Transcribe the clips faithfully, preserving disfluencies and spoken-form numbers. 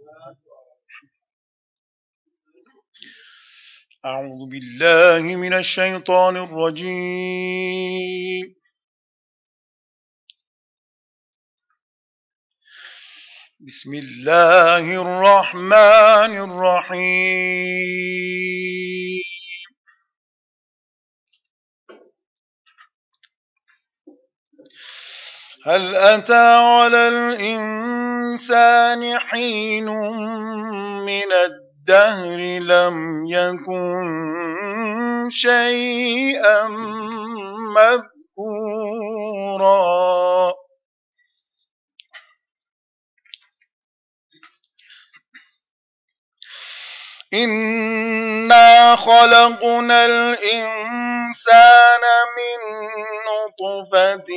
أعوذ بالله من الشيطان الرجيم. بسم الله الرحمن الرحيم. هل أتى على الإنسان حين من الدهر لم يكن شيئا مذكورا إنا خلقنا الإنسان من نطفة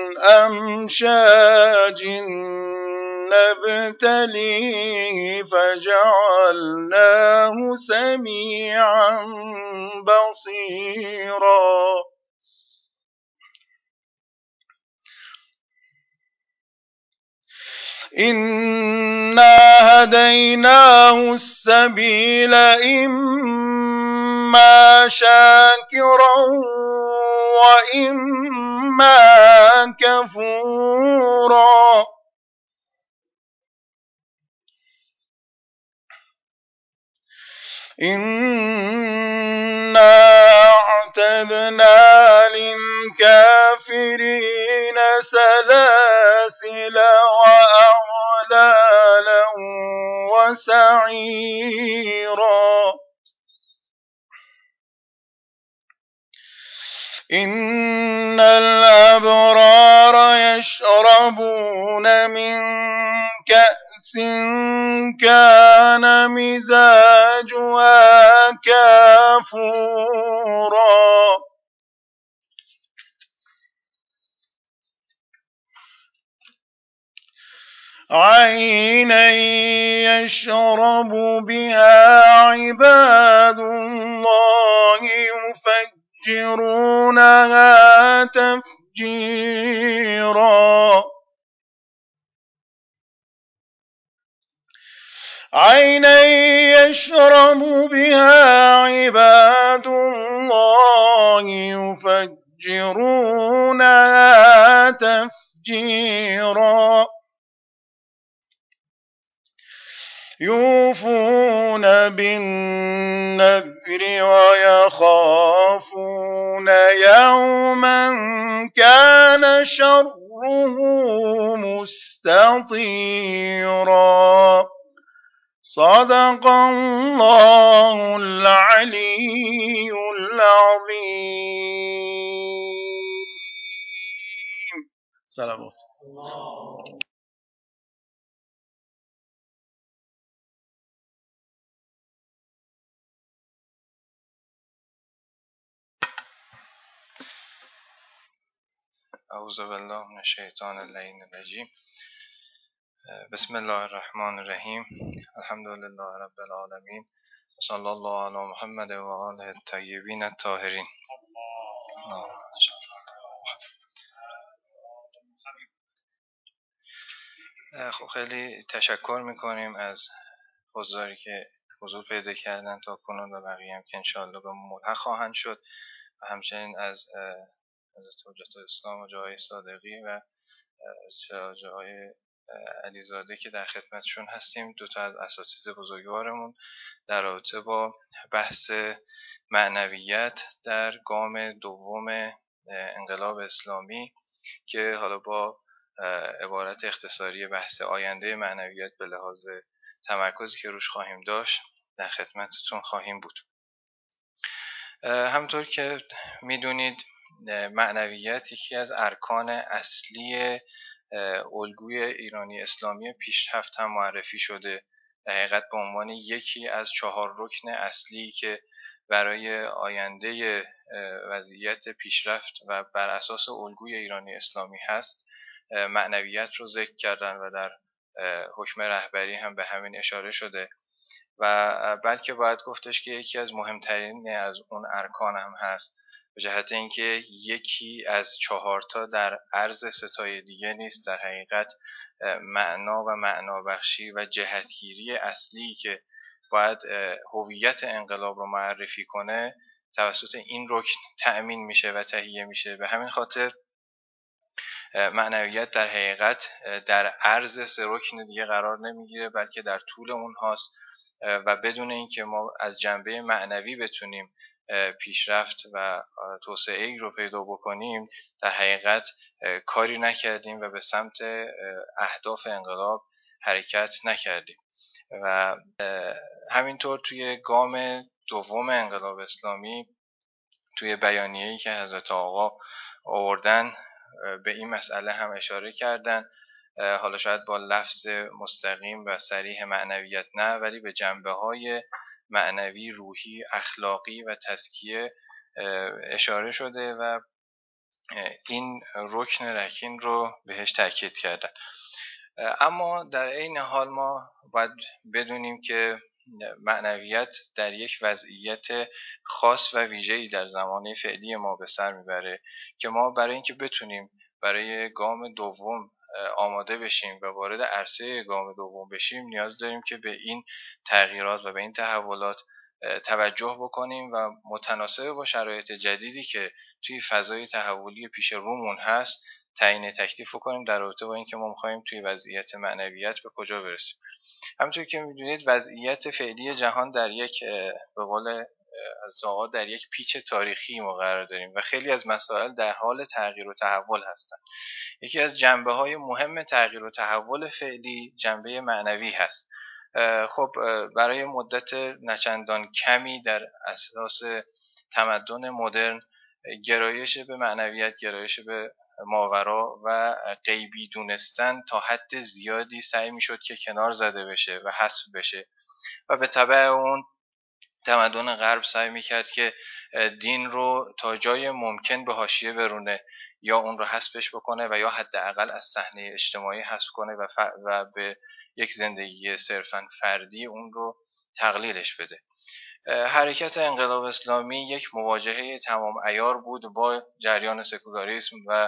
أمشاج نبتليه فجعلناه سميعا بصيرا إنا هديناه السبيل إما شاكرا وإما كفورا إنا أعتدنا للكافرين سلاسل وأغلالا وسعيرا إن الأبرار يشربون من كأس كان مزاجها كافورا عينا يشرب بها عباد الله يفجرونها تفجيرا عينا يشرب بها عباد الله يفجرونها تفجيرا يوفون بالنذر ويخافون يوما كان شره مستطيرا صدق الله العلي العظيم. سلامات. اعوذ بالله من الشیطان اللعین الرجیم. بسم الله الرحمن الرحیم. الحمد لله رب العالمین. صلی الله علی محمد و آله الطیبین الطاهرین. خب خیلی تشکر میکنیم از حضاری که حضور پیدا کردن تا کنون و بقیه هم که انشاءالله به ملحق خواهند شد و همچنین از حضرت حجت الاسلام و جای صادقی و از جای علیزاده که در خدمتشون هستیم، دو تا از اساتید بزرگوارمون در رابطه با بحث معنویت در گام دوم انقلاب اسلامی که حالا با عبارت اختصاری بحث آینده معنویت به لحاظ تمرکزی که روش خواهیم داشت در خدمتتون خواهیم بود. همطور که میدونید معنویت یکی از ارکان اصلی الگوی ایرانی اسلامی پیشرفت هم معرفی شده، در حقیقت به عنوان یکی از چهار رکن اصلی که برای آینده وضعیت پیشرفت و بر اساس الگوی ایرانی اسلامی هست معنویت رو ذکر کردن و در حکم رهبری هم به همین اشاره شده و بلکه باید گفتش که یکی از مهمترین از اون ارکان هم هست به جهت اینکه یکی از چهارتا در عرض ستای دیگه نیست. در حقیقت معنا و معنابخشی و جهتگیری اصلی که باید هویت انقلاب رو معرفی کنه توسط این رکن تأمین میشه و تهیه میشه. به همین خاطر معنویت در حقیقت در عرض سه رکن دیگه قرار نمیگیره، بلکه در طول اونهاست و بدون اینکه ما از جنبه معنوی بتونیم پیشرفت و توسعه ای رو پیدا بکنیم در حقیقت کاری نکردیم و به سمت اهداف انقلاب حرکت نکردیم. و همینطور توی گام دوم انقلاب اسلامی توی بیانیه‌ای که حضرت آقا آوردن به این مسئله هم اشاره کردن، حالا شاید با لفظ مستقیم و صریح معنویت نه، ولی به جنبه‌های معنوی، روحی، اخلاقی و تزکیه اشاره شده و این رکن رکین رو بهش تاکید کردن. اما در این حال ما باید بدونیم که معنویت در یک وضعیت خاص و ویژه‌ای در زمانه فعلی ما به سر میبره که ما برای اینکه بتونیم برای گام دوم آماده بشیم و وارد عرصه گام دوم بشیم نیاز داریم که به این تغییرات و به این تحولات توجه بکنیم و متناسب با شرایط جدیدی که توی فضای تحولی پیش رومون هست تعیین تکلیف کنیم در رابطه با اینکه ما می‌خوایم توی وضعیت معنویت به کجا برسیم. همونطور که می‌دونید وضعیت فعلی جهان در یک به قول از آقا در یک پیچ تاریخی ما قرار داریم و خیلی از مسائل در حال تغییر و تحول هستند. یکی از جنبه‌های مهم تغییر و تحول فعلی جنبه معنوی هست. خب برای مدت نچندان کمی در اساس تمدن مدرن گرایش به معنویت، گرایش به ماورا و غیبی دونستن تا حد زیادی سعی میشد که کنار زده بشه و حذف بشه و به تبع اون تمدن غرب سعی میکرد که دین رو تا جای ممکن به حاشیه برونه، یا اون رو حذفش بکنه و یا حداقل از صحنه اجتماعی حذف کنه و, ف... و به یک زندگی صرفاً فردی اون رو تقلیلش بده. حرکت انقلاب اسلامی یک مواجهه تمام عیار بود با جریان سکولاریسم و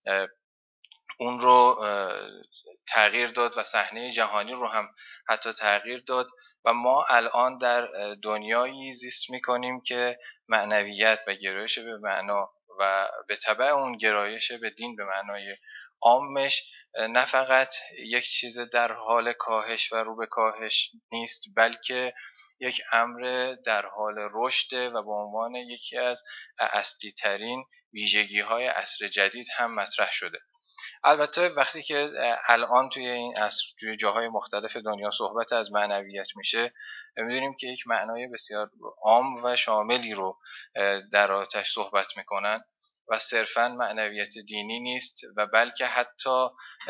اون رو تغییر داد و صحنه جهانی رو هم حتی تغییر داد و ما الان در دنیایی زیست میکنیم که معنویت و گرایش به معنا و به تبع اون گرایش به دین به معنای عامش نه فقط یک چیز در حال کاهش و رو به کاهش نیست، بلکه یک امر در حال رشد و به عنوان یکی از اصلی ترین ویژگی های عصر جدید هم مطرح شده. البته وقتی که الان توی این عصر توی جاهای مختلف دنیا صحبت از معنویت میشه می‌بینیم که یک معنای بسیار عام و شاملی رو در آتش صحبت میکنن و صرفاً معنویت دینی نیست و بلکه حتی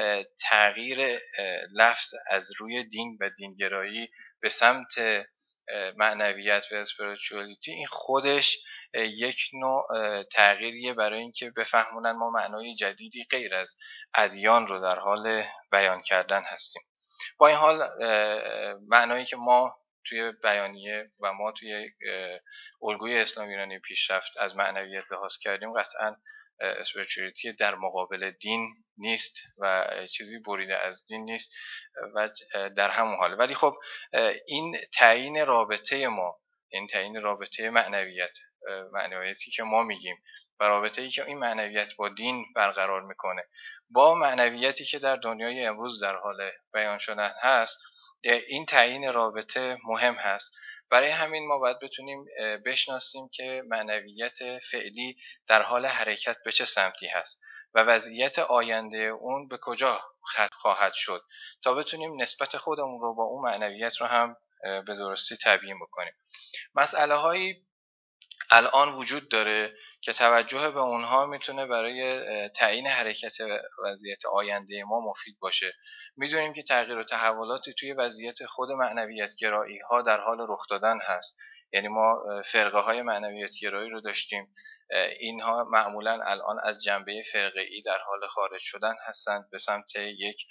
تغییر لفظ از روی دین و دینگرایی به سمت معنویت و اسپریچوالیتی این خودش یک نوع تغییریه برای اینکه بفهمونن ما معنای جدیدی غیر از ادیان رو در حال بیان کردن هستیم. با این حال معنایی که ما توی بیانیه و ما توی الگوی اسلام ایرانی پیشرفت از معنویت لحاظ کردیم قطعاً اسپریچوالیتی در مقابل دین نیست و چیزی بریده از دین نیست و در همون حال. ولی خب این تعیین رابطه ما، این تعیین رابطه معنویت معنویتی که ما میگیم و رابطه‌ای که این معنویت با دین برقرار میکنه با معنویتی که در دنیای امروز در حال بیان شدن هست، این تعیین رابطه مهم هست. برای همین ما باید بتونیم بشناسیم که معنویت فعلی در حال حرکت به چه سمتی هست و وضعیت آینده اون به کجا خواهد شد تا بتونیم نسبت خودمون رو با اون معنویت رو هم به درستی تبیین بکنیم. مسئله هایی الان وجود داره که توجه به اونها میتونه برای تعیین حرکت وضعیت آینده ما مفید باشه. میدونیم که تغییر و تحولاتی توی وضعیت خود معنویت گرایی ها در حال رخ دادن هست. یعنی ما فرقه های معنویت گرایی رو داشتیم، اینها معمولا الان از جنبه فرقه‌ای در حال خارج شدن هستند به سمت یک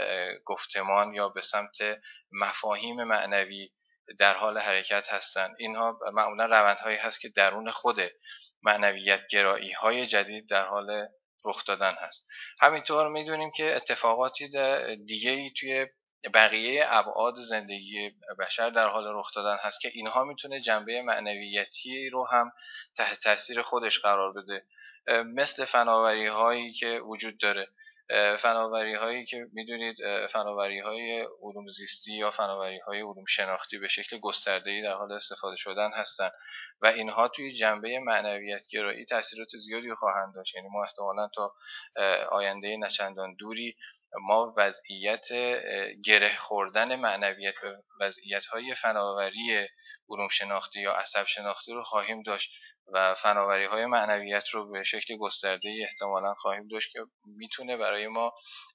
گفتمان یا به سمت مفاهیم معنوی در حال حرکت هستند. اینها معمولا روندهایی هست که درون خود معنویت گرایی های جدید در حال رخ دادن هست. همینطور میدونیم که اتفاقاتی دیگه ای توی بقیه ابعاد زندگی بشر در حال رخ دادن هست که اینها میتونه جنبه معنویتی رو هم تحت تاثیر خودش قرار بده، مثل فناوری هایی که وجود داره، فناوری هایی که میدونید فناوری های علوم زیستی یا فناوری های علوم شناختی به شکل گسترده‌ای در حال استفاده شدن هستند و اینها توی جنبه معنویت گرایی تاثیرات زیادی خواهند داشت. یعنی ما احتمالاً تا آینده نچندان دوری ما وضعیت گره خوردن معنویت به وضعیت‌های فناوری علوم شناختی یا عصب شناختی رو خواهیم داشت و فناوری‌های معنویت رو به شکل گسترده‌ای احتمالاً خواهیم داشت که میتونه برای ما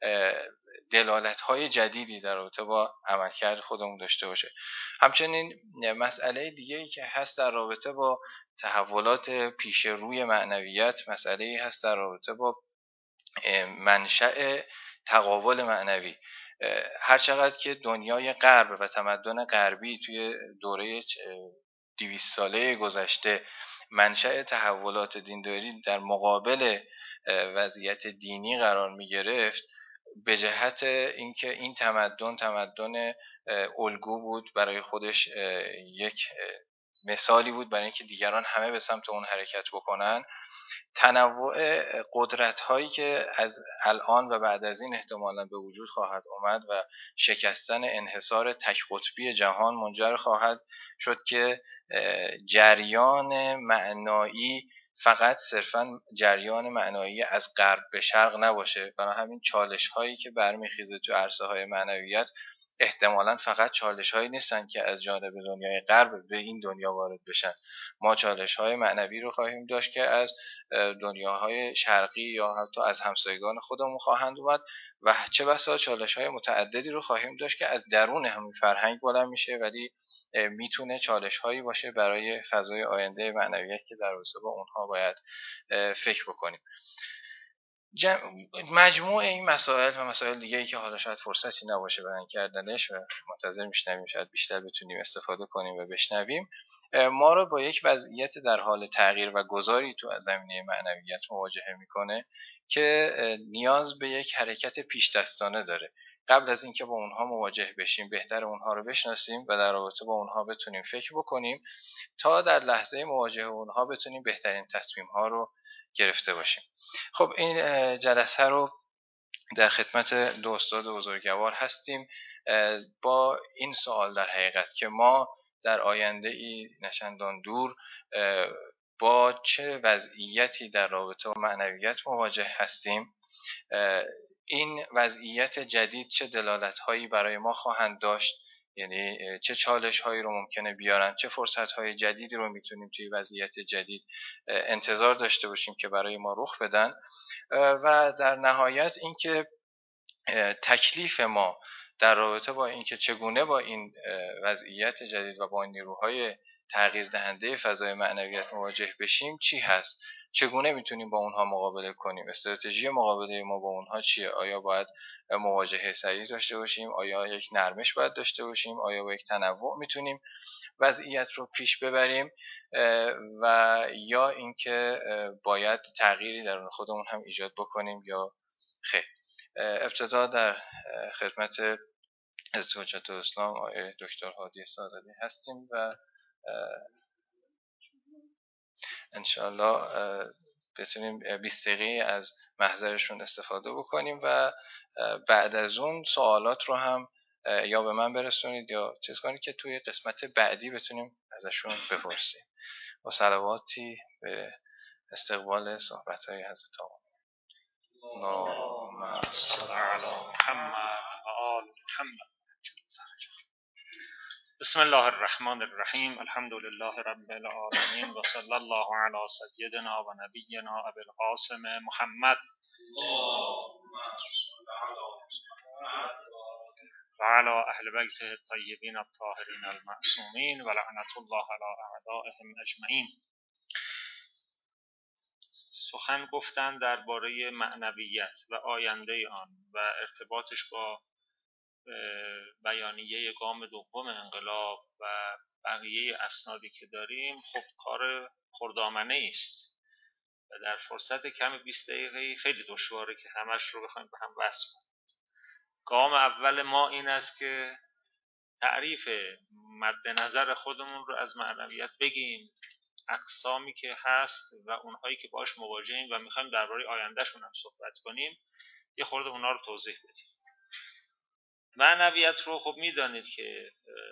دلالت‌های جدیدی در رابطه با عملکرد خودمون داشته باشه. همچنین مسئله دیگه‌ای که هست در رابطه با تحولات پیش روی معنویت، مسئله‌ای هست در رابطه با منشأ تقابل معنوی. هر چقدر که دنیای غرب و تمدن غربی توی دوره دویست ساله گذشته منشأ تحولات دینداری در مقابل وضعیت دینی قرار می گرفت، به جهت اینکه این تمدن تمدن الگو بود برای خودش، یک مثالی بود برای اینکه دیگران همه به سمت اون حرکت بکنن، تنوع قدرت هایی که از الان و بعد از این احتمالاً به وجود خواهد آمد و شکستن انحصار تک قطبی جهان منجر خواهد شد که جریان معنایی فقط صرفاً جریان معنایی از غرب به شرق نباشه. برای همین چالش هایی که برمیخیزه تو عرصه های معنویت احتمالاً فقط چالش هایی نیستن که از جانب دنیای غرب به این دنیا وارد بشن. ما چالش های معنوی رو خواهیم داشت که از دنیاهای شرقی یا حتی از همسایگان خودمون خواهند اومد و چه بسا چالش های متعددی رو خواهیم داشت که از درون همین فرهنگ بلند میشه، ولی میتونه چالش هایی باشه برای فضای آینده معنویت که در رابطه با اونها باید فکر بکنیم. مجموع این مسائل و مسائل دیگه‌ای که حالا شاید فرصتی نباشه بیان کردنش و منتظر میشنویم شاید بیشتر بتونیم استفاده کنیم و بشنویم، ما رو با یک وضعیت در حال تغییر و گذاری تو زمینه معنویت مواجهه میکنه که نیاز به یک حرکت پیش دستانه داره. قبل از اینکه با اونها مواجه بشیم بهتر اونها رو بشناسیم و در رابطه با اونها بتونیم فکر بکنیم تا در لحظه مواجهه اونها بتونیم بهترین تصمیم ها رو گرفته باشیم. خب این جلسه رو در خدمت دو استاد بزرگوار هستیم با این سوال در حقیقت که ما در آینده ای نچندان دور با چه وضعیتی در رابطه با معنویت مواجه هستیم، این وضعیت جدید چه دلالت هایی برای ما خواهند داشت، یعنی چه چالش هایی رو ممکنه بیارن، چه فرصت های جدیدی رو میتونیم توی وضعیت جدید انتظار داشته باشیم که برای ما رخ بدن و در نهایت اینکه تکلیف ما در رابطه با اینکه چگونه با این وضعیت جدید و با این نیروهای تغییر دهنده فضای معنویت مواجه بشیم چی هست، چگونه میتونیم با اونها مقابله کنیم، استراتژی مقابله ما با اونها چیه، آیا باید مواجهه سریع داشته باشیم، آیا یک نرمش باید داشته باشیم، آیا با یک تنوع میتونیم وضعیت رو پیش ببریم و یا اینکه باید تغییری در خودمون هم ایجاد بکنیم یا خیر. ابتدا در خدمت حضرت حجت الاسلام آقای دکتر هادی سادلی هستیم و انشاءالله بتونیم بیست دقیقه از محضرشون استفاده بکنیم و بعد از اون سوالات رو هم یا به من برسونید یا چیز کنید که توی قسمت بعدی بتونیم ازشون بپرسیم. و صلواتی به استقبال صحبت‌های حضرت آقا. اللهم صل علی محمد و آل محمد. بسم الله الرحمن الرحیم. الحمد لله رب العالمین و صلی الله علی سیدنا و نبینا ابی القاسم محمد و علی اهل بیته الطیبین الطاهرین المعصومین و لعنت الله علی اعدائهم اجمعین. سخن گفتن درباره معنویت و آینده آن و ارتباطش با بیانیه گام دوم انقلاب و بقیه اسنادی که داریم خب کار خردامنه است. در فرصت کم بیست دقیقه خیلی دشواره که همش رو بخوایم به هم وصل کنیم. گام اول ما این است که تعریف مد نظر خودمون رو از معنویت بگیم، اقسامی که هست و اونهایی که باش مواجهیم و میخوایم درباره آیندهشون هم صحبت کنیم یه خورده اونا رو توضیح بدیم. معنویت رو خب میدانید که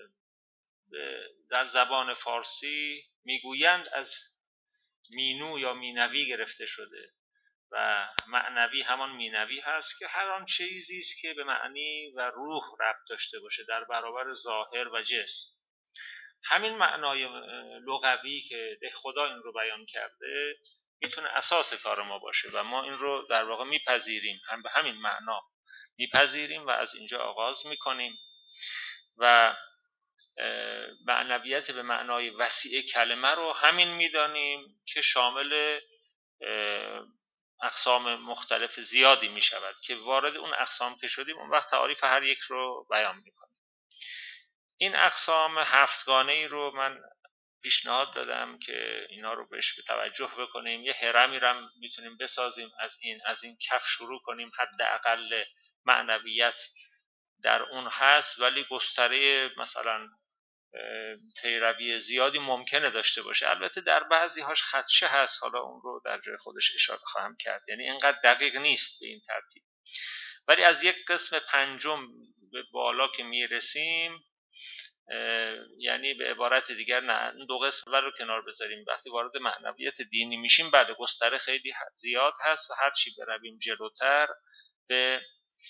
در زبان فارسی میگویند از مینو یا مینوی گرفته شده و معنوی همان مینوی هست که هر آن چیزی است که به معنی و روح ربط داشته باشه در برابر ظاهر و جسم. همین معنای لغوی که ده خدا این رو بیان کرده میتونه اساس کار ما باشه و ما این رو در واقع میپذیریم، هم به همین معنا میپذیریم و از اینجا آغاز میکنیم و معنویت به معنای وسیع کلمه رو همین میدانیم که شامل اقسام مختلف زیادی می شود که وارد اون اقسام که شدیم اون وقت تعاریف هر یک رو بیان می کنیم. این اقسام هفتگانه ای رو من پیشنهاد دادم که اینا رو بهش به توجه بکنیم. یه هرمی رو میتونیم بسازیم از این از این کف شروع کنیم، حداقل معنویت در اون هست ولی گستره مثلا پیروی زیادی ممکنه داشته باشه. البته در بعضی هاش خدشه هست، حالا اون رو در جای خودش اشاره خواهم کرد، یعنی اینقدر دقیق نیست به این ترتیب. ولی از یک قسم پنجم به بالا که میرسیم، یعنی به عبارت دیگر نه دو قسم رو کنار بذاریم، وقتی وارد معنویت دینی میشیم بعد گستره خیلی زیاد هست و هر چی برویم جلوتر به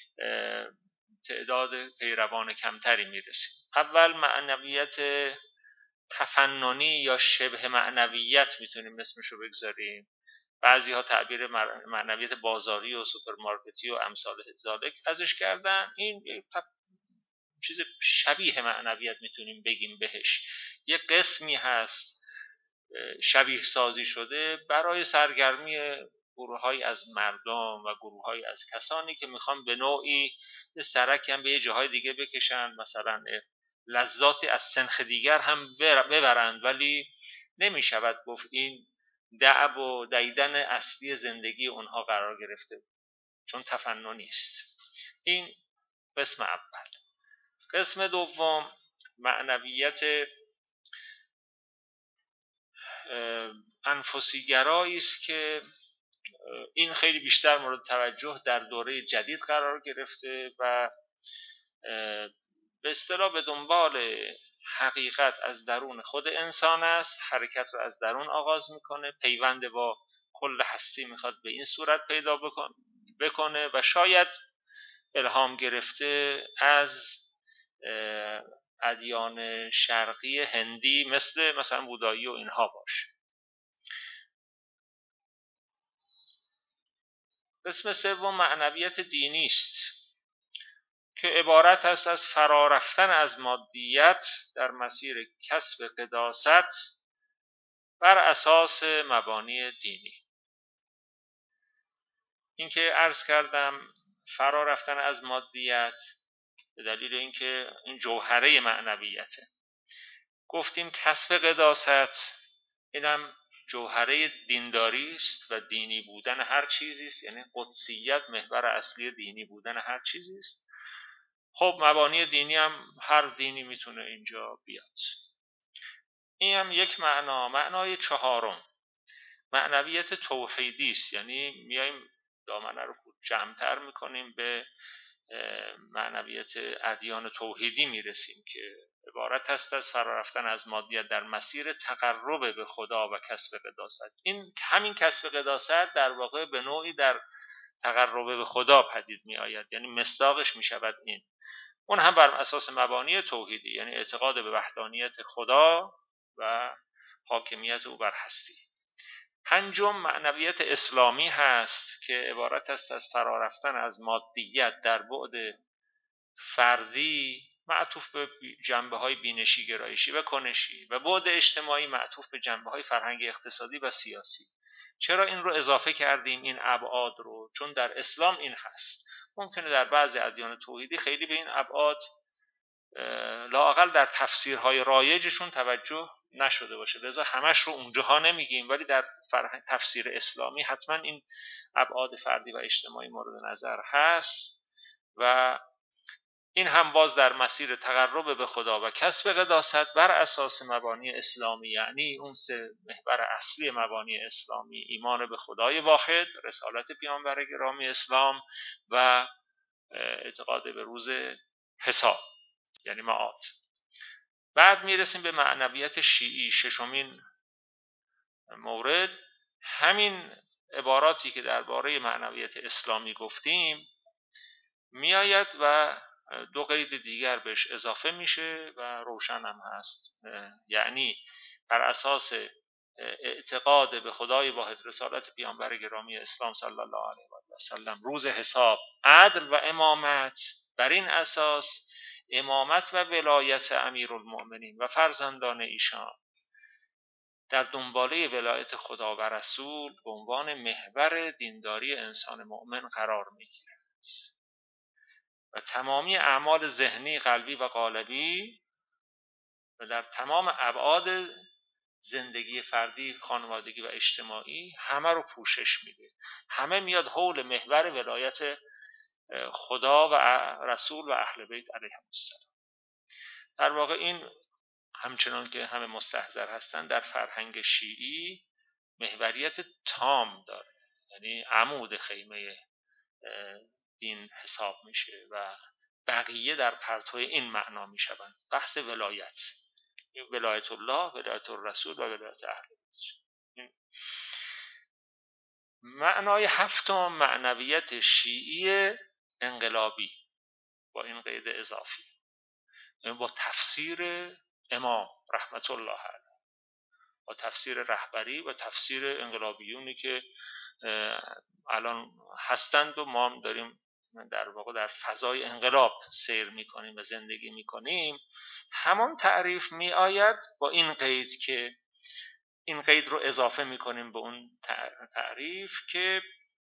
تعداد پیروان کمتری میرسیم. اول معنویت تفننی یا شبه معنویت میتونیم اسمشو بگذاریم. بعضی ها تعبیر معنویت بازاری و سوپرمارکتی و امثال ذالک ازش کردن. این چیز شبیه معنویت میتونیم بگیم بهش. یه قسمی هست شبیه سازی شده برای سرگرمی گروه‌های از مردم و گروه‌های از کسانی که میخوان به نوعی سرک هم به یه جاهای دیگه بکشن، مثلا لذات از سنخ دیگر هم ببرند، ولی نمیشود گفت این دعب و دیدن اصلی زندگی اونها قرار گرفته چون تفننی است. این قسم اول. قسم دوم معنویت انفسی‌گرایی است که این خیلی بیشتر مورد توجه در دوره جدید قرار گرفته و به اصطلاح به دنبال حقیقت از درون خود انسان است، حرکت رو از درون آغاز میکنه، پیوند با کل هستی میخواد به این صورت پیدا بکنه و شاید الهام گرفته از ادیان شرقی هندی مثل مثلا بودایی و اینها باشه. قسم سوم معنویت دینی است که عبارت است از فرارفتن از مادیت در مسیر کسب قداست بر اساس مبانی دینی. این که عرض کردم فرارفتن از مادیت به دلیل اینکه این جوهره معنویته. گفتیم کسب قداست، اینم جوهره دینداری است و دینی بودن هر چیزی است، یعنی قدسیت محور اصلی دینی بودن هر چیزی است. خب مبانی دینی هم هر دینی میتونه اینجا بیاد. این هم یک معنا. معنای چهارم معنویت توحیدی است، یعنی میایم دامنه رو جمع‌تر میکنیم به معنویت ادیان توحیدی میرسیم که عبارت است از فرارفتن از مادیت در مسیر تقرب به خدا و کسب قداست. این همین کسب قداست در واقع به نوعی در تقرب به خدا پدید می آید، یعنی مصداقش می شود این. اون هم بر اساس مبانی توحیدی، یعنی اعتقاد به وحدانیت خدا و حاکمیت او بر هستی. پنجم معنویت اسلامی هست که عبارت است از فرارفتن از مادیت در بعد فردی معطوف به جنبه‌های بینشی گرایشی و کنشی و بعد اجتماعی معطوف به جنبه‌های فرهنگی اقتصادی و سیاسی. چرا این رو اضافه کردیم این ابعاد رو؟ چون در اسلام این هست. ممکنه در بعضی ادیان توحیدی خیلی به این ابعاد لااقل در تفسیرهای رایجشون توجه نشده باشه، لذا همش رو اونجاها نمیگیم، ولی در فرهنگ تفسیر اسلامی حتما این ابعاد فردی و اجتماعی مورد نظر هست و این هم باز در مسیر تقرب به خدا و کسب قداست بر اساس مبانی اسلامی، یعنی اون سه محور اصلی مبانی اسلامی: ایمان به خدای واحد، رسالت پیامبر گرامی اسلام و اعتقاد به روز حساب یعنی معاد. بعد میرسیم به معنویت شیعی، ششمین مورد. همین عباراتی که درباره معنویت اسلامی گفتیم میآید و دو قید دیگر بهش اضافه میشه و روشن هم هست، یعنی بر اساس اعتقاد به خدای واحد، رسالت پیامبر گرامی اسلام صلی الله علیه و سلم، روز حساب، عدل و امامت. بر این اساس امامت و ولایت امیرالمؤمنین و فرزندان ایشان در دنباله ولایت خدا و رسول به عنوان محور دینداری انسان مؤمن قرار میگیرد و تمامی اعمال ذهنی، قلبی و قالبی و در تمام ابعاد زندگی فردی، خانوادگی و اجتماعی همه رو پوشش میده. همه میاد حول محور ولایت خدا و رسول و اهل بیت علیهم السلام. در واقع این همچنان که همه مستحضر هستند در فرهنگ شیعی محوریت تام داره، یعنی عمود خیمه دین حساب میشه و بقیه در پرتو این معنا میشوند. بحث ولایت، ولایت الله، ولایت الرسول و ولایت اهل بیت. معنای هفتم معنویت شیعی انقلابی با این قید اضافی، با تفسیر امام رحمت الله علیه، با تفسیر رهبری و تفسیر انقلابیونی که الان هستند و ما هم داریم در واقع در فضای انقلاب سیر میکنیم و زندگی میکنیم. همان تعریف می آید با این قید که این قید رو اضافه میکنیم به اون تعریف که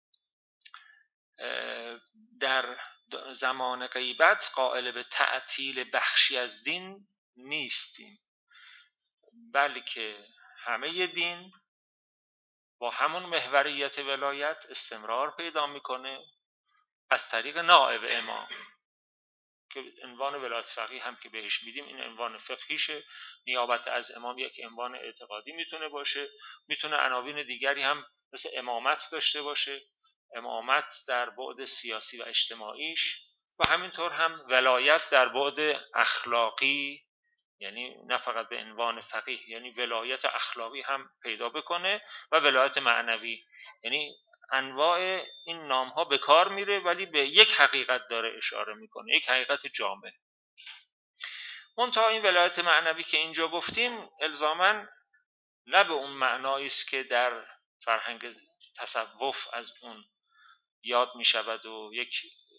در زمان غیبت قائل به تعطیل بخشی از دین نیستیم، بلکه همه دین با همون محوریت ولایت استمرار پیدا میکنه از طریق نائب امام که عنوان ولایت فقیه هم که بهش میدیم این عنوان فقهیشه. نیابت از امام یک عنوان اعتقادی میتونه باشه، میتونه عناوین دیگری هم مثل امامت داشته باشه، امامت در بعد سیاسی و اجتماعیش، و همینطور هم ولایت در بعد اخلاقی، یعنی نه فقط به عنوان فقیه، یعنی ولایت اخلاقی هم پیدا بکنه و ولایت معنوی، یعنی انواع این نام ها به کار میره ولی به یک حقیقت داره اشاره میکنه، یک حقیقت جامع. منتها این ولایت معنوی که اینجا گفتیم الزاماً نه به اون معنایی است که در فرهنگ تصوف از اون یاد میشود و یک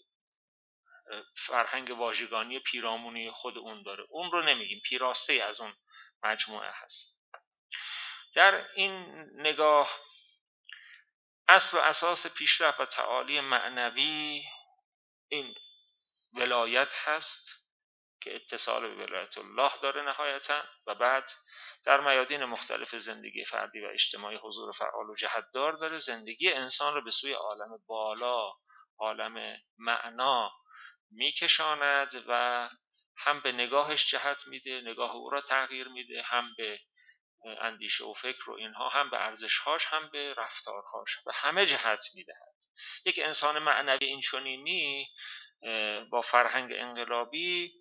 فرهنگ واژگانی پیرامونی خود اون داره، اون رو نمیگیم، پیراسته از اون مجموعه هست. در این نگاه اصل و اساس پیشرفت و تعالی معنوی این ولایت هست که اتصال به ولایت الله داره نهایتا، و بعد در میادین مختلف زندگی فردی و اجتماعی حضور فعال و جهتدار داره، زندگی انسان رو به سوی عالم بالا، عالم معنا میکشاند و هم به نگاهش جهت میده، نگاه او را تغییر میده، هم به اندیشه و فکر و اینها، هم به ارزشهاش، هم به رفتارهاش، و همه جهت میدهد. یک انسان معنوی این چنینی با فرهنگ انقلابی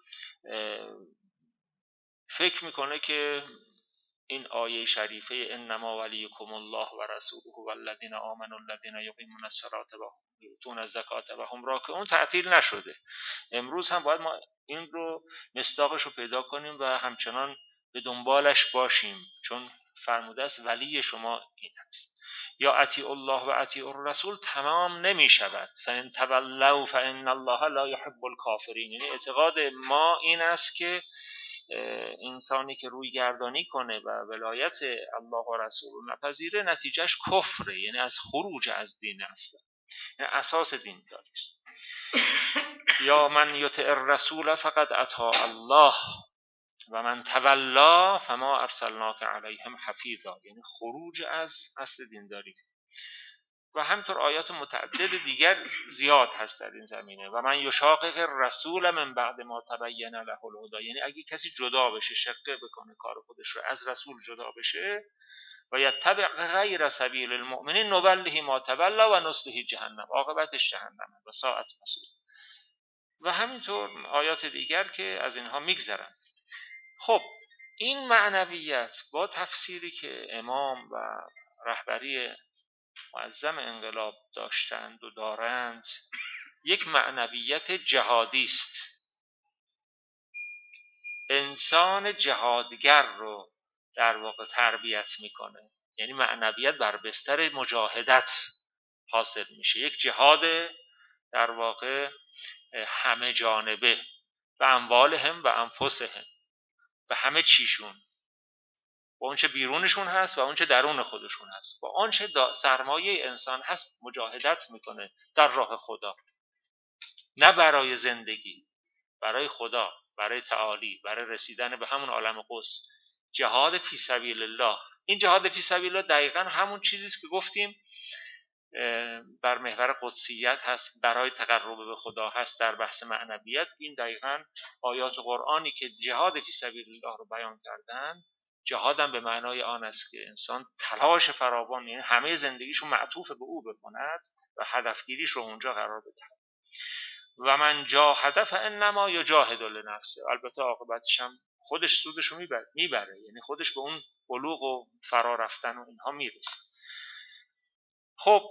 فکر میکنه که این آیه شریفه انما ولیکم الله و رسوله والذین آمنوا الذین یقیمون الصلاة و یؤتون الزکاة و هم راکعون تعطیل نشده. امروز هم باید ما این رو مصداقش رو پیدا کنیم و همچنان به دنبالش باشیم، چون فرموده است ولی شما این هست. یا اطیعوا الله و اطیعوا الرسول تمام نمی شود، فان تولوا فان الله لا یحب الکافرین. یعنی اعتقاد ما این است که انسانی که روی گردانی کنه و ولایت الله و رسول رو نپذیره نتیجهش کفره، یعنی از خروج از دین است، یعنی اساس دین داری است. یا من یطع الرسول فقد اطاع الله، و من تولا فما ارسلناک علیهم حفیظا، یعنی خروج از اصل دینداری. و همطور آیات متعدد دیگر زیاد هست در این زمینه. و من یشاقق الرسول من بعد ما تبین له الهدی، یعنی اگه کسی جدا بشه، شقه بکنه کار خودش رو، از رسول جدا بشه، و یتبع غیر سبیل المؤمنین نوله ما تولا و نصله جهنم، عاقبتش جهنم و ساعت مصیر. و همینطور آیات دیگر که از اینها میگذرن. خب این معنویت با تفسیری که امام و رهبری معظم انقلاب داشتند و دارند، یک معنویت جهادی است. انسان جهادگر رو در واقع تربیت میکنه، یعنی معنویت بر بستر مجاهدت حاصل میشه، یک جهاد در واقع همه جانبه، و اموالهم و انفسهم، و همه چیشون، با اونچه بیرونشون هست و اونچه درون خودشون هست، با آنچه سرمایه انسان هست مجاهدت میکنه در راه خدا، نه برای زندگی، برای خدا، برای تعالی، برای رسیدن به همون عالم قدس. جهاد فی سبیل الله. این جهاد فی سبیل الله دقیقاً همون چیزی است که گفتیم بر محور قدسیت هست، برای تقرب به خدا هست در بحث معنویت. این دقیقاً آیات قرآنی که جهاد فی سبیل الله رو بیان کردن، جهادم به معنای آن است که انسان تلاش فراوان، یعنی همه زندگیشو معطوف به او بکند و هدفگیریش رو اونجا قرار بده. و من جاهد فانما یجاهد لنفسه، البته عاقبتش هم خودش سودشو میبره میبره یعنی خودش به اون بلوغ و فرا رفتن و اینها میرسه. خب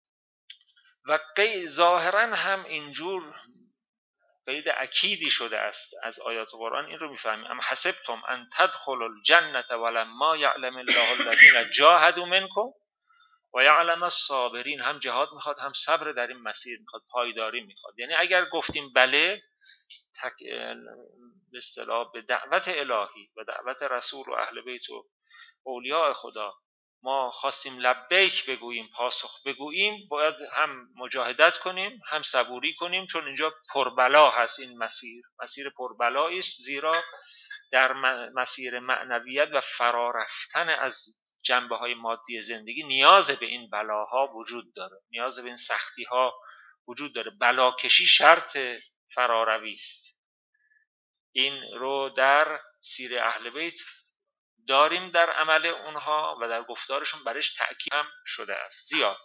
و قی ظاهرا هم اینجور قید اکیدی شده است از آیات قرآن. این رو میفهمیم: ام حسبتم ان تدخلوا الجنة ولما یعلم الله الذین جاهدوا منکم و یعلم الصابرین. هم جهاد میخواد، هم صبر در این مسیر میخواد، پایداری میخواد. یعنی اگر گفتیم بله تک... به اصطلاح به دعوت الهی و دعوت رسول و اهل بیت و اولیاء خدا ما خواستیم لبیک بگوییم، پاسخ بگوییم، باید هم مجاهدت کنیم، هم صبوری کنیم، چون اینجا پربلا هست. این مسیر مسیر پربلایی است، زیرا در مسیر معنویت و فرا رفتن از جنبه های مادی زندگی نیاز به این بلاها وجود داره، نیاز به این سختی ها وجود داره. بلاکشی شرط فراروی است. این رو در سیر اهل بیت داریم، در عمل اونها و در گفتارشون برش تأکید هم شده است زیاد.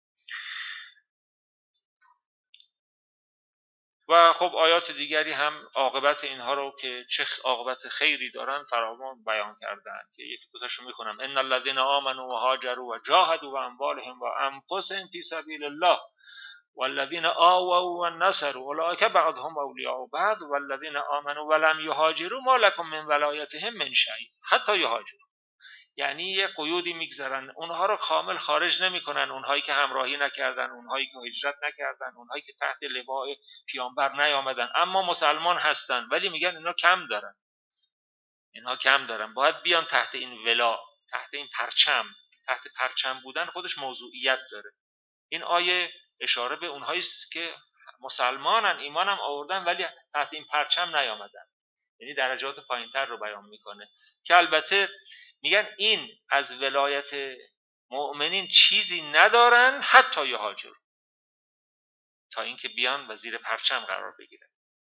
و خب آیات دیگری هم عاقبت اینها رو که چه عاقبت خیری دارن فراوان بیان کردن، که یکی دو تاشو میخونم: ان الذين آمنوا وهاجروا وجاهدوا باموالهم وانفسهم في سبيل الله والذين آووا والنصروا اولئك بعضهم اولیاء بعض والذين آمنوا ولم يهاجروا ما لكم من ولایتهم من شیء حتی یهاجروا. یعنی یه قیودی میگذارن، اونها رو کامل خارج نمیکنن، اونهایی که همراهی نکردن، اونهایی که هجرت نکردن، اونهایی که تحت لواء پیامبر نیامدن اما مسلمان هستن، ولی میگن اینا کم دارن، اینها کم دارن، باید بیان تحت این ولا، تحت این پرچم. تحت پرچم بودن خودش موضوعیت داره. این آیه اشاره به اونهایی است که مسلمانن، ایمان هم آوردن، ولی تحت این پرچم نیامدن، یعنی درجات پایینتر رو بیان میکنه، که البته میگن این از ولایت مؤمنین چیزی ندارن حتی یهاجر، تا اینکه بیان و زیر پرچم قرار بگیرن.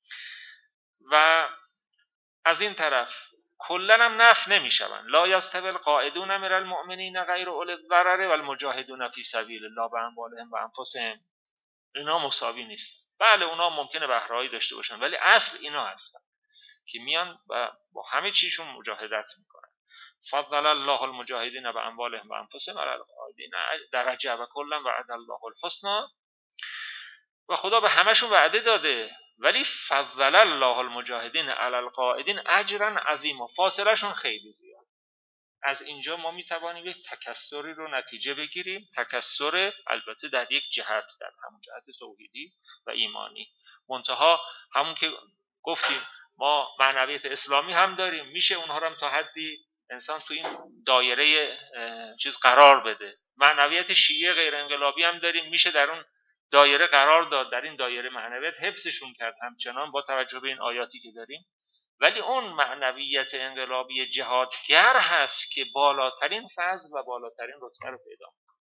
و از این طرف کلا هم نفی نمیشون. لا یستوی القاعدون من المؤمنین غیر اولی الضرر والمجاهدون فی سبیل الله باموالهم و انفسهم. اینا مساوی نیست. بله اونا ممکنه بهرهایی داشته باشن، ولی اصل اینا هستن که میان و با همه چیشون مجاهدت میکنن. فضل الله المجاهدین باموالهم و انفسهم علی القاعدین درجه و کلا وعد الله الحسنى. و خدا به همشون وعده داده، ولی فضل الله المجاهدین علی القاعدین اجرا عظیما، فاصله شون خیلی زیاد. از اینجا ما میتوانیم یک تکثری رو نتیجه بگیریم، تکثر البته در یک جهت، در همون جهت توحیدی و ایمانی. منتها همون که گفتیم ما معنویت اسلامی هم داریم، میشه اونها رو هم تا حدی انسان تو این دایره چیز قرار بده. معنویت شیعه غیر انقلابی هم داریم، میشه در اون دایره قرار داد، در این دایره معنویت حفظشون کرد همچنان با توجه به این آیاتی که داریم. ولی اون معنویت انقلابی جهادگر هست که بالاترین فضل و بالاترین رتبه رو پیدا می‌کنه.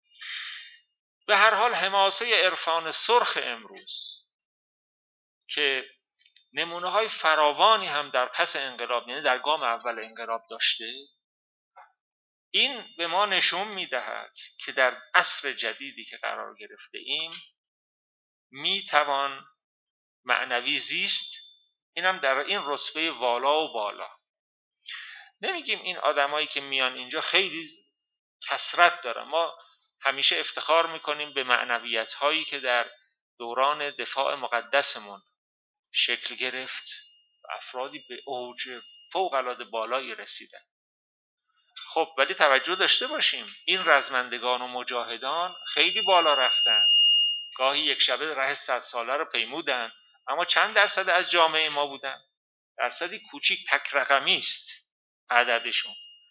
به هر حال حماسه عرفان سرخ امروز که نمونه های فراوانی هم در پس انقلاب، یعنی در گام اول انقلاب داشته، این به ما نشون میدهد که در عصر جدیدی که قرار گرفته ایم میتوان معنوی زیست، اینم در این رتبه والا و بالا. نمیگیم این آدمایی که میان اینجا خیلی کثرت دارن، ما همیشه افتخار میکنیم به معنویت هایی که در دوران دفاع مقدسمون شکل گرفت، افرادی به اوج فوق العاده بالایی رسیدن. خب ولی توجه داشته باشیم این رزمندگان و مجاهدان خیلی بالا رفتن، گاهی یک شبه ره صد ساله رو پیمودن، اما چند درصد از جامعه ما بودن؟ درصدی کوچیک، تک رقمی است عددشون.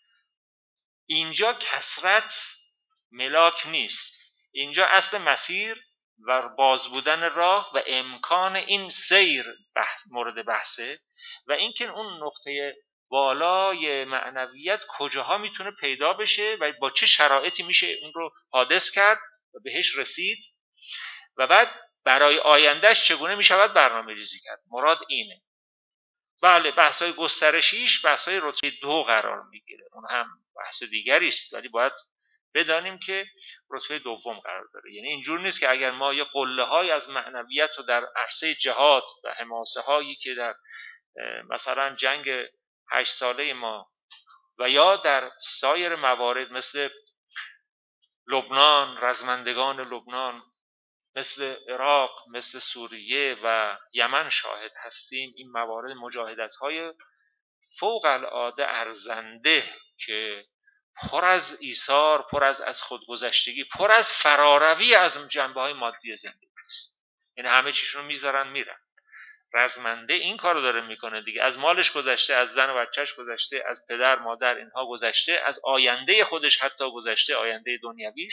اینجا کثرت ملاک نیست، اینجا اصل مسیر و باز بودن راه و امکان این سیر بحث مورد بحثه و اینکه اون نقطه بالای معنویت کجاها میتونه پیدا بشه و با چه شرایطی میشه اون رو حادث کرد و بهش رسید و بعد برای آیندهش چگونه میشود برنامه ریزی کرد. مراد اینه. بله بحث‌های گسترشیش بحث‌های رتبه دو قرار میگیره، اون هم بحث دیگری است، ولی باید بدانیم که رتبه دوم قرار داره. یعنی اینجور نیست که اگر ما یه قله‌های از معنویت رو در عرصه جهاد و حماسه هایی که در مثلا جنگ هشت ساله ما و یا در سایر موارد مثل لبنان، رزمندگان لبنان، مثل عراق، مثل سوریه و یمن شاهد هستیم، این موارد مجاهدت‌های فوق العاده ارزنده که پر از ایثار، پر از از خودگذشتگی، پر از فراروی از جنبه‌های مادی زندگی است. یعنی همه چیشون رو میذارن میرن. رزمنده این کارو داره میکنه دیگه، از مالش گذشته، از زن و بچهش گذشته، از پدر مادر اینها گذشته، از آینده خودش حتی گذشته، آینده دنیویش،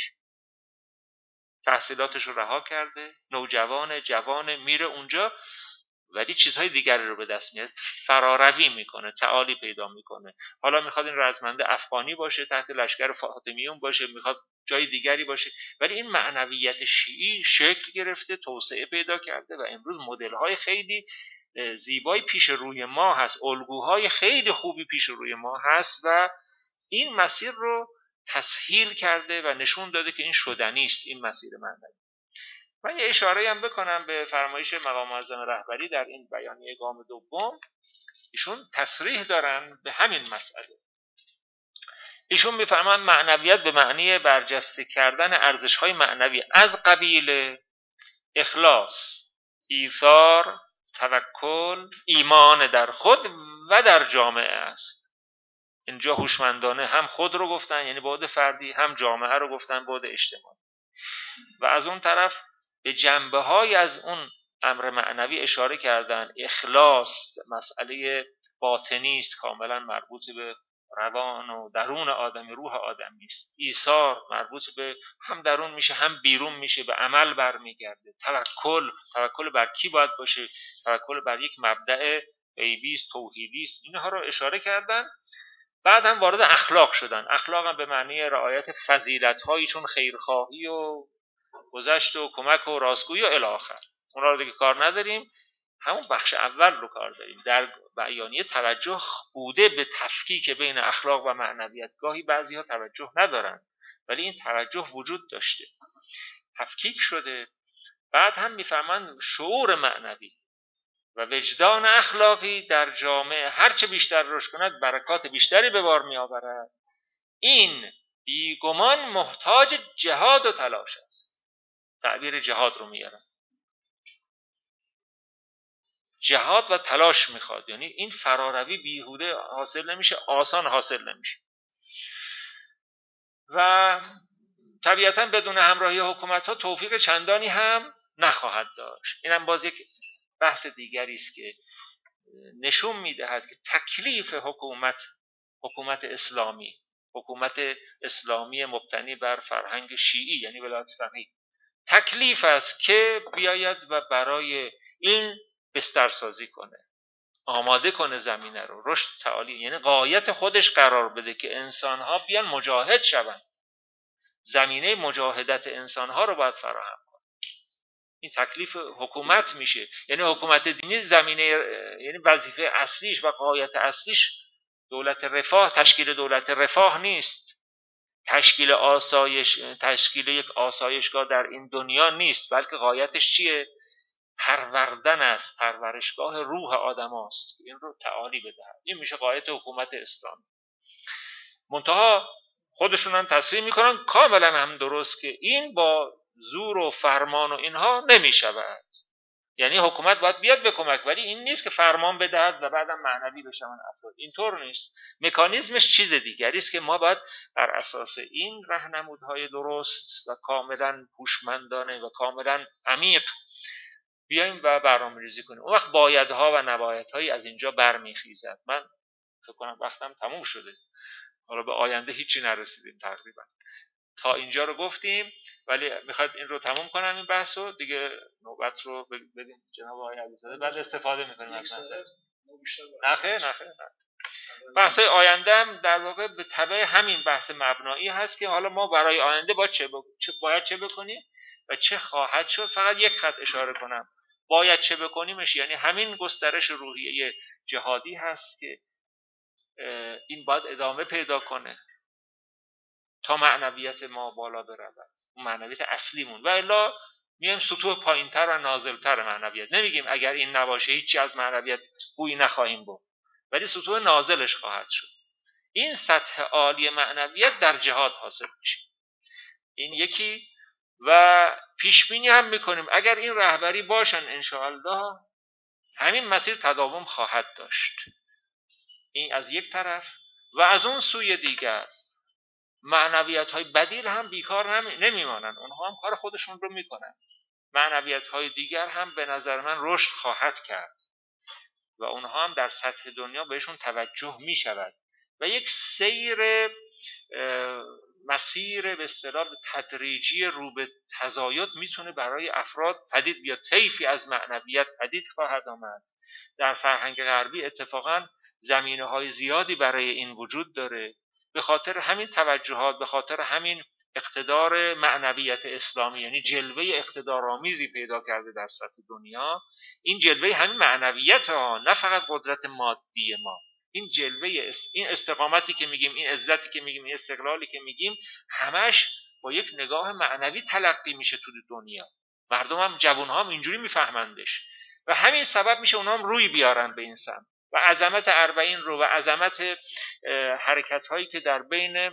تحصیلاتش رو رها کرده، نوجوان جوان میره اونجا، ولی چیزهای دیگری رو به دست میاره، فراروی میکنه، تعالی پیدا میکنه. حالا میخواد این رزمنده افغانی باشه، تحت لشکر فاطمیون باشه، میخواد جای دیگری باشه، ولی این معنویت شیعی شکل گرفته، توسعه پیدا کرده و امروز مدل‌های خیلی زیبایی پیش روی ما هست، الگوهای خیلی خوبی پیش روی ما هست و این مسیر رو تسهیل کرده و نشون داده که این شدنی است، این مسیر معنوی. من یه اشاره هم بکنم به فرمایش مقام معظم رهبری در این بیانیه گام دوم. ایشون تصریح دارن به همین مسئله. ایشون میفرمان معنویت به معنی برجسته کردن ارزش‌های معنوی از قبیل اخلاص، ایثار، توکل، ایمان در خود و در جامعه است. اینجا هوشمندانه هم خود رو گفتن یعنی بعد فردی، هم جامعه رو گفتن بعد اجتماعی، و از اون طرف به جنبه‌های از اون امر معنوی اشاره کردن. اخلاص مسئله باطنی است، کاملا مربوط به روان و درون آدمی، روح آدمی است. ایثار مربوط به هم درون میشه هم بیرون میشه، به عمل برمیگرده. توکل، توکل بر کی باید باشه؟ توکل بر یک مبدأ غیبی است، توحیدی است. اینها رو اشاره کردن. بعد هم وارد اخلاق شدن. اخلاق هم به معنی رعایت فضیلت‌هایی چون خیرخواهی و گذشت و کمک و راستگویی و الی آخر. اونا رو دیگه کار نداریم، همون بخش اول رو کار داریم. در بیانیه توجه بوده به تفکیک بین اخلاق و معنویت. گاهی بعضی‌ها توجه ندارن ولی این توجه وجود داشته، تفکیک شده. بعد هم میفهمن شعور معنوی و وجدان اخلاقی در جامعه هرچه بیشتر رشد کند برکات بیشتری به بار می آورد. این بیگمان محتاج جهاد و تلاش است. تعبیر جهاد رو میارن. جهاد و تلاش میخواد، یعنی این فراروی بیهوده حاصل نمیشه، آسان حاصل نمیشه و طبیعتا بدون همراهی حکومت ها توفیق چندانی هم نخواهد داشت. اینم باز یک بحث دیگری است که نشون میدهد که تکلیف حکومت حکومت اسلامی حکومت اسلامی مبتنی بر فرهنگ شیعی یعنی ولایت فقیه تکلیف است که بیاید و برای این بسترسازی کنه. آماده کنه زمینه رو، رشد تعالی، یعنی غایت خودش قرار بده که انسان‌ها بیان مجاهد شوند. زمینه مجاهدت انسان‌ها رو باید فراهم کنه. این تکلیف حکومت میشه. یعنی حکومت دینی زمینه، یعنی وظیفه اصلیش و غایت اصلیش دولت رفاه، تشکیل دولت رفاه نیست. تشکیل آسایش، تشکیل یک آسایشگاه در این دنیا نیست، بلکه غایتش چیه؟ پروردن است، پرورشگاه روح آدم است. این رو تعالی بدهد. این میشه غایت حکومت اسلامی. منتها خودشون هم تصریح میکنن کاملا هم درست که این با زور و فرمان و اینها نمیشود. یعنی حکومت باید بیاد به کمک، ولی این نیست که فرمان بدهد و بعدم معنوی بشن افراد. اینطور نیست. مکانیزمش چیز دیگری است که ما باید بر اساس این راهنمودهای درست و کاملا هوشمندانه و کاملا عمیق بیایم و برنامه‌ریزی کنیم. اون وقت بایدها و نبایدهایی از اینجا برمیخیزد. من فکر کنم وقتم تموم شده. حالا به آینده هیچی نرسیدیم تقریبا. تا اینجا رو گفتیم، ولی میخواد این رو تموم کنم این بحثو دیگه، نوبت رو بدیم جناب آقای علیزاده، بعد استفاده میکنیم از نظر. نخه نخه بحث آینده هم در واقع به تبع همین بحث مبنایی هست که حالا ما برای آینده باید چه, ب... چه باید چه بکنیم و چه خواهد شد. فقط یک خط اشاره کنم، باید چه بکنیمش یعنی همین گسترش روحیه جهادی هست که این باید ادامه پیدا کنه تا معنویت ما بالا برود، اون معنویت اصلیمون. و الا میایم سطوح پایینتر و نازلتر معنویت. نمیگیم اگر این نباشه هیچی از معنویت بویی نخواهیم برد، ولی سطوح نازلش خواهد شد. این سطح عالی معنویت در جهاد حاصل میشه. این یکی. و پیش بینی هم میکنیم اگر این رهبری باشن انشاءالله همین مسیر تداوم خواهد داشت. این از یک طرف. و از اون سوی دیگر معنویت های بدیل هم بیکار نمیمانن، اونها هم کار خودشون رو میکنن. معنویت های دیگر هم به نظر من رشد خواهد کرد و اونها هم در سطح دنیا بهشون توجه میشود و یک سیر مسیر به اصطلاح تدریجی رو به تزاید میتونه برای افراد پدید بیاد. طیفی از معنویت پدید خواهد آمد. در فرهنگ غربی اتفاقا زمینه های زیادی برای این وجود داره. به خاطر همین توجهات، به خاطر همین اقتدار معنویت اسلامی، یعنی جلوه اقتدارآمیزی پیدا کرده در سطح دنیا. این جلوه همین معنویت ها، نه فقط قدرت مادی ما. این جلوه، این استقامتی که میگیم، این عزتی که میگیم، این استقلالی که میگیم، همش با یک نگاه معنوی تلقی میشه تو دنیا. مردم هم، جوان هم اینجوری میفهمندش و همین سبب میشه اونها هم روی بیارن به این سمت. و عظمت اربعین رو و عظمت حرکت هایی که در بین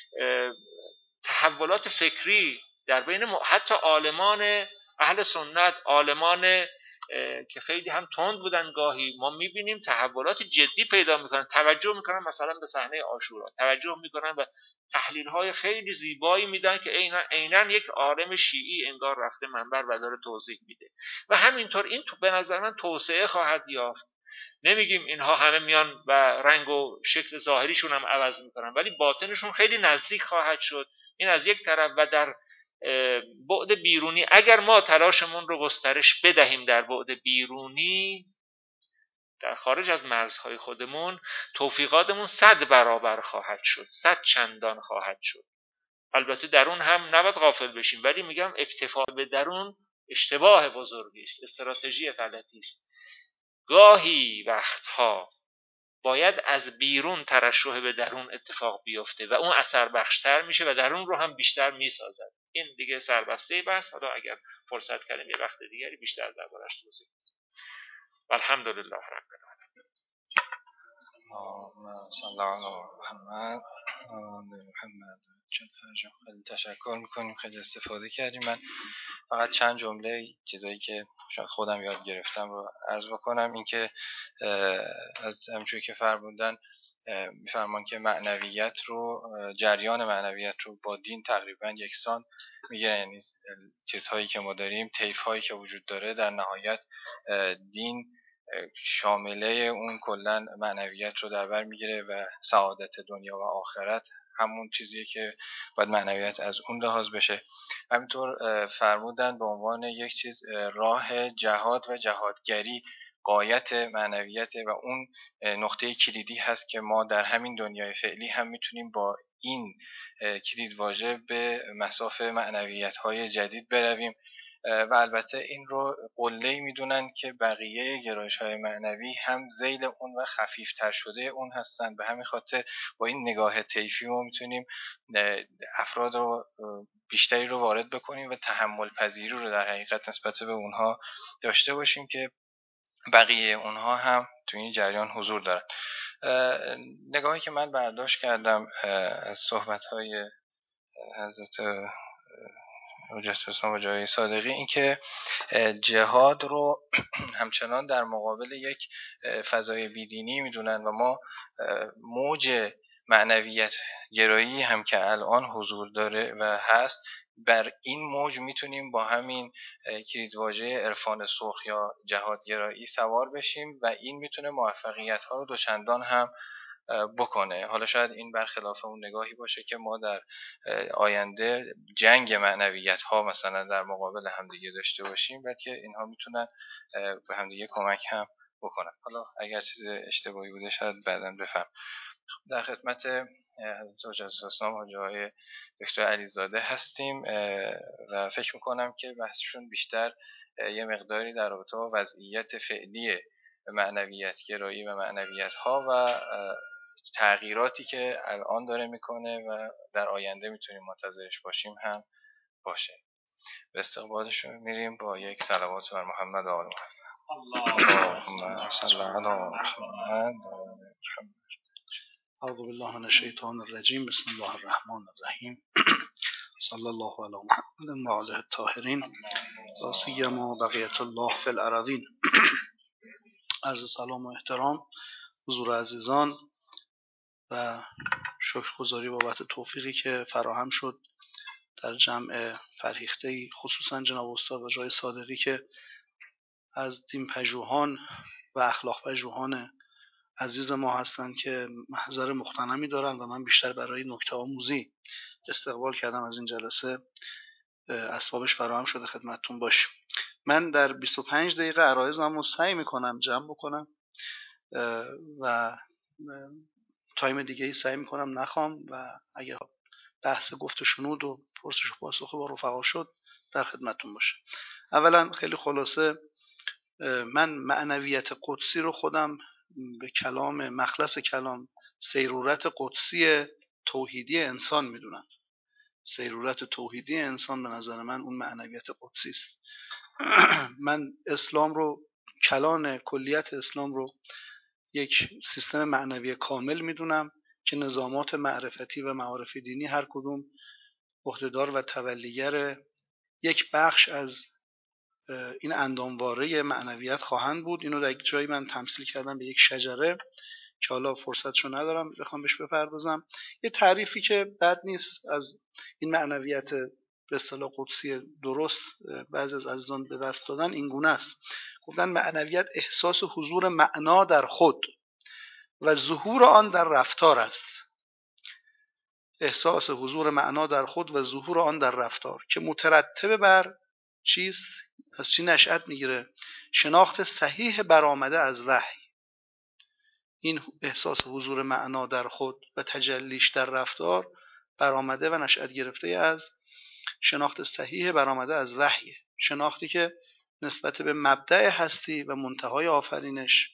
تحولات فکری در بین حتی عالمان اهل سنت، عالمان که خیلی هم تند بودن گاهی، ما میبینیم تحولات جدی پیدا میکنن، توجه میکنن مثلا به صحنه عاشورا، توجه میکنن و تحلیل های خیلی زیبایی میدن که عیناً عیناً یک عالم شیعی انگار رفته منبر و داره توضیح میده. و همینطور این تو به نظر من توسعه خواهد یافت. نمیگیم اینها همه میان و رنگ و شکل ظاهریشون هم عوض میکنن، ولی باطنشون خیلی نزدیک خواهد شد. این از یک طرف. و در بعد بیرونی اگر ما تلاشمون رو گسترش بدهیم در بعد بیرونی، در خارج از مرزهای خودمون، توفیقاتمون صد برابر خواهد شد، صد چندان خواهد شد. البته درون هم نباید غافل بشیم، ولی میگم اکتفا به درون اشتباه بزرگی است، استراتژی غلطی است. گاهی وقتها باید از بیرون ترشح به درون اتفاق بیفته و اون اثر بخشتر میشه و درون رو هم بیشتر میسازد. این دیگه سربسته بحث، حالا اگر فرصت کردیم یه وقت دیگری بیشتر دربارش توضیح میدم. الحمدلله رب العالمین. صلی الله علی محمد محمد. خیلی تشکر میکنیم، خیلی استفاده کردیم. من فقط چند جمله چیزایی که شاید خودم یاد گرفتم رو عرض بکنم. این که از همونجوری که فرمودن میفرمان که معنویت رو، جریان معنویت رو با دین تقریبا یکسان میگیرن. یعنی چیزهایی که ما داریم، طیف‌هایی که وجود داره، در نهایت دین شامله اون کلن معنویت رو در بر میگیره و سعادت دنیا و آخرت همون چیزیه که باید معنویت از اون لحاظ بشه. همینطور فرمودن به عنوان یک چیز راه جهاد و جهادگری غایت معنویت و اون نقطه کلیدی هست که ما در همین دنیای فعلی هم میتونیم با این کلیدواژه به مصاف معنویت‌های جدید برویم و البته این رو قله‌ای میدونن که بقیه گرایش‌های معنوی هم ذیل اون و خفیفتر شده اون هستن. به همین خاطر با این نگاه طیفی ما میتونیم افراد رو بیشتری رو وارد بکنیم و تحمل پذیری رو در حقیقت نسبت به اونها داشته باشیم که بقیه اونها هم تو این جریان حضور دارن. نگاهی که من برداشت کردم از صحبت‌های حضرت حجت اسلام و جای صادقی این که جهاد رو همچنان در مقابل یک فضای بیدینی میدونن و ما موج معنویت گرایی هم که الان حضور داره و هست، بر این موج میتونیم با همین کلیدواژه عرفان سرخ یا جهادگرایی سوار بشیم و این میتونه موفقیت ها رو دوچندان هم بکنه. حالا شاید این برخلاف اون نگاهی باشه که ما در آینده جنگ معنویت ها مثلا در مقابل همدیگه داشته باشیم، بلکه اینها میتونن به همدیگه کمک هم بکنن. حالا اگر چیز اشتباهی بوده شاید بعداً بفهم. در خدمت حضرت حجت الاسلام حاجی آقای دکتر علیزاده هستیم و فکر میکنم که بحثشون بیشتر یه مقداری در رابطه با وضعیت فعلی معنویت گرایی و معنویت ها و تغییراتی که الان داره میکنه و در آینده میتونیم منتظرش باشیم هم باشه. به استقبالشون میریم با یک صلوات بر محمد آل محمد. اللهم صل علی محمد. اعوذ بالله من الشیطان الرجیم. بسم الله الرحمن الرحیم. صلی الله علی محمد و آله الطاهرین لا سیما بقیة الله فی الارضین. عرض سلام و احترام حضور عزیزان و شکرگزاری بابت توفیقی که فراهم شد در جمع فرهیخته‌ای، خصوصا جناب استاد و جای صادقی که از دین پژوهان و اخلاق پژوهان عزیز ما هستند که محضر مغتنمی دارند و من بیشتر برای نکته آموزی استقبال کردم از این جلسه. اسبابش فراهم شده خدمتتون باش. من در بیست و پنج دقیقه عرایضم رو سعی میکنم جمع بکنم و تایم دیگه ای سعی میکنم نخوام و اگر بحث گفت و شنود و پرسش و پاسخ با رفقا شد در خدمتتون باشه. اولا خیلی خلاصه، من معنویت قدسی رو خودم به کلام مخلص کلام سیرورت قدسی توحیدی انسان میدونم. سیرورت توحیدی انسان به نظر من اون معنویت قدسی است. من اسلام رو، کلان کلیت اسلام رو یک سیستم معنوی کامل میدونم که نظامات معرفتی و معارف دینی هر کدوم عهده‌دار و تولیگر یک بخش از این اندامواره معنویت خواهند بود. اینو در یک جایی من تمثیل کردم به یک شجره که حالا فرصتشو ندارم بخوام بهش بپردازم. یه تعریفی که بد نیست از این معنویت به اصطلاح قدسی درست بعضی از عزیزان به دست دادن این گونه است. گفتن معنویت احساس حضور معنا در خود و ظهور آن در رفتار است. احساس حضور معنا در خود و ظهور آن در رفتار که مترتب بر چیست؟ از چی نشأت میگیره؟ شناخت صحیح برآمده از وحی. این احساس حضور معنا در خود و تجلیش در رفتار برآمده و نشأت گرفته از شناخت صحیح برآمده از وحی، شناختی که نسبت به مبدأ هستی و منتهای آفرینش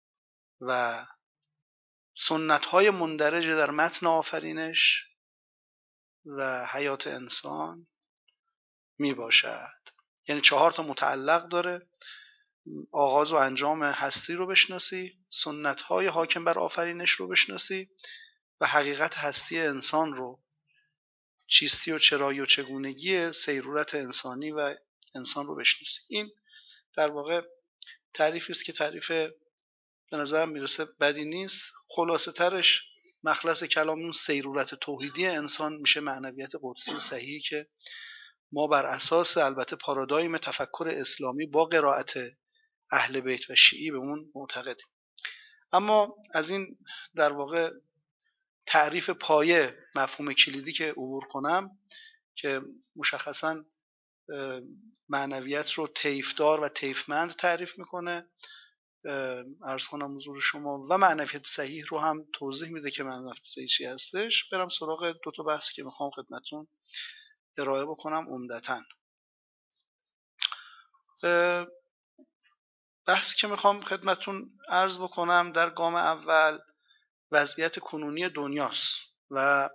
و سنت‌های مندرج در متن آفرینش و حیات انسان می باشد. یعنی چهار تا متعلق داره: آغاز و انجام هستی رو بشناسی، سنت‌های حاکم بر آفرینش رو بشناسی و حقیقت هستی انسان رو، چیستی و چرایی و چگونگی سیرورت انسانی و انسان رو بشناسی. این در واقع تعریفی است که تعریف به نظرم میرسه بدی نیست. خلاصه ترش مخلص کلام اون سیرورت توحیدی انسان میشه معنویت قدسی صحیحی که ما بر اساس البته پارادایم تفکر اسلامی با قرائت اهل بیت و شیعی به اون معتقدیم. اما از این در واقع تعریف پایه مفهوم کلیدی که عبور کنم که مشخصاً معنویت رو طیفدار و طیفمند تعریف میکنه عرض کنم حضور شما و معنویت صحیح رو هم توضیح میده که معنویت صحیح چی هستش. برم سراغ دو تا بحث که میخوام خدمتتون ارائه بکنم عمدتاً. بحثی که میخوام خدمتتون عرض بکنم در گام اول وضعیت کنونی دنیاست و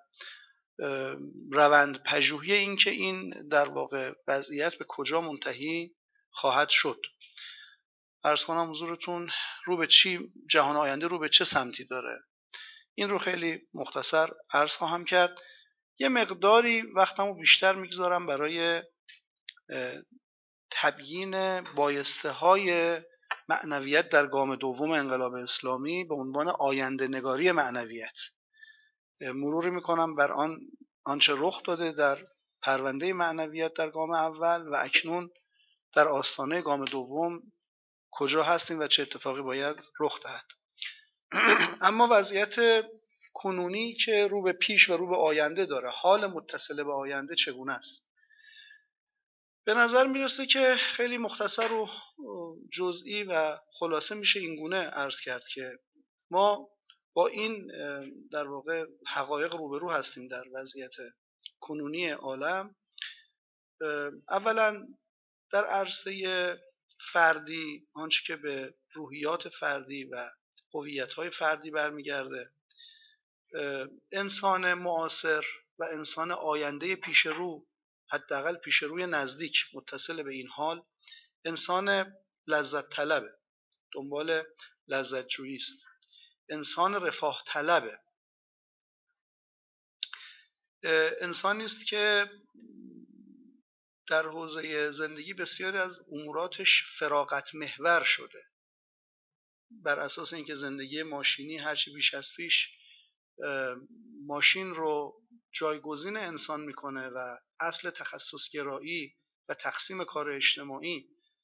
روند پژوهی این که این در واقع وضعیت به کجا منتهی خواهد شد. عرض کنم حضورتون رو به چی جهان آینده رو به چه سمتی داره. این رو خیلی مختصر عرض خواهم کرد. یه مقداری وقتمو بیشتر میگذارم برای تبیین بایسته های معنویت در گام دوم انقلاب اسلامی به عنوان آینده نگاری معنویت. مروری میکنم بر آن آنچه رخ داده در پرونده معنویت در گام اول و اکنون در آستانه گام دوم کجا هستیم و چه اتفاقی باید رخ دهد. اما وضعیت کنونی که رو به پیش و رو به آینده داره، حال متصل به آینده چگونه است؟ به نظر میرسه که خیلی مختصر و جزئی و خلاصه میشه اینگونه عرض کرد که ما با این در واقع حقایق روبرو هستیم در وضعیت کنونی عالم. اولا در عرصه فردی آنچه که به روحیات فردی و هویت‌های فردی برمیگرده، انسان معاصر و انسان آینده پیش رو، حداقل پیش روی نزدیک متصل به این حال، انسان لذت طلبه، دنبال لذت جویی است، انسان رفاه طلبه، انسانی است که در حوزه زندگی بسیاری از اموراتش فراغت محور شده، بر اساس اینکه زندگی ماشینی هرچی بیش از پیش ماشین رو جایگزین انسان میکنه و اصل تخصص گرایی و تقسیم کار اجتماعی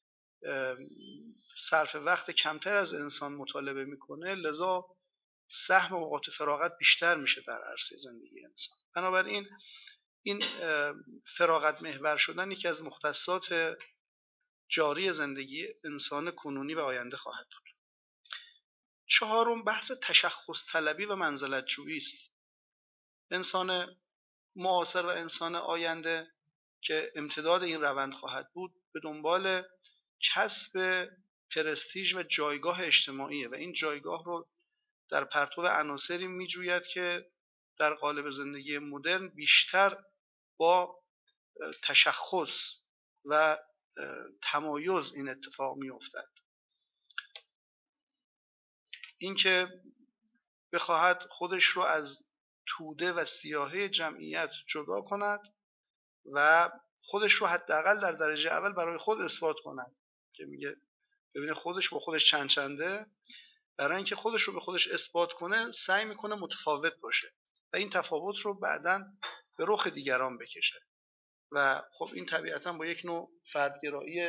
صرف وقت کمتر از انسان مطالبه میکنه، لذا سهم اوقات فراغت بیشتر میشه در عرصه زندگی انسان. بنابراین این فراغت محور شدن یکی از مختصات جاری زندگی انسان کنونی و آینده خواهد بود. چهارم بحث تشخص طلبی و منزلت جویی است. انسان معاصر و انسان آینده که امتداد این روند خواهد بود به دنبال کسب پرستیژ و جایگاه اجتماعیه و این جایگاه رو در پرتو عناصری میجوید که در قالب زندگی مدرن بیشتر با تشخص و تمایز این اتفاق میافتد. اینکه بخواهد خودش رو از توده و سیاهه جمعیت جدا کند و خودش رو حداقل در درجه اول برای خود اثبات کند، که میگه ببینه خودش با خودش چند چنده. برای اینکه خودش رو به خودش اثبات کنه سعی میکنه متفاوت باشه و این تفاوت رو بعداً به رخ دیگران بکشه و خب این طبیعتاً با یک نوع فردگرایی،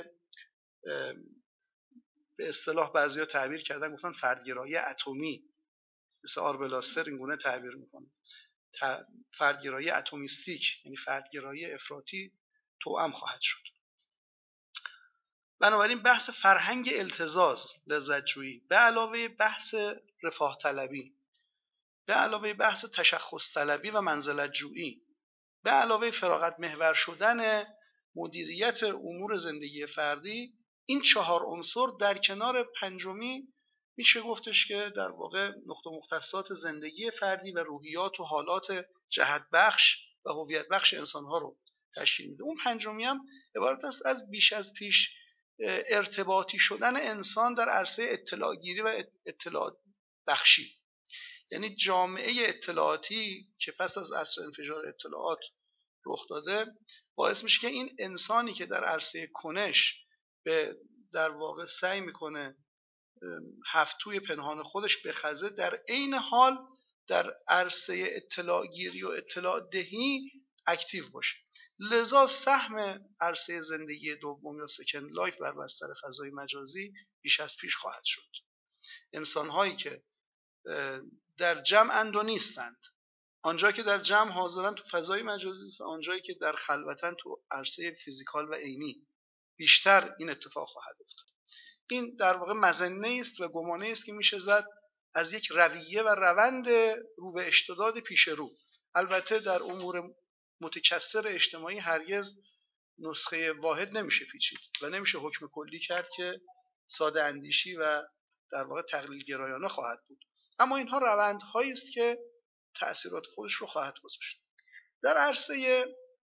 به اصطلاح بعضیا تعبیر کردن گفتن فردگرایی اتمی، مثل آربلاستر اینگونه تعبیر میکنه، فردگرایی اتمیستیک، یعنی فردگرایی افراطی توأم خواهد شد. بنابراین بحث فرهنگ التزاز، لذت جویی، به علاوه بحث رفاه طلبی، به علاوه بحث تشخص طلبی و منزلت جویی، به علاوه فراغت محور شدن مدیریت امور زندگی فردی، این چهار عنصر در کنار پنجمی میشه گفتش که در واقع نقطه مختصات زندگی فردی و روحیات و حالات جهت بخش و هویت بخش انسانها رو تشکیل میده. اون پنجمی هم عبارت است از بیش از پیش ارتباطی شدن انسان در عرصه اطلاع گیری و اطلاعات بخشی، یعنی جامعه اطلاعاتی که پس از عصر انفجار اطلاعات رخ داده باعث میشه که این انسانی که در عرصه کنش به در واقع سعی میکنه هفتوی پنهان خودش بخزه، در عین حال در عرصه اطلاع گیری و اطلاع دهی اکتیو باشه. لذا سهم عرصه زندگی دوم یا سکند لایف بر بستر فضای مجازی بیش از پیش خواهد شد. انسان‌هایی که در جمع اند و نیستند، آنجا که در جمع حاضرن تو فضای مجازی است، آنجایی که در خلوتن تو عرصه فیزیکال و عینی، بیشتر این اتفاق خواهد افتاد. این در واقع مظنه است و گمانه است که میشه زد از یک رویه و روند رو به اشتداد پیش رو. البته در امور متکثر اجتماعی هرگز نسخه واحد نمیشه پیچید و نمیشه حکم کلی کرد که ساده اندیشی و در واقع تقلیل گرایانه خواهد بود، اما اینها روندهایی است که تأثیرات خودش رو خواهد گذاشت. در عرصه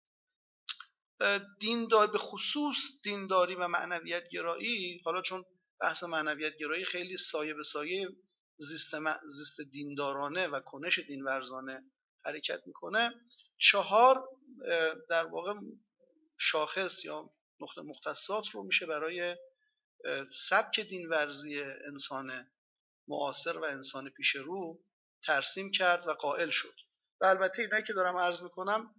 دیندار به خصوص دینداری و معنویت گرایی، حالا چون بحث معنویت گرایی خیلی سایه به سایه زیست, زیست دیندارانه و کنش دینورزانه حرکت میکنه، چهار در واقع شاخص یا نقطه مختصات رو میشه برای سبک دینورزی انسان معاصر و انسان پیش رو ترسیم کرد و قائل شد. و البته اینایی که دارم عرض میکنم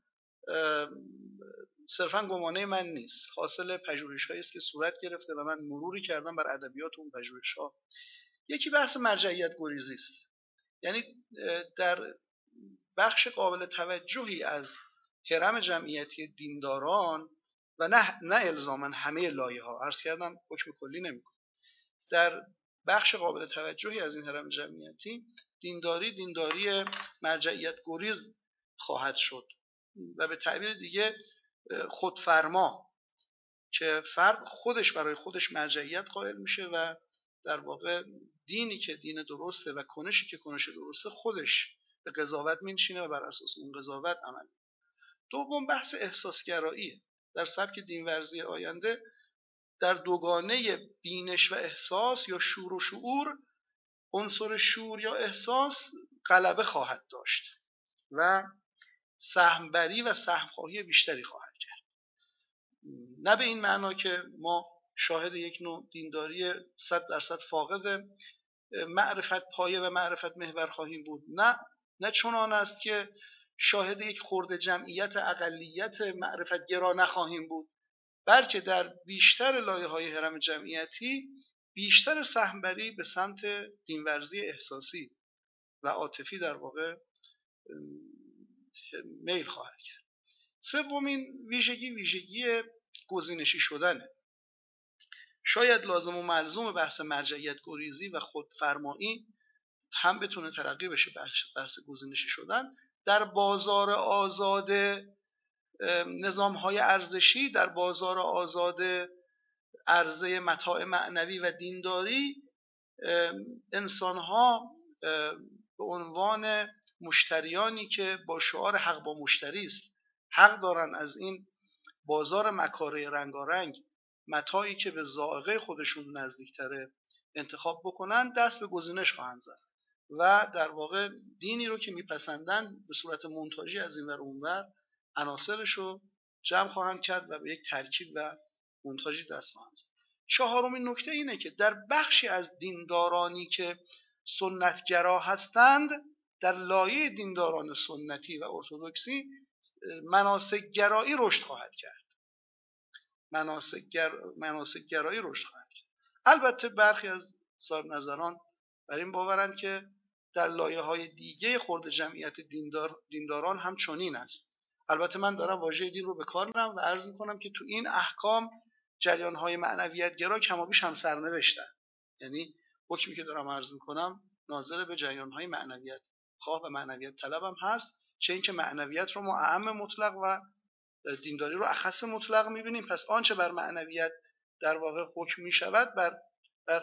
صرفا گمانه من نیست، حاصل پژوهش‌هایی است که صورت گرفته و من مروری کردم بر ادبیات اون پژوهش‌ها. یکی بحث مرجعیت گریزی است، یعنی در بخش قابل توجهی از هرم جمعیتی دینداران و نه نه الزاما همه لایه‌ها، عرض کردم حکم کلی نمی‌کنه، در بخش قابل توجهی از این هرم جمعیتی دینداری دینداری مرجعیت گریز خواهد شد و به تعبیر دیگه خودفرما، که فرد خودش برای خودش مرجعیت قائل میشه و در واقع دینی که دین درسته و کنشی که کنش درسته خودش به قضاوت می‌نشینه و بر اساس اون قضاوت عمل. دوم بحث احساسگرایی. در سبک دینورزی آینده در دوگانه بینش و احساس یا شور و شعور، عنصر شور یا احساس غلبه خواهد داشت و سهمبری و سهمخواهی بیشتری خواهد کرد. نه به این معنا که ما شاهد یک نوع دینداری صد درصد فاقد معرفت پایه و معرفت محور خواهیم بود، نه نه چنان است که شاهد یک خرد جمعیت اقلیت معرفت گرا نخواهیم بود، بلکه در بیشتر لایه‌های هرم جمعیتی بیشتر سهمبری به سمت دینورزی احساسی و عاطفی در واقع میل خواهد کرد. سومین ویژگی ویژگی گزینشی شدنه. شاید لازم و ملزوم بحث مرجعیت گریزی و خودفرمایی هم بتونه ترقی بشه بحث گزینشی شدن در بازار آزاد نظام‌های ارزشی، در بازار آزاد عرضه متاع معنوی و دینداری. انسان‌ها به عنوان مشتریانی که با شعار حق با مشتری است، حق دارن از این بازار مکاره رنگارنگ متاعی که به ذائقه خودشون نزدیکتره انتخاب بکنن، دست به گزینش خواهند زد و در واقع دینی رو که میپسندن به صورت مونتاژی از این ور اون ور عناصرش رو جمع خواهند کرد و به یک ترکیب و مونتاژی دست خواهند زد. چهارمین نکته اینه که در بخشی از دیندارانی که سنتگرا هستند، در لایه دینداران سنتی و ارتدوکسی مناسک گرایی رشد خواهد کرد. مناسک گر... مناسک گرایی رشد خواهد کرد. البته برخی از صاحب نظران بر این باورند که در لایه‌های دیگه خرد جمعیت دیندار... دینداران هم چنین است. البته من دارم واژه دین رو به کار می‌برم و عرض می‌کنم که تو این احکام جریان‌های معنویت گرا کمابیش هم سرنوشتن، یعنی حکمی که دارم عرض می‌کنم ناظر به جریان‌های معنویت خواه و معنویت طلب هم هست، چه اینکه معنویت رو ما اعم مطلق و دینداری رو اخص مطلق می‌بینیم. پس آنچه بر معنویت در واقع حکم می‌شود بر بر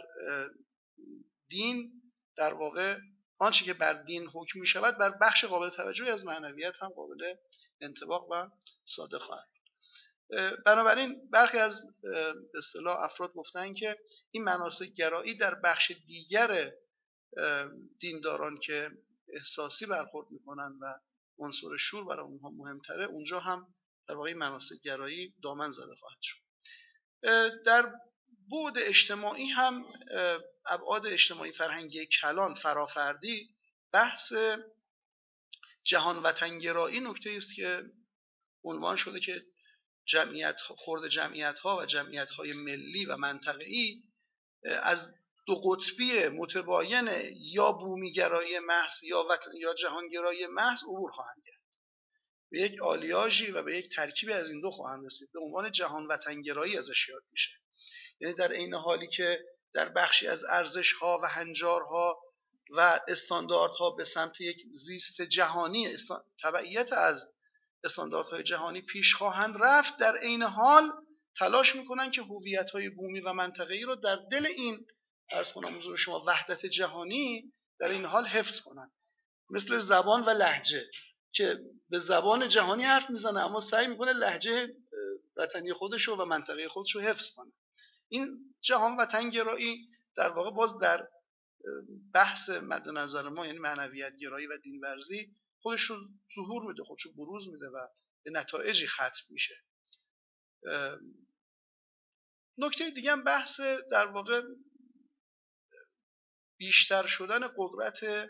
دین در واقع آنچه که بر دین حکم می‌شود بر بخش قابل توجهی از معنویت هم قابل انطباق و صادق خواهد. بنابراین برخی از به اصطلاح افراد گفتن که این مناسک گرایی در بخش دیگر دینداران که احساسی برخورد میکنن و عنصر شور برای اونها مهمتره، اونجا هم در واقع مناسک گرایی دامن زده خواهد شد. در بعد اجتماعی هم ابعاد اجتماعی فرهنگی کلان فرافردی، بحث جهان وطنگرایی نکته است که عنوان شده که جمعیت خرد جمعیت ها و جمعیت های ملی و منطقه‌ای از دو قطبی متباین یا بومیگرایی محض یا وطن یا جهانگرایی محض عبور خواهند کرد. به یک آلیاژی و به یک ترکیبی از این دو خواهند رسید. به عنوان جهان وطنگرایی ازش یاد میشه. یعنی در عین حالی که در بخشی از ارزش‌ها و هنجارها و استانداردها به سمت یک زیست جهانی، تبعیت از استانداردهای جهانی پیش خواهند رفت، در عین حال تلاش میکنن که هویت‌های بومی و منطقه‌ای رو در دل این عرض کنم حضور شما وحدت جهانی در این حال حفظ کنن. مثل زبان و لهجه که به زبان جهانی حرف میزنه اما سعی میکنه لهجه وطنی خودشو و منطقه خودشو حفظ کنه. این جهان وطن گرایی در واقع باز در بحث مد نظر ما، یعنی معنویت گرایی و دین ورزی، خودش رو ظهور میده، خودش رو بروز میده و به نتایجی ختم میشه. نکته دیگه هم بحث در واقع بیشتر شدن قدرت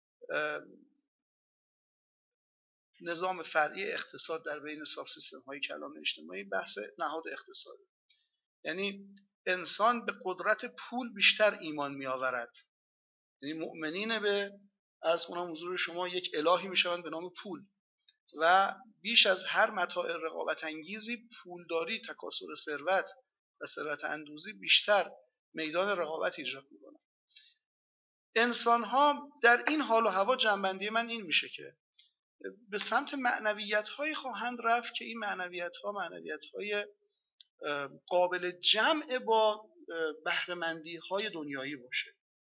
نظام فرعی اقتصاد در بین ساب سیستم های کلان اجتماعی، بحث نهاد اقتصادی. یعنی انسان به قدرت پول بیشتر ایمان می آورد، یعنی مؤمنین به از اونم حضور شما یک الهی می شوند به نام پول و بیش از هر متاع رقابت انگیزی پولداری، تکاثر ثروت و ثروت اندوزی بیشتر میدان رقابت ایجاد می کنند. انسان ها در این حال و هوا جنبندی من این میشه که به سمت معنویت هایی خواهند رفت که این معنویت ها معنویت های قابل جمع با بهره‌مندی های دنیایی باشه.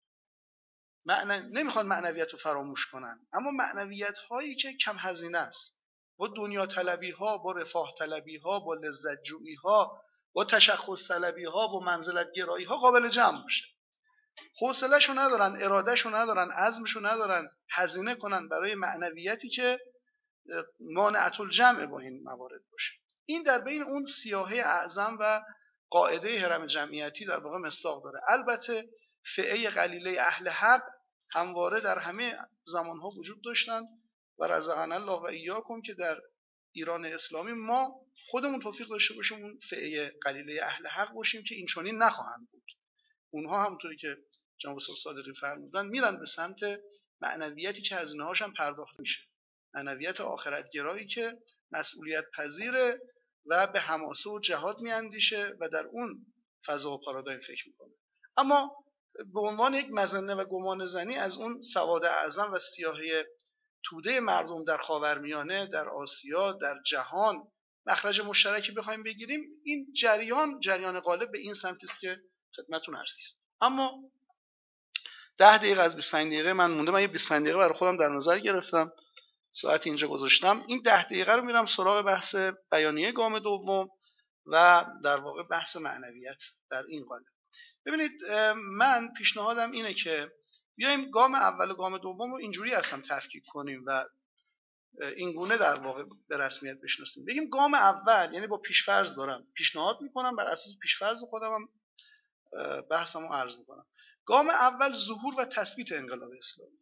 معنی نمیخوان معنویت رو فراموش کنن، اما معنویت هایی که کم هزینه است، با دنیا طلبی ها، با رفاه طلبی ها، با لذت جویی ها، با تشخص طلبی ها، با منزلت گرایی ها قابل جمع باشه. حوصله‌شو ندارن، اراده‌شو ندارن، عزمشو ندارن هزینه کنن برای معنویتی که مانعت الجمع با این موارد باشه. این در بین اون سیاهه اعظم و قاعده هرم جمعیتی در واقع مصداق داره. البته فئه قلیله اهل حق همواره در همه زمانها وجود داشتند و رزقنا الله و ایاکم که در ایران اسلامی ما خودمون توفیق داشته باشیم اون فئه قلیله اهل حق باشیم که این چنین نخواهند بود. اونها همونطوری که جناب استاد صادقی فرمودن میرن به سمت معنویتی که هزینه هاش هم پرداخت میشه، معنویت آخرت گرایی که مسئولیت پذیره و به حماسه و جهاد میاندیشه و در اون فضا و پارادایم فکر میکنه. اما به عنوان یک مظنه و گمان زنی از اون سواد اعظم و سیاهه توده مردم در خاورمیانه، در آسیا، در جهان مخرج مشترکی بخوایم بگیریم، این جریان جریان غالب به این سمتی است که خدمتتون عرض کردم. اما ده دقیقه از بیست و پنج دقیقه من مونده. من یه بیست و پنج دقیقه برای خودم در نظر گرفتم، ساعت اینجا گذاشتم. این ده دقیقه رو میرم سراغ بحث بیانیه گام دوم و در واقع بحث معنویت در این قالب. ببینید من پیشنهادم اینه که بیایم گام اول و گام دوم رو اینجوری اصلا تفکیک کنیم و این گونه در واقع به رسمیت بشناسیم. بگیم گام اول، یعنی با پیشفرض دارم پیشنهاد میکنم، بر اساس پیشفرض خودم هم بحثمو عرض میکنم. گام اول ظهور و تثبیت انقلاب اسلامی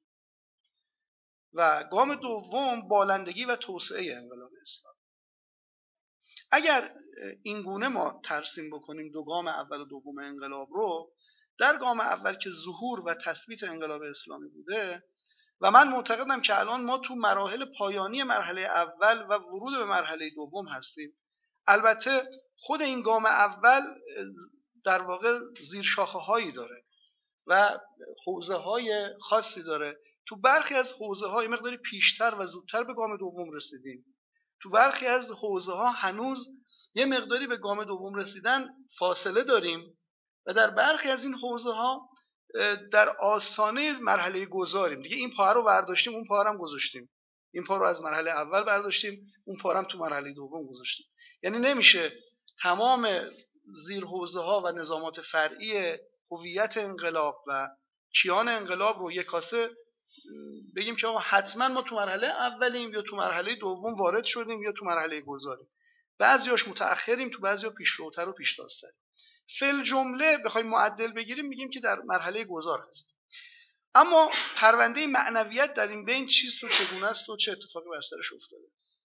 و گام دوم بالندگی و توسعه انقلاب اسلامی. اگر این گونه ما ترسیم بکنیم دو گام اول و دوم انقلاب رو، در گام اول که ظهور و تثبیت انقلاب اسلامی بوده و من معتقدم که الان ما تو مراحل پایانی مرحله اول و ورود به مرحله دوم هستیم. البته خود این گام اول در واقع زیر شاخه هایی داره و حوزه های خاصی داره. تو برخی از حوزه های مقداری پیشتر و زودتر به گام دوم رسیدیم، تو برخی از حوزه ها هنوز یه مقداری به گام دوم رسیدن فاصله داریم و در برخی از این حوزه ها در آستانه مرحله گذاریم. دیگه این پاره رو برداشتیم، اون پاره هم گذاشتیم، این پاره رو از مرحله اول برداشتیم، اون پاره هم تو مرحله دوم گذاشتیم. یعنی نمیشه تمام زیر حوزه ها و نظامات فرعی هویت انقلاب و کیان انقلاب رو یک کاسه بگیم که آقا حتما ما تو مرحله اولیم یا تو مرحله دوم وارد شدیم یا تو مرحله گذاریم. بعضیاش متأخریم، تو بعضیا پیشروتر و پیشتازتریم. فل جمله بخوایم معدل بگیریم میگیم که در مرحله گذار هست. اما پرونده معنویت در این بین چیست و چگونه است و چه اتفاقی بر سرش افتاده؟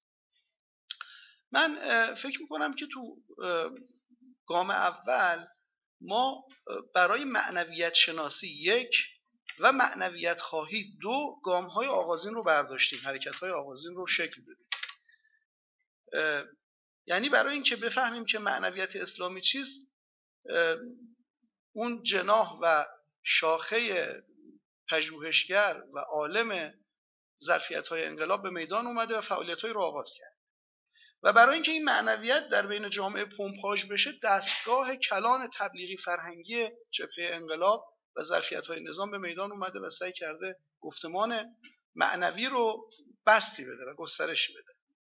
من فکر میکنم که تو گام اول ما برای معنویت شناسی یک و معنویت خواهی دو گام های آغازین رو برداشتیم، حرکت های آغازین رو شکل بدیم. یعنی برای اینکه بفهمیم که معنویت اسلامی چیست، اون جناح و شاخه پژوهشگر و عالم ظرفیت‌های انقلاب به میدان اومده و فعالیت‌های رو آغاز کرد و برای اینکه این معنویت در بین جامعه پمپاژ بشه، دستگاه کلان تبلیغی فرهنگی جبهه انقلاب و ظرفیت‌های نظام به میدان اومده و سعی کرده گفتمان معنوی رو بستی بده و گسترشی بده.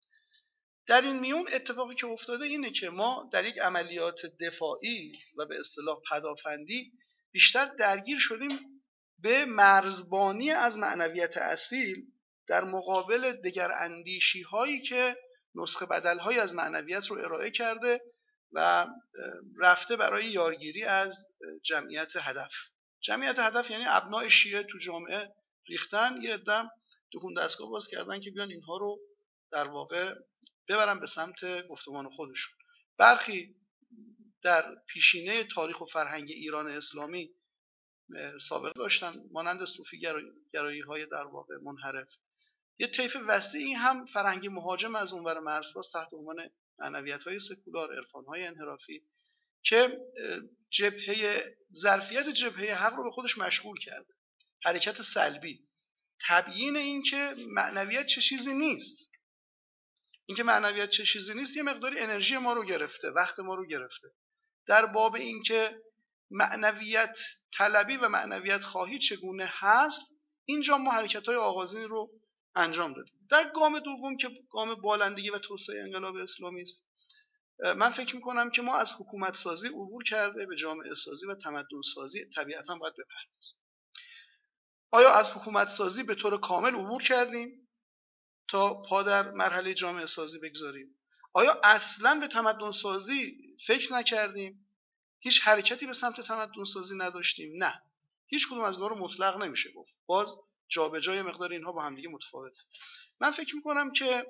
در این میون اتفاقی که افتاده اینه که ما در یک عملیات دفاعی و به اصطلاح پدافندی بیشتر درگیر شدیم به مرزبانی از معنویت اصیل در مقابل دگر اندیشی هایی که نسخه بدل های از معنویت رو ارائه کرده و رفته برای یارگیری از جمعیت هدف. جمعیت هدف یعنی ابناء شیعه تو جامعه ریختن، یه عده‌ام دکون دستگاه باز کردن که بیان اینها رو در واقع ببرن به سمت گفتمان خودشون. برخی در پیشینه تاریخ و فرهنگ ایران اسلامی سابقه داشتن، مانند صوفی گرایی های در واقع منحرف. یه طیف وسیعی هم فرهنگ مهاجم از اونور مرزباز تحت عنوان معنویت های سکولار، عرفان های انحرافی که جبهه ظرفیت جبهه حق رو به خودش مشغول کرده. حرکت سلبی، تبیین این که معنویت چه چیزی نیست. این که معنویت چه چیزی نیست یه مقداری انرژی ما رو گرفته، وقت ما رو گرفته. در باب این که معنویت طلبی و معنویت خواهی چگونه هست، اینجا ما حرکت‌های آغازین رو انجام دادیم. در گام دوم که گام بالندگی و توسعه انقلاب اسلامی است، من فکر می‌کنم که ما از حکومت سازی عبور کرده به جامعه سازی و تمدن سازی طبیعتاً باید بپردازیم. آیا از حکومت سازی به طور کامل عبور کردیم تا پا در مرحله جامعه سازی بگذاریم؟ آیا اصلاً به تمدن سازی فکر نکردیم؟ هیچ حرکتی به سمت تمدن سازی نداشتیم؟ نه. هیچ کدوم از اینا رو مطلق نمیشه گفت. باز جابجای مقدار اینها با هم دیگه متفاوته. من فکر میکنم که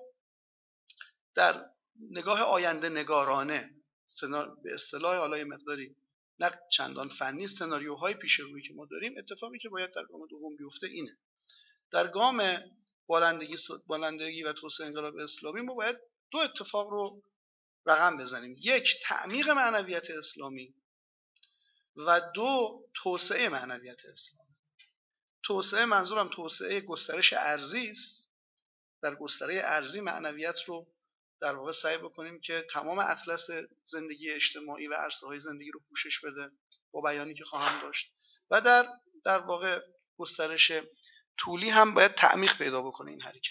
در نگاه آینده نگارانه، به اصطلاح حالا یه مقداری نه چندان فنی، سناریوهای پیش روی که ما داریم، اتفاقی که باید در گام دوم بیفته اینه. در گام بالندگی بالندگی و توسعه انقلاب اسلامی ما باید دو اتفاق رو رقم بزنیم. یک، تعمیق معنویت اسلامی و دو، توسعه معنویت اسلامی. توسعه منظورم توسعه گسترش ارضی است. در گستره ارضی معنویت رو در واقع سعی بکنیم که تمام اطلس زندگی اجتماعی و عرصه‌های زندگی رو پوشش بده با بیانی که خواهم داشت. و در در واقع گسترش طولی هم باید تعمیق پیدا بکنه این حرکت.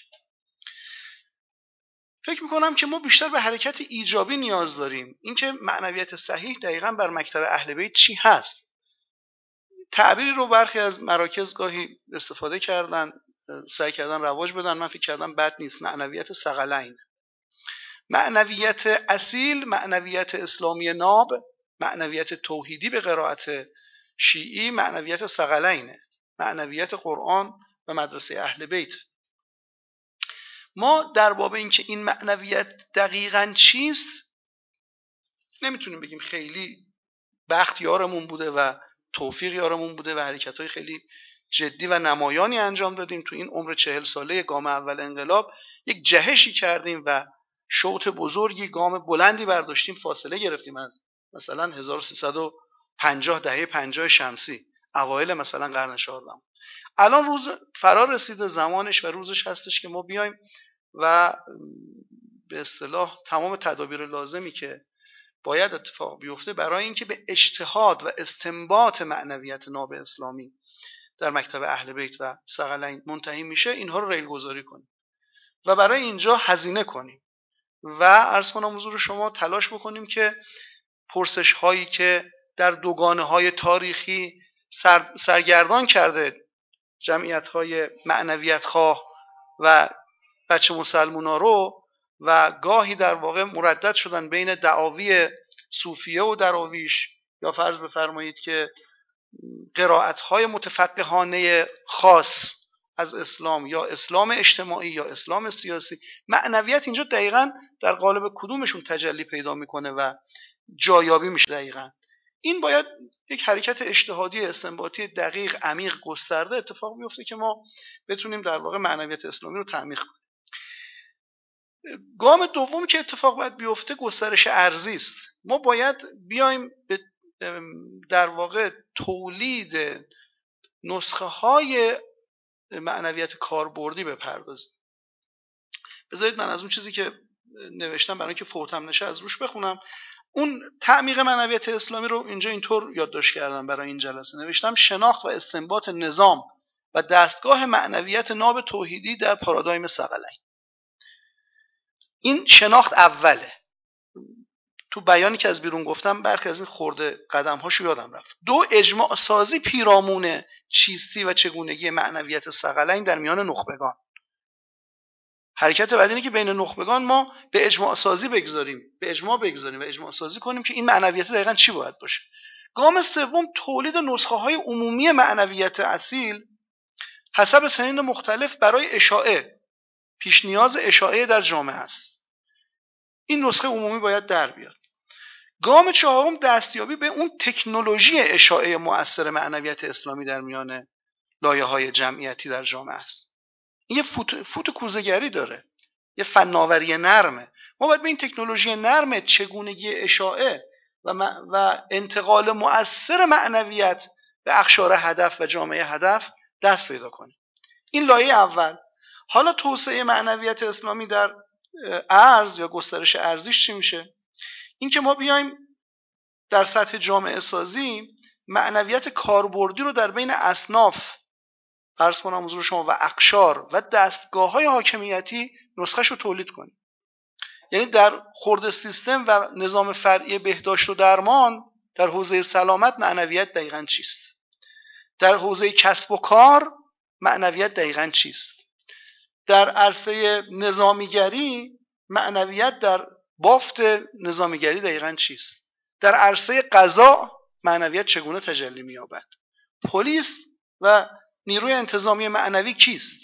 فکر میکنم که ما بیشتر به حرکت ایجابی نیاز داریم. اینکه معنویت صحیح دقیقاً بر مکتب اهل بیت چی هست؟ تعبیری رو برخی از مراکز گاهی استفاده کردن، سعی کردن رواج بدن، من فکر کردم بد نیست. معنویت ثقلین، معنویت اصیل، معنویت اسلامی ناب، معنویت توحیدی به قرائت شیعی، معنویت ثقلینه، معنویت قرآن و مدرسه اهل بیت. ما در باب این که این معنویت دقیقاً چیست نمیتونیم بگیم. خیلی بخت یارمون بوده و توفیق یارمون بوده و حرکت‌های خیلی جدی و نمایانی انجام دادیم. تو این عمر چهل ساله گام اول انقلاب یک جهشی کردیم و شوط بزرگی، گام بلندی برداشتیم، فاصله گرفتیم از مثلا هزار و سیصد و پنجاه، دهه پنجاه شمسی، اوایل مثلا قرن چهاردهم. الان روز فرا رسیده زمانش و روزش هستش که ما بیایم و به اصطلاح تمام تدابیر لازمی که باید اتفاق بیفته برای اینکه به اجتهاد و استنباط معنویت ناب اسلامی در مکتب اهل بیت و ثقلین منتهی میشه، اینها رو ریل گذاری کنیم و برای اینجا هزینه کنیم و عرض کنم حضور شما تلاش بکنیم که پرسش هایی که در دوگانه های تاریخی سر، سرگردان کرده جمعیت های معنویت خواه و بچه مسلمونا رو و گاهی در واقع مردد شدن بین دعاوی صوفیه و دراویش، یا فرض بفرمایید که قرائت‌های متفقهانه خاص از اسلام یا اسلام اجتماعی یا اسلام سیاسی، معنویت اینجا دقیقاً در قالب کدومشون تجلی پیدا میکنه و جایابی میشه. دقیقاً این باید یک حرکت اجتهادی استنباطی دقیق، عمیق، گسترده اتفاق بیفته که ما بتونیم در واقع معنویت اسلامی رو تعمیق کنیم. گام دوم که اتفاق باید بیفته گسترش ارضی است. ما باید بیایم به در واقع تولید نسخه های معنویت کاربردی بپردازیم. بذارید من از اون چیزی که نوشتم برای اینکه فوتم نشه از روش بخونم. اون تعمیق معنویت اسلامی رو اینجا اینطور یادداشت کردم برای این جلسه. نوشتم شناخت و استنباط نظام و دستگاه معنویت ناب توحیدی در پارادایم ثقلین. این شناخت اوله. تو بیانی که از بیرون گفتم برخی از این خورده قدم هاشو یادم رفت. دو، اجماع سازی پیرامون چیستی و چگونگی معنویت ثقلین در میان نخبگان. حرکت بعد اینه که بین نخبگان ما به اجماع سازی بگذاریم، به اجماع بگذاریم و اجماع سازی کنیم که این معنویت دقیقاً چی باید باشه. گام سوم، تولید نسخه های عمومی معنویت اصیل حسب سنین مختلف برای اشاعه، پیش نیاز اشاعه در جامعه است. این نسخه عمومی باید در بیاد. گام چهارم، دستیابی به اون تکنولوژی اشاعه مؤثر معنویت اسلامی در میان لایه‌های جمعیتی در جامعه است. این یه فوت, فوت کوزه‌گری داره، یه فناوری نرمه. ما باید به این تکنولوژی نرمه، چگونگی اشاعه و, و انتقال مؤثر معنویت به اقشار هدف و جامعه هدف دست پیدا کنیم. این لایه اول. حالا توسعه معنویت اسلامی در ارز یا گسترش ارزیش چی میشه؟ این که ما بیایم در سطح جامعه سازی معنویت کاربردی رو در بین اصناف عرض کنم حضور شما و اقشار و دستگاه‌های حاکمیتی نسخه‌ش رو تولید کنیم. یعنی در خرد سیستم و نظام فرعی بهداشت و درمان در حوزه سلامت معنویت دقیقاً چیست؟ در حوزه کسب و کار معنویت دقیقاً چیست؟ در عرصه نظامیگری معنویت در بافت نظامیگری دقیقاً چیست؟ در عرصه قضا معنویت چگونه تجلی می‌یابد؟ پلیس و نیروی انتظامی معنوی کیست؟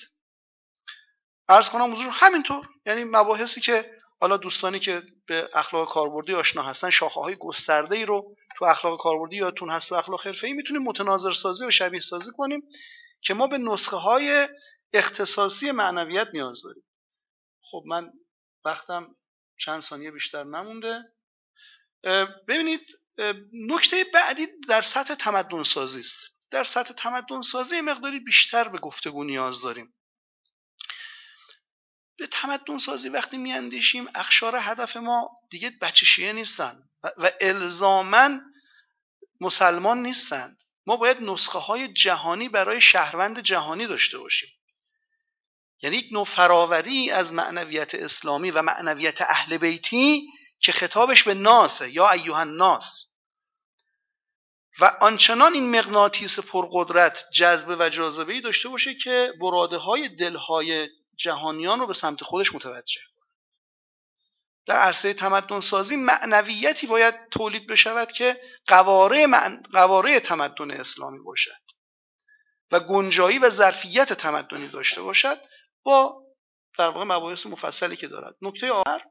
عرض کنم حضور همینطور. یعنی مباحثی که حالا دوستانی که به اخلاق کاربردی آشنا هستن شاخه‌های گسترده‌ای رو تو اخلاق کاربردی یادتون هست، تو اخلاق حرفه‌ای میتونیم متناظر سازی و شبیه سازی کنیم که ما به نسخه‌های اختصاصی معنویت نیاز داریم. خب من وقتم چند ثانیه بیشتر نمونده. ببینید نکته بعدی در سطح تمدن سازی است. در سطح تمدن سازی مقداری بیشتر به گفتگو نیاز داریم. به تمدن سازی وقتی میاندیشیم اقشار هدف ما دیگه بچه شیعه نیستن و الزاماً مسلمان نیستن. ما باید نسخه های جهانی برای شهروند جهانی داشته باشیم. یعنی یک نوع فراوری از معنویت اسلامی و معنویت اهل بیتی که خطابش به ناسه، یا ایها الناس، و آنچنان این مغناطیس پرقدرت جذبه و جاذبه‌ای داشته باشه که براده های دلهای جهانیان رو به سمت خودش متوجه کنه. در عرصه تمدن سازی معنویتی باید تولید بشود که قواره مع... قواره تمدن اسلامی باشد و گنجایی و ظرفیت تمدنی داشته باشد با در واقع مباحث مفصلی که دارد. نکته آخر،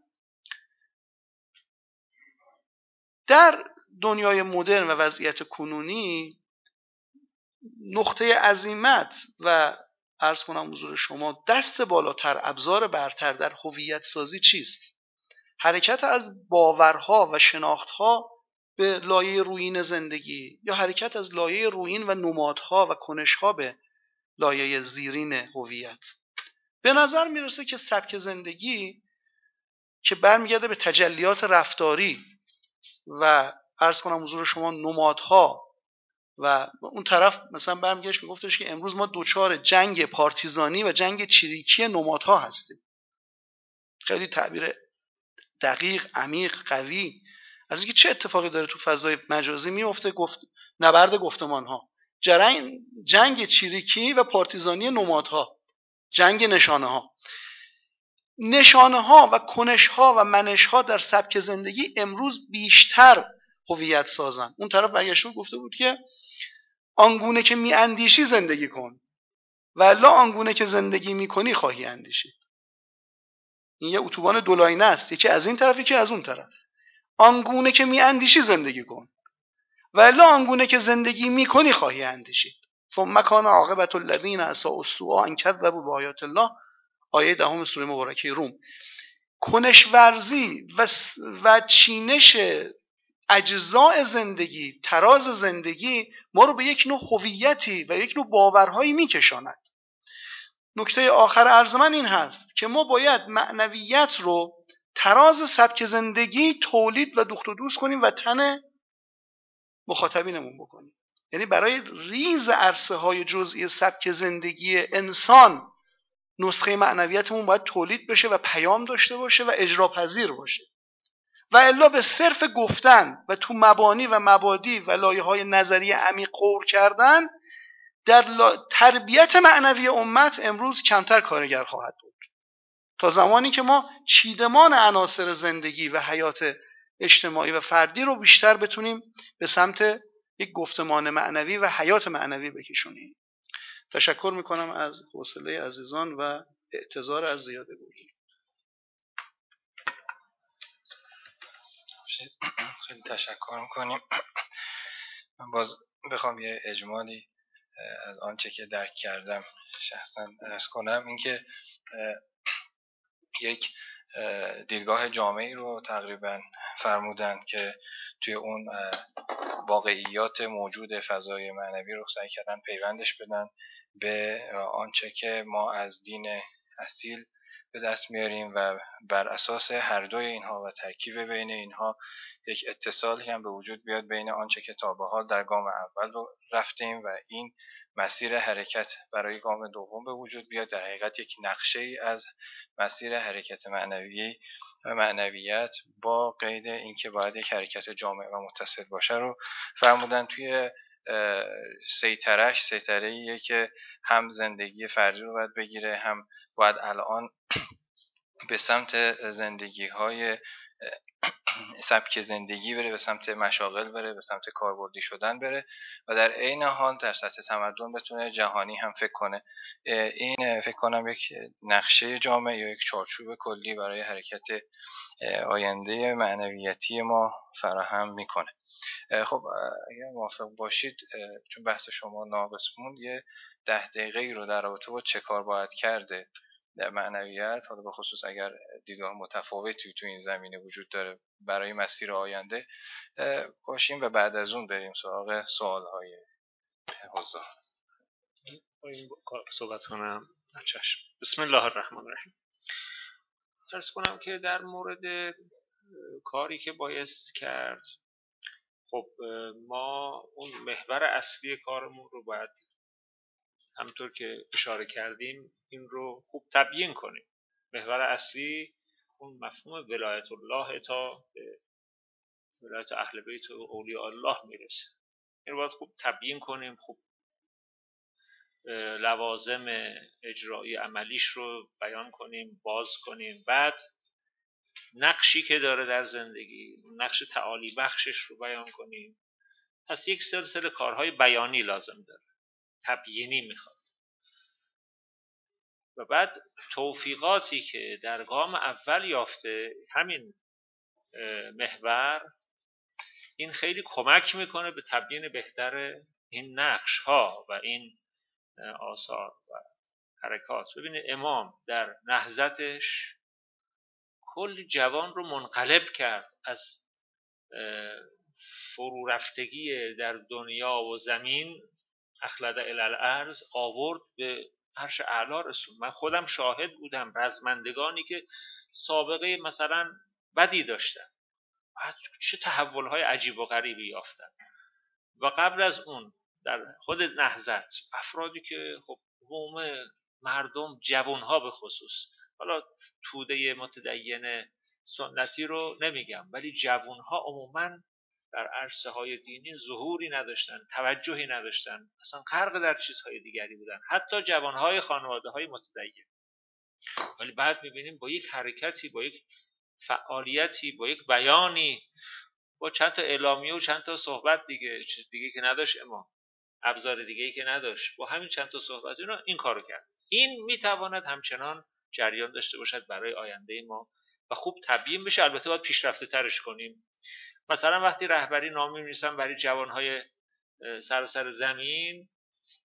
در دنیای مدرن و وضعیت کنونی نقطه عزیمت و عرض کنم حضور شما دست بالاتر، ابزار برتر در هویت سازی چیست؟ حرکت از باورها و شناختها به لایه رویین زندگی یا حرکت از لایه رویین و نمادها و کنشها به لایه زیرین هویت؟ به نظر میرسه که سبک زندگی که برمیگرده به تجلیات رفتاری و عرض کنم حضور شما نمادها و اون طرف مثلا برمیگشت میگفتش که امروز ما دوچار جنگ پارتیزانی و جنگ چریکی نمادها هستیم. خیلی تعبیر دقیق، عمیق، قوی از اینکه چه اتفاقی داره تو فضای مجازی میفته. گفت نبرد گفتمان ها، جرنگ جنگ چریکی و پارتیزانی نمادها، جنگ نشانه ها. نشانه ها و کنش ها و منش ها در سبک زندگی امروز بیشتر هویت سازن. اون طرف برگشته گفته بود که آنگونه که می اندیشی زندگی کن و الا آنگونه که زندگی می کنی خواهی اندیشید. این یه اتوبان دو لاینه است، یکی از این طرف یکی از اون طرف. آنگونه که می اندیشی زندگی کن و الا آنگونه که زندگی می کنی خواهی اندیشید. ثم کان عاقبة الذین اساءوا السوء ان کذبوا بآیات الله، آیه دهم سوره مبارکه روم. کنش ورزی و, و چینش اجزاء زندگی، تراز زندگی ما رو به یک نوع هویتی و یک نوع باورهایی میکشاند. نکته آخر عرض من این هست که ما باید معنویت رو تراز سبک زندگی تولید و دوخت و دوز کنیم و تن مخاطبینمون بکنیم. یعنی برای ریز عرصه های جزئی سبک زندگی انسان نسخه معنویتمون باید تولید بشه و پیام داشته باشه و اجرا پذیر باشه، و الا به صرف گفتن و تو مبانی و مبادی و لایه های نظری عمیق غور کردن در تربیت معنوی امت امروز کمتر کارگر خواهد بود، تا زمانی که ما چیدمان عناصر زندگی و حیات اجتماعی و فردی رو بیشتر بتونیم به سمت یک گفتمان معنوی و حیات معنوی بکشونیم. تشکر میکنم از حوصله عزیزان و اعتذار از زیاده گویی. خیلی تشکر میکنیم. من باز بخوام یه اجمالی از آنچه که درک کردم شخصا عرض کنم، اینکه یک دیدگاه جامعی رو تقریبا فرمودن که توی اون واقعیات موجود فضای معنوی رو سعی کردن پیوندش بدن به آنچه که ما از دین اصیل به دست میاریم و بر اساس هر دوی اینها و ترکیب بین اینها یک اتصالی هم به وجود بیاد بین آنچه که تا به حال در گام اول رو رفتیم و این مسیر حرکت برای گام دوم به وجود بیاد، در حقیقت یک نقشه ای از مسیر حرکت معنوی و معنویت با قید اینکه باید یک حرکت جامع و متصل باشه رو فرمودن. توی سیطرهش سیطره‌ایه که هم زندگی فردی رو باید بگیره، هم باید الان به سمت زندگی های سبک زندگی بره، به سمت مشاغل بره، به سمت کاربردی شدن بره و در عین حال در سطح تمدن بتونه جهانی هم فکر کنه. این فکر کنم یک نقشه جامع یا یک چارچوب کلی برای حرکت آینده معنویتی ما فراهم میکنه. خب اگر موافق باشید، چون بحث شما ناقص موند، یه ده دقیقه رو در رابطه با چه کار باید کرده در معنویت، حالا به خصوص اگر دیدگاه متفاوتی تو این زمینه وجود داره برای مسیر آینده باشیم و بعد از اون بریم سراغ سوال‌های حضار. صحبت کنم. چشم. بسم الله الرحمن الرحیم. عرض کنم که در مورد کاری که بایست کرد، خب ما اون محور اصلی کارمون رو باید همونطور که اشاره کردیم این رو خوب تبیین کنیم. محور اصلی اون مفهوم ولایت الله تا به ولایت اهل بیت و اولیاء الله میرسه. این رو باید خوب تبیین کنیم، خوب لوازم اجرایی عملیش رو بیان کنیم، باز کنیم، بعد نقشی که داره در زندگی، نقش تعالی بخشش رو بیان کنیم. پس یک سلسله کارهای بیانی لازم داره، تبیینی میخواد. و بعد توفیقاتی که در گام اول یافته همین محور، این خیلی کمک میکنه به تبیین بهتر این نقش ها و این آثار و حرکات. ببینید امام در نهضتش کلی جوان رو منقلب کرد، از فرو رفتگی در دنیا و زمین اخلد الی الارض آورد به عرش اعلا رسول. من خودم شاهد بودم، رزمندگانی که سابقه مثلا بدی داشتن بعد چه تحولهای عجیب و غریبی یافتن. و قبل از اون در خود نهضت افرادی که خب عموم مردم، جوانها به خصوص، حالا توده متدین سنتی رو نمیگم، ولی جوانها عموما در عرصه های دینی ظهوری نداشتن، توجهی نداشتن، اصلا غرق در چیزهای دیگری بودن، حتی جوانهای خانواده های متدین. ولی بعد میبینیم با یک حرکتی، با یک فعالیتی، با یک بیانی، با چند تا اعلامیه و چند تا صحبت دیگه، چیز دیگه که نداشت امام، ابزار دیگه که نداشت، با همین چند تا صحبت اینا این کارو کرد. این میتواند همچنان جریان داشته باشد برای آینده ما و خوب تبیین بشه. البته باید پیشرفته ترش کنیم. مثلا وقتی رهبری نامه می‌نویسن برای جوانهای سراسر زمین،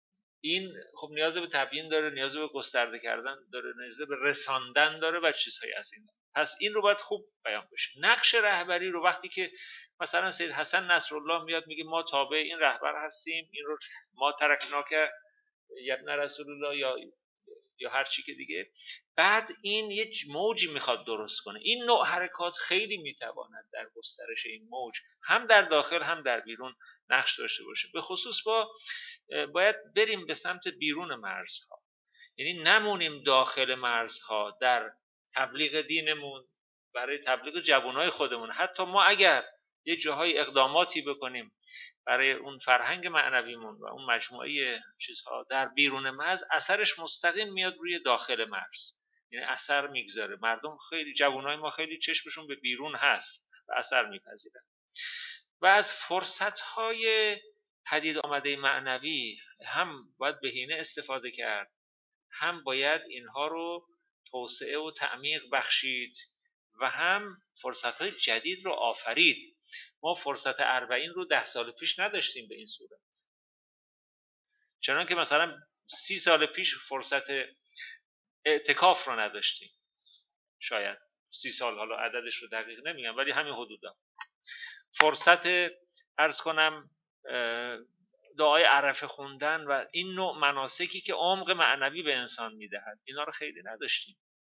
این خب نیاز به تبیین داره، نیاز به گسترده کردن داره، نیاز به رساندن داره و چیزهای از این. پس این رو باید خوب بیان بشه. نقش رهبری رو وقتی که مثلا سید حسن نصرالله میاد میگه ما تابع این رهبر هستیم، این رو ما ترکنا که ابن رسول الله یا یا هر چی که دیگه، بعد این یک موجی میخواد درست کنه. این نوع حرکات خیلی میتواند در گسترش این موج هم در داخل هم در بیرون نقش داشته باشه. به خصوص با باید بریم به سمت بیرون مرزها، یعنی نمونیم داخل مرزها در تبلیغ دینمون برای تبلیغ جوانای خودمون. حتی ما اگر یه جاهای اقداماتی بکنیم برای اون فرهنگ معنویمون و اون مجموعه چیزها در بیرون مرز، اثرش مستقیم میاد روی داخل مرز، یعنی اثر میگذاره. مردم خیلی، جوانای ما خیلی چشمشون به بیرون هست و اثر میپذیرن. و از فرصت‌های پدید آمده معنوی هم باید بهینه استفاده کرد، هم باید اینها رو توسعه و تعمیق بخشید و هم فرصت‌های جدید رو آفرید. ما فرصت اربعین رو ده سال پیش نداشتیم به این صورت، چنان که مثلا سی سال پیش فرصت اعتکاف رو نداشتیم. شاید سی سال، حالا عددش رو دقیق نمیگم ولی همین حدودا. فرصت عرض کنم دعای عرفه خوندن و این نوع مناسکی که عمق معنوی به انسان میدهد، اینا رو خیلی نداشتیم.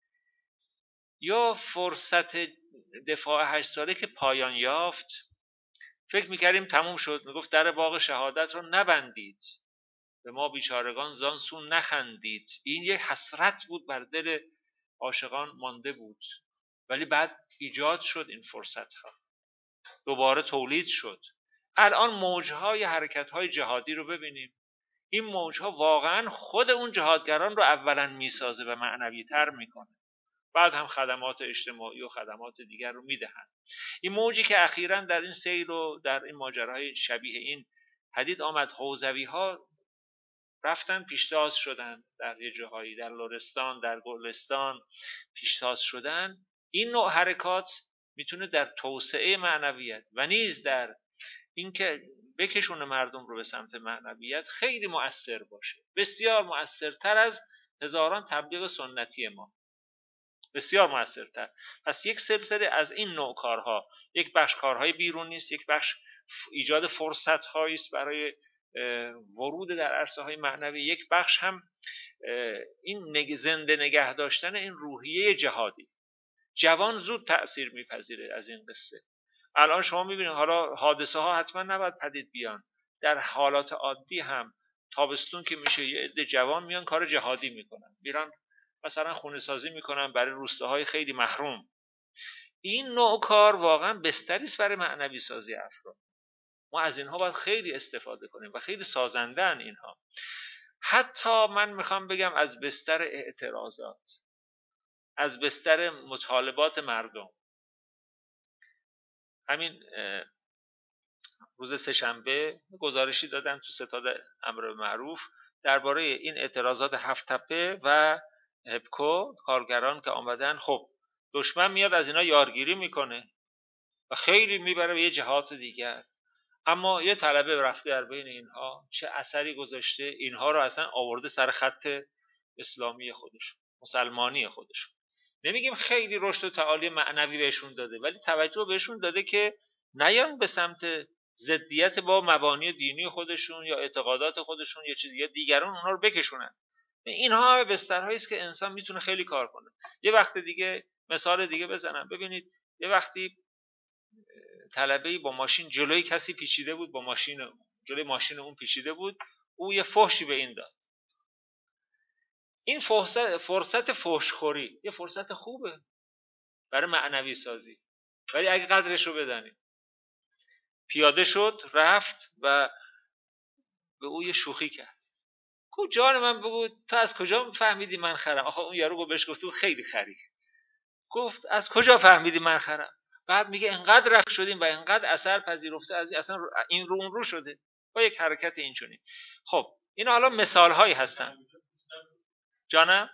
یا فرصت دفاع هشت ساله که پایان یافت، فکر میکردیم تموم شد، میگفت در باغ شهادت رو نبندید، به ما بیچارگان زان سو نخندید. این یک حسرت بود بر دل عاشقان مانده بود، ولی بعد ایجاد شد این فرصت ها، دوباره تولید شد. الان موجهای حرکت‌های جهادی رو ببینیم، این موجها واقعا خود اون جهادگران رو اولا میسازه و معنوی تر میکنه، بعد هم خدمات اجتماعی و خدمات دیگر رو میدهند. این موجی که اخیراً در این سیر و در این ماجراهای شبیه این پدید آمد، حوزوی ها رفتن پیشتاز شدن در یه جاهایی، در لرستان، در گلستان پیشتاز شدن. این نوع حرکات میتونه در توسعه معنویت و نیز در اینکه بکشونه مردم رو به سمت معنویت خیلی مؤثر باشه، بسیار مؤثرتر از هزاران تبلیغ سنتی ما، بسیار مؤثرتر. پس یک سلسله از این نوع کارها، یک بخش کارهای بیرونی است، یک بخش ایجاد فرصت هایی است برای ورود در عرصه های معنوی، یک بخش هم این زنده نگه داشتن این روحیه جهادی. جوان زود تأثیر میپذیره از این قصه. الان شما میبینید، حالا حادثه ها حتما نباید پدید بیان، در حالات عادی هم تابستون که میشه یه عده جوان میان کار جهادی میکنن، میرن مثلا خونه سازی میکنن برای روستاهای خیلی محروم. این نوع کار واقعا بستری است برای معنوی سازی افراد. ما از اینها باید خیلی استفاده کنیم و خیلی سازندن اینها. حتی من میخوام بگم از بستر اعتراضات، از بستر مطالبات مردم. همین روز سه‌شنبه گزارشی دادن تو ستاد امر معروف درباره این اعتراضات هفت تپه و هپکو، کارگران که آمدن. خب دشمن میاد از اینا یارگیری میکنه و خیلی میبره به یه جهات دیگر، اما یه طلبه رفته در بین اینها چه اثری گذاشته، اینها رو اصلا آورده سر خط اسلامی خودش، مسلمانی خودش. نمیگیم خیلی رشد و تعالی معنوی بهشون داده، ولی توجه بهشون داده که نیان به سمت ضدیت با مبانی دینی خودشون یا اعتقادات خودشون یا چیزی، یا دیگران اونها رو بکشونن. اینها بسترهایی است که انسان میتونه خیلی کار کنه. یه وقت دیگه مثال دیگه بزنم، ببینید یه وقتی طلبه‌ای با ماشین جلوی کسی پیچیده بود، با ماشین جلوی ماشین اون پیچیده بود، او یه فحشی به این داد. این فرصت فرصت فحشخوری یه فرصت خوبه برای معنوی سازی، ولی اگه قدرش رو بدانیم. پیاده شد رفت و به او یه شوخی کرد. کو جان من بگو تو از کجا فهمیدی من خرم؟ آخه اون یارو بهش گفت خیلی خری. گفت از کجا فهمیدی من خرم؟ بعد میگه انقدر رخ شدیم و انقدر اثر پذیرفته از اصلا این رو اون رو شده با یک حرکت اینچنین. خب این حالا مثال هایی هستن. جانم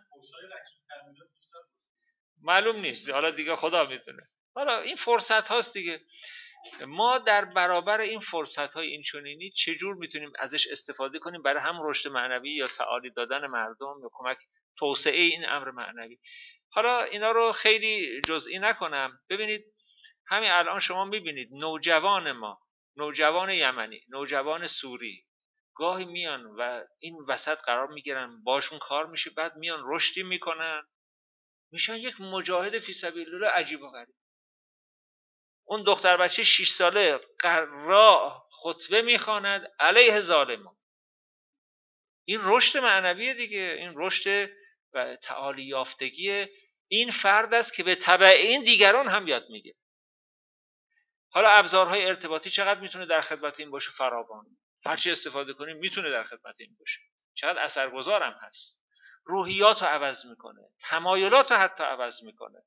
معلوم نیست، حالا دیگه خدا میدونه. حالا این فرصت هاست دیگه. ما در برابر این فرصت‌های اینچنینی چجور میتونیم ازش استفاده کنیم برای هم رشد معنوی یا تعالی دادن مردم یا کمک توسعه این امر معنوی. حالا اینا رو خیلی جزئی نکنم. ببینید همین الان شما میبینید نوجوان ما، نوجوان یمنی، نوجوان سوری گاهی میان و این وسط قرار میگیرن، باشون کار میشه، بعد میان رشدی میکنن، میشن یک مجاهد فی سبیل الله عجیب و غریب. اون دختر بچه شش ساله قرا خطبه میخواند علیه ظالمان. این رشد معنویه دیگه، این رشد و تعالی یافتگی این فرد است که به تبع این دیگران هم یاد میگیره. حالا ابزارهای ارتباطی چقدر میتونه در خدمت این باشه؟ فراوان. هرچی استفاده کنیم میتونه در خدمت این باشه. چقدر اثرگذارم هست. روحیات رو عوض میکنه، تمایلات رو حتی عوض میکنه.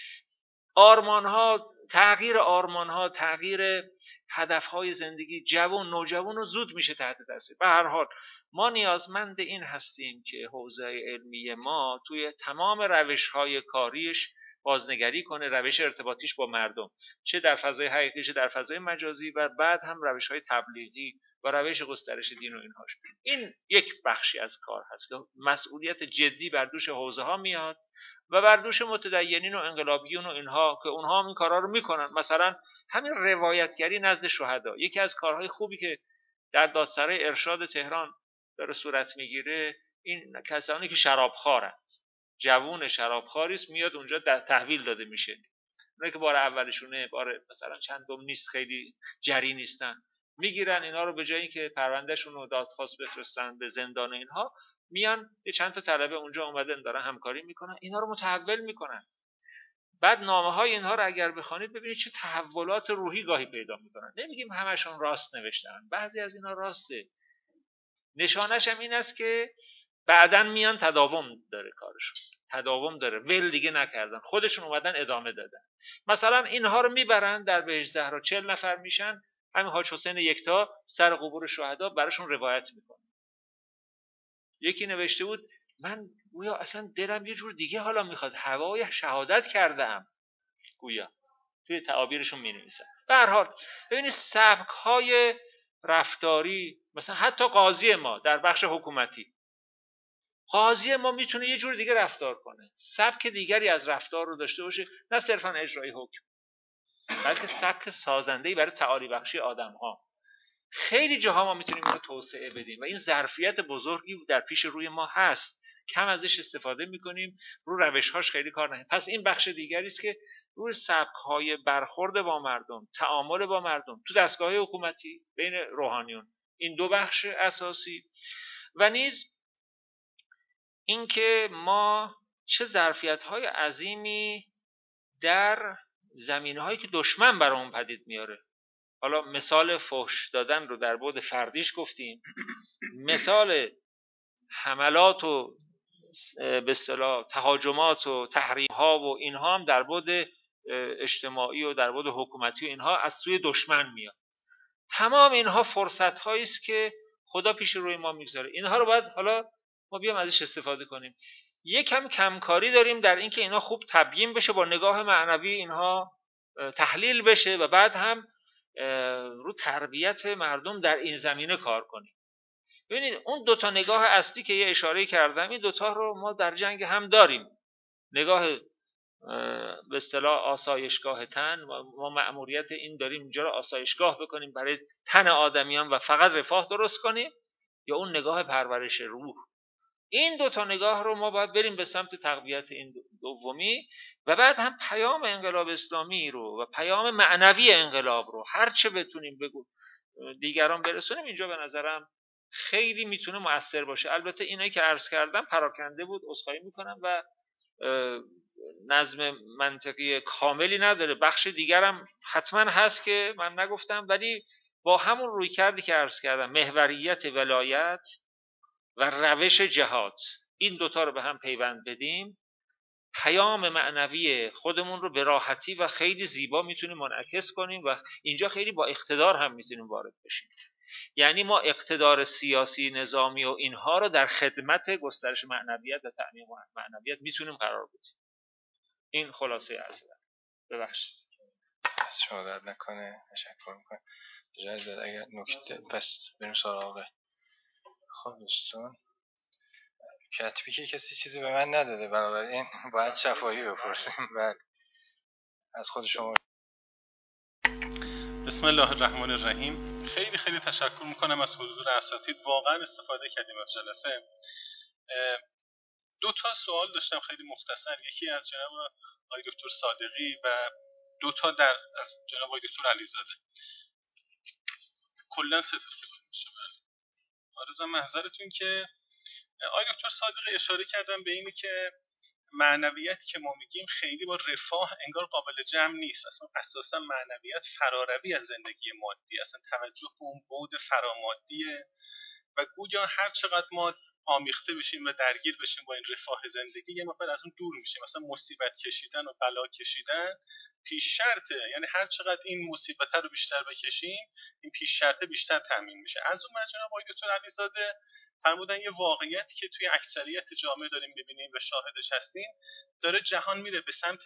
آرمانها، تغییر آرمانها، تغییر هدفهای زندگی جوان نوجوان رو زود میشه تحت تاثیر. به هر حال ما نیازمند این هستیم که حوزه علمی ما توی تمام روشهای کاریش بازنگری کنه، روش ارتباطیش با مردم، چه در فضای حقیقی چه در فضای مجازی، و بعد هم روشهای تبلیغی و روش گسترش دین و اینهاش. این یک بخشی از کار هست که مسئولیت جدی بر دوش حوزه ها میاد و بر دوش متدینین و انقلابیون و اینها که اونها هم این کارها رو میکنن. مثلا همین روایتگری نزد شهدا، یکی از کارهای خوبی که در دادسرای ارشاد تهران داره صورت میگیره، این کسانی که شرابخوارند، جوون شرابخواری است، میاد اونجا در تحویل داده میشه. اونایی که بار اولشونه، بار مثلا چندم نیست، خیلی جری نیستن، میگیرن اینا رو، به جایی که پروندهشون رو دادخواست بفرستن به زندان اینها، میان یه چند تا طلبه اونجا اومدن دارن همکاری میکنن، اینا رو متحول میکنن. بعد نامه های اینها رو اگر بخونید ببینید چه تحولات روحی گاهی پیدا میکنن. نمیگیم همشون راست نوشتن، بعضی از اینا راسته. نشانش هم این است که بعدن میان تداوم داره کارشون، تداوم داره، ول دیگه نکردن، خودشون اومدن ادامه دادن. مثلا اینها رو میبرن در بهشت زهرا، چهل نفر میشن، همین حاج حسین یکتا سر قبور شهدا براشون روایت میکنه. یکی نوشته بود من گویا اصلا دلم یه جور دیگه حالا میخواد، هوای شهادت کردم، گویا توی تعابیرشون مینویسن. به هر حال ببینید سبک های رفتاری، مثلا حتی قاضی ما در بخش حکومتی، قاضی ما میتونه یه جور دیگه رفتار کنه، سبک دیگری از رفتار رو داشته باشه، نه صرفا اجرای حکم، بلکه سبک سازنده‌ای برای تعالی بخشی آدم ها. خیلی جاها ما میتونیم اینو توسعه بدیم و این ظرفیت بزرگی در پیش روی ما هست، کم ازش استفاده میکنیم، رو روش‌هاش خیلی کار نکنیم. پس این بخش دیگری است که روی سبک‌های برخورد با مردم، تعامل با مردم تو دستگاه حکومتی بین روحانیون، این دو بخش اساسی، و نیز اینکه ما چه ظرفیت‌های عظیمی در زمینه‌هایی که دشمن برامون پدید میاره. حالا مثال فحش دادن رو در بعد فردیش گفتیم، مثال حملات و به اصطلاح تهاجمات و تحریم‌ها و اینها هم در بعد اجتماعی و در بعد حکومتی و اینها از سوی دشمن میاد. تمام اینها فرصت‌هایی است که خدا پیش روی ما میگذاره. اینها رو باید حالا ما بیام ازش استفاده کنیم. یکم کمکاری داریم در اینکه اینها خوب تبیین بشه، با نگاه معنوی اینها تحلیل بشه و بعد هم رو تربیت مردم در این زمینه کار کنیم. ببینید اون دوتا نگاه اصلی که یه اشاره کردم، این دوتا رو ما در جنگ هم داریم. نگاه به اصطلاح آسایشگاه تن، ما مأموریت این داریم اینجا رو آسایشگاه بکنیم برای تن آدمیان و فقط رفاه درست کنیم، یا اون نگاه پرورش روح. این دوتا نگاه رو ما باید بریم به سمت تقویت این دومی، و بعد هم پیام انقلاب اسلامی رو و پیام معنوی انقلاب رو هر چه بتونیم بگو دیگران برسونیم. اینجا به نظرم خیلی میتونه مؤثر باشه. البته اینایی که عرض کردم پراکنده بود، عذرخواهی میکنم، و نظم منطقی کاملی نداره. بخش دیگرم حتما هست که من نگفتم، ولی با همون روی کردی که عرض کردم، محوریت ولایت و روش جهاد، این دوتا رو به هم پیوند بدیم، پیام معنوی خودمون رو به راحتی و خیلی زیبا میتونیم منعکس کنیم و اینجا خیلی با اقتدار هم میتونیم وارد بشیم. یعنی ما اقتدار سیاسی، نظامی و اینها رو در خدمت گسترش معنویت و تعمیم معنویت میتونیم قرار بدیم. این خلاصه عرض. ببخشید. دست شما درد نکنه. تشکر میکنم. اجازه داد اگر نکته پس بریم سراغ. خب دوستان، کتبی که کسی چیزی به من نداده، بنابراین باید شفاهی بپرسیم. بله از خود شما. بسم الله الرحمن الرحیم. خیلی خیلی تشکر میکنم از حضور اساتید، واقعا استفاده کردیم از جلسه. دو تا سوال داشتم خیلی مختصر، یکی از جناب آقای دکتر صادقی و دو تا در از جناب آقای دکتر علیزاده. کلا سه تا سوال میشه. آرزوام محضرتون که آقای دکتر صادقی اشاره کردن به اینی که معنویت که ما میگیم خیلی با رفاه انگار قابل جمع نیست. اصلا اساسا معنویت فراروی از زندگی مادی، اصلا توجه به اون بعد فرامادیه و گویا هر چقدر ما آمیخته بشیم و درگیر بشیم با این رفاه زندگی یه مقدار از اون دور میشیم. مثلا مصیبت کشیدن و بلا کشیدن پیش شرطه، یعنی هر چقدر این مصیبت رو بیشتر بکشیم این پیش شرطه بیشتر تامین میشه. از اون مجموعه آقای دکتر علیزاده فرمودن یه واقعیتی که توی اکثریت جامعه داریم ببینیم و شاهدش هستیم، داره جهان میره به سمت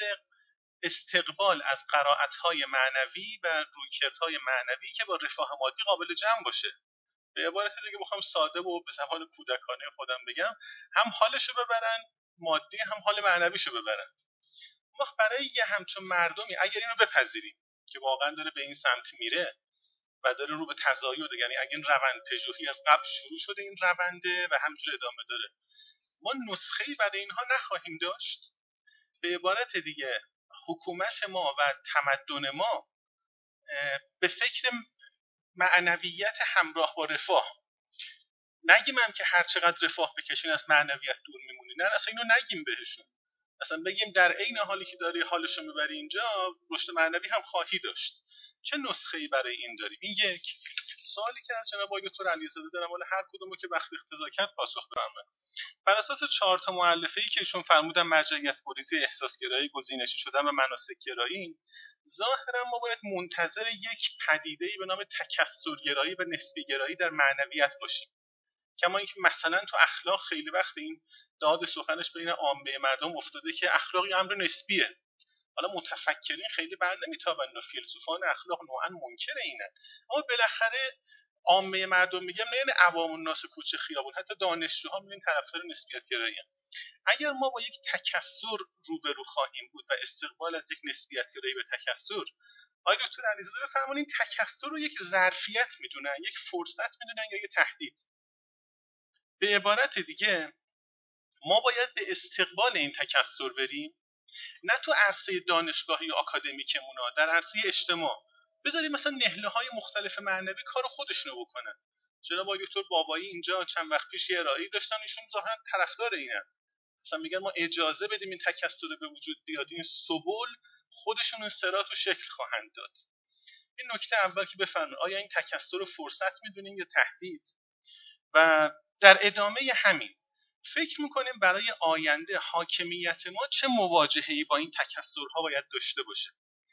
استقبال از قرائت‌های معنوی و رویکردهای معنوی که با رفاه مادی قابل جمع باشه. به عبارت دیگه بخوام ساده و به زبان کودکانه خودم بگم، هم حالشو ببرن مادی، هم حال معنویشو ببرن. وقت برای یه همچون مردمی اگر اینو بپذیریم که واقعا داره به این سمت میره و داره رو به تزاید، یعنی اگه این روند پژوهی از قبل شروع شده این رونده و همینجور ادامه داره، ما نسخه‌ای برای اینها نخواهیم داشت. به عبارت دیگه حکومت ما و تمدن ما به فکر معنویت همراه با رفاه، نگیم هم که هر چقدر رفاه بکشین از معنویت دور میمونی، نه اصلا اینو نگیم بهشون، اصلا بگیم در عین حالی که داری حالشو میبری اینجا رشد معنوی هم خواهی داشت. چه نسخه‌ای برای این داریم؟ این یک سوالی که از جناب آقای دکتر علیزاده دارم، ولی هر کدومو که وقت اقتضا کرد پاسخ بدم. بر اساس چهار تا مؤلفه‌ای که ایشون فرمودن مرجعیت گریزی، احساسگرایی، گزینشی شدن و مناسک‌گرایی، ظاهرا ما باید منتظر یک پدیده‌ای به نام تکثرگرایی و نسبی‌گرایی در معنویت باشیم. کما اینکه مثلا تو اخلاق خیلی وقت این داد سخنش بین عامه مردم افتاده که اخلاقی امر نسبیه. حالا متفکرین خیلی بر نمیتابند و فیلسوفان اخلاق نوعا منکر اینن، اما بالاخره عامه مردم میگم، نه یعنی عوام الناس کوچه خیابون، حتی دانشجوها میبینن طرفدار نسبیت گرایی. اگر ما با یک تکثر روبرو خواهیم بود و استقبال از یک نسبیت گرایی به تکثر، آقای دکتر علیزاده بفرمایید این تکثر رو یک ظرفیت میدونن، یک فرصت میدونن یا یک تهدید. به عبارت دیگه ما باید به استقبال این تکثر بریم، نه تو عرصه دانشگاهی و آکادمیکمون، در عرصه اجتماع بذاریم مثلا نهله‌های مختلف معنوی کار خودشونو بکنن. جناب آقای دکتر بابایی اینجا چند وقت پیش یه ارائه‌ای داشتن، ایشون ظاهرا طرفدار اینن، مثلا میگن ما اجازه بدیم این تکثر به وجود بیاد، این سبل خودشون انصراف و شکل خواهند داد. این نکته اول که بفرمایید آیا این تکثر رو فرصت میدونیم یا تهدید؟ و در ادامه همین فکر میکنیم برای آینده حاکمیت ما چه مواجهه‌ای با این تکثرها باید داشته باشه.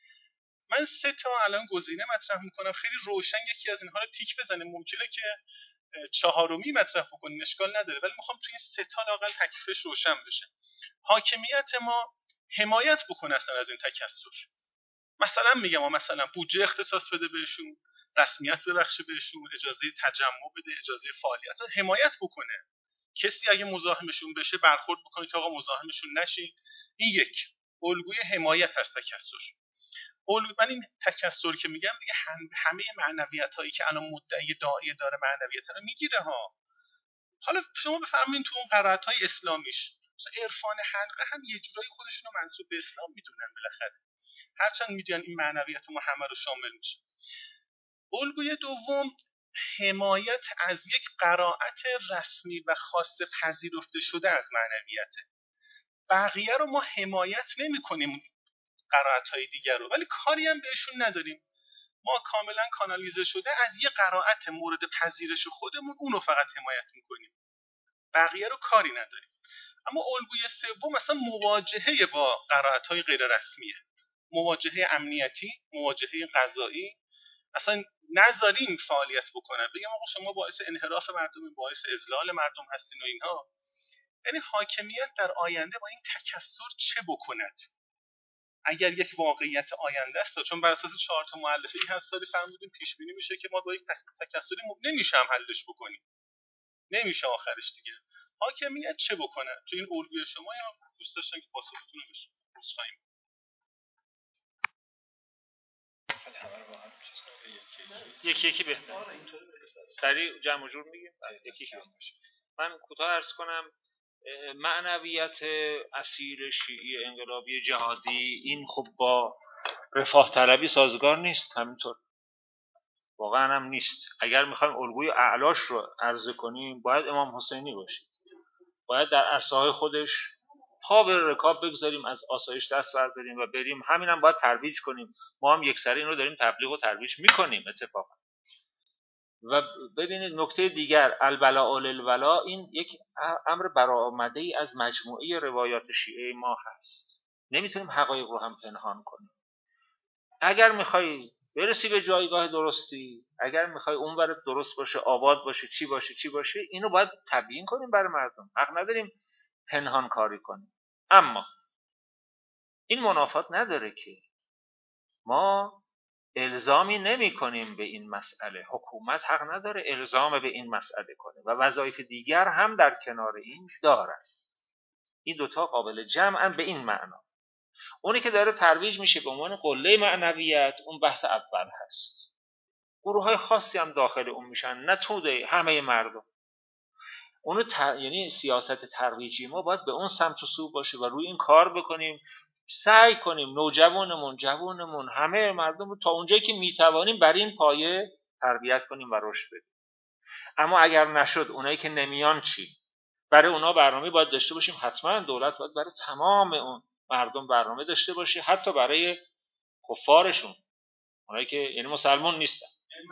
من سه تا الان گزینه مطرح میکنم، خیلی روشن یکی از اینها رو تیک بزنیم، ممکنه که چهارمی مطرح بکنین اشکال نداره، ولی میخوام توی این سه تا لااقل تکلیفش روشن بشه. حاکمیت ما حمایت بکنه اصلا از این تکثر، مثلا میگم مثلا بودجه اختصاص بده بهشون، رسمیت ببخشه بهشون، اجازه تجمع بده، اجازه فعالیت، حمایت بکنه. کسی اگه مزاحمشون بشه برخورد بکنه که آقا مزاحمشون نشین. این یک الگوی حمایت از تکثر. الگوی من این تکثر که میگم دیگه همه معنویت هایی که الان مدعی داعیه داره معنویت رو میگیره ها. حالا شما بفرمایید تو اون قرائت های اسلامیش مثلا عرفان حلقه هم یه جورایی خودشونو منسوب به اسلام میدونن، بالاخره هرچند میدونن این معنویت ما همه رو شامل میشه. الگوی دوم حمایت از یک قرائت رسمی و خاص پذیرفته شده از معنویته. بقیه رو ما حمایت نمی کنیم قرائت‌های دیگر رو، ولی کاری هم بهشون نداریم. ما کاملا کانالیزه شده از یه قرائت مورد پذیرش خودمون اون رو فقط حمایت میکنیم، بقیه رو کاری نداریم. اما الگوی سوم مثلا مواجهه با قرائت‌های غیر رسمیه، مواجهه امنیتی، مواجهه قضایی، اصلا نذاریم فعالیت بکنن، بگم آقا شما باعث انحراف مردم، باعث اذلال مردم هستین و اینها. یعنی حاکمیت در آینده با این تکثر چه بکند؟ اگر یک واقعیت آینده است، چون بر اساس چهار تا مؤلفه ای هست داری فرمودیم پیش بینی میشه که ما با یک تکثری نمیشه هم حلش بکنیم، نمیشه آخرش دیگه. حاکمیت چه بکنه تو این الگوی شما؟ یا دوست داشتن که پاسختون رو بشه بسخوایم؟ یکی یکی بهتر، سریع جمع و جور میگیم، یکی یکی. من کوتاه عرض کنم، معنویت اصیل شیعی انقلابی جهادی این خب با رفاه طلبی سازگار نیست، همینطور واقعا هم نیست. اگر میخوایم الگوی اعلاش رو عرضه کنیم باید امام حسینی باشیم، باید در عرصه‌های خودش پا به رکاب بگذاریم، از آسایش دست برداریم و بریم. همین هم باید ترویج کنیم. ما هم یکسره این رو داریم تبلیغ و ترویج میکنیم اتفاقا. و ببینید نکته دیگر، البلاء للولا، این یک امر برآمده ای از مجموعه روایات شیعه ما هست. نمیتونیم حقایق رو هم پنهان کنیم. اگر میخوای برسی به جایگاه درستی، اگر میخوای اونور درست باشه، آباد باشه، چی باشه چی باشه، اینو باید تبیین کنیم برای مردم. حق نداریم پنهان کاری کنیم. اما این منافات نداره که ما الزامی نمی کنیم به این مسئله. حکومت حق نداره الزام به این مسئله کنه و وظایف دیگر هم در کنار این دارد. این دوتا قابل جمعن به این معنا. اونی که داره ترویج میشه به عنوان قله معنویت، اون بحث اول هست. گروه های خاصی هم داخل اون میشن، نه توده همه مردم. اونو تر... یعنی سیاست ترویجی ما باید به اون سمت و سو باشه و روی این کار بکنیم، سعی کنیم نوجوانمون، جوانمون، همه مردم رو تا اونجایی که میتوانیم بر این پایه تربیت کنیم و رشد بدیم. اما اگر نشد، اونایی که نمیان چی؟ برای اونا برنامه باید داشته باشیم. حتما دولت باید برای تمام اون مردم برنامه داشته باشه، حتی برای کفارشون، اونایی که یعنی مسلمان نیستن.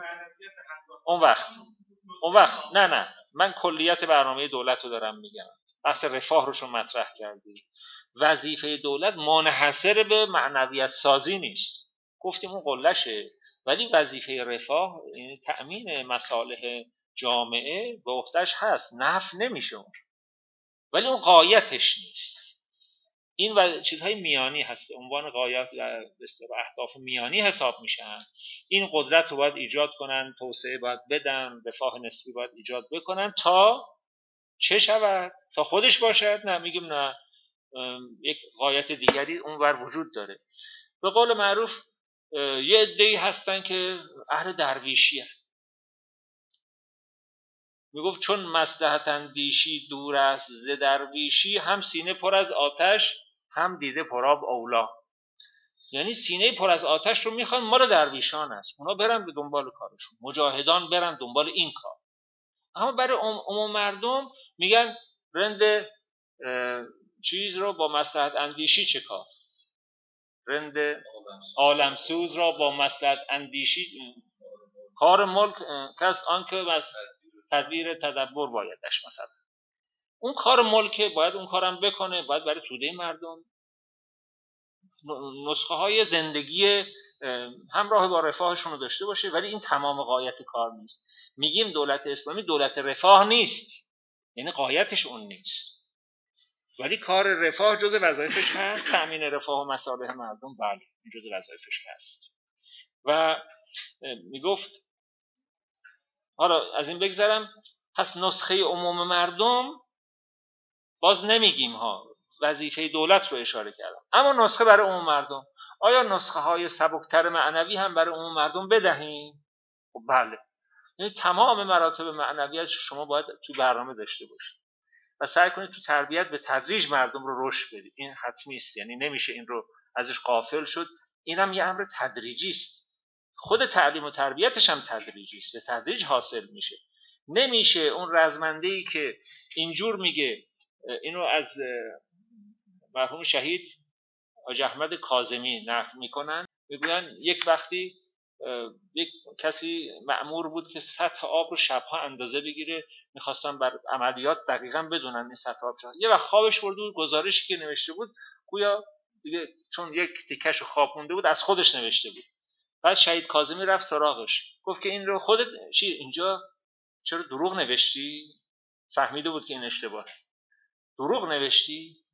اون وقت اون وقت نه نه من کلیت برنامه دولت رو دارم میگم. بحث رفاه روشون مطرح کردی. وظیفه دولت منحصر به معنویت سازی نیست، گفتیم اون قلشه، ولی وظیفه رفاه یعنی تأمین مصالح جامعه به عهده‌اش هست، نفی نمیشه اون، ولی اون غایتش نیست. این و چیزهای میانی هست به عنوان غایت و به اهداف میانی حساب میشن. این قدرت رو باید ایجاد کنن، توسعه باید بدن، رفاه نسبی باید ایجاد بکنن تا چه شود؟ تا خودش باشد؟ نه، میگیم نه، یک غایت دیگری اونور وجود داره. به قول معروف یه عده‌ای هستن که اهل درویشیه. میگفت چون مصلحت اندیشی دور است ز درویشی، هم سینه پر از آتش هم دیده پرآب اولا. یعنی سینه پر از آتش رو میخوان، مال درویشان است، اونا برن به دنبال کارشون، مجاهدان برن دنبال این کار. اما برای عموم مردم میگن رند چیز رو با مصلحت اندیشی چه کار؟ رند عالمسوز را با مصلحت اندیشی کار ملک کس آن که بس تدبیر تدبر بایدش. مثلا اون کار ملک باید اون کارم بکنه، باید برای توده مردم نسخه های زندگی همراه با رفاهشون رو داشته باشه، ولی این تمام غایت کار نیست. میگیم دولت اسلامی دولت رفاه نیست، یعنی غایتش اون نیست، ولی کار رفاه جز وظایفش هست. تأمین رفاه و مصالح مردم بله جز وظایفش هست. و میگفت حالا از این بگذرم، پس نسخه عموم مردم باز نمیگیم ها، وظیفه دولت رو اشاره کردم، اما نسخه برای عموم مردم، آیا نسخه های سبکتر معنوی هم برای عموم مردم بدهیم؟ خب بله، یعنی تمام مراتب معنویت شما باید تو برنامه داشته باشید و سعی کنید تو تربیت به تدریج مردم رو رشد بدید. این حتمی است، یعنی نمیشه این رو ازش غافل شد. اینم یه امر تدریجی است، خود تعلیم و تربیتش هم تدریجی است، به تدریج حاصل میشه. نمیشه اون رزمنده‌ای که اینجور میگه، اینو از مرحوم شهید حاجی احمد کاظمی نقل میکنن، میگن یک وقتی یک کسی مأمور بود که سطح آب رو شبها اندازه بگیره، میخواستن بر عملیات دقیقاً بدونن این سطح آب چقدر. یه وقت خوابش برده بود، گزارشی که نوشته بود گویا دیگه چون یک تیکش خواب مونده بود از خودش نوشته بود. بعد شهید کاظمی رفت سراغش، گفت که این رو خودت چی اینجا چرا دروغ نوشتی؟ فهمیده بود که این اشتباهه. دروغ نوشتی؟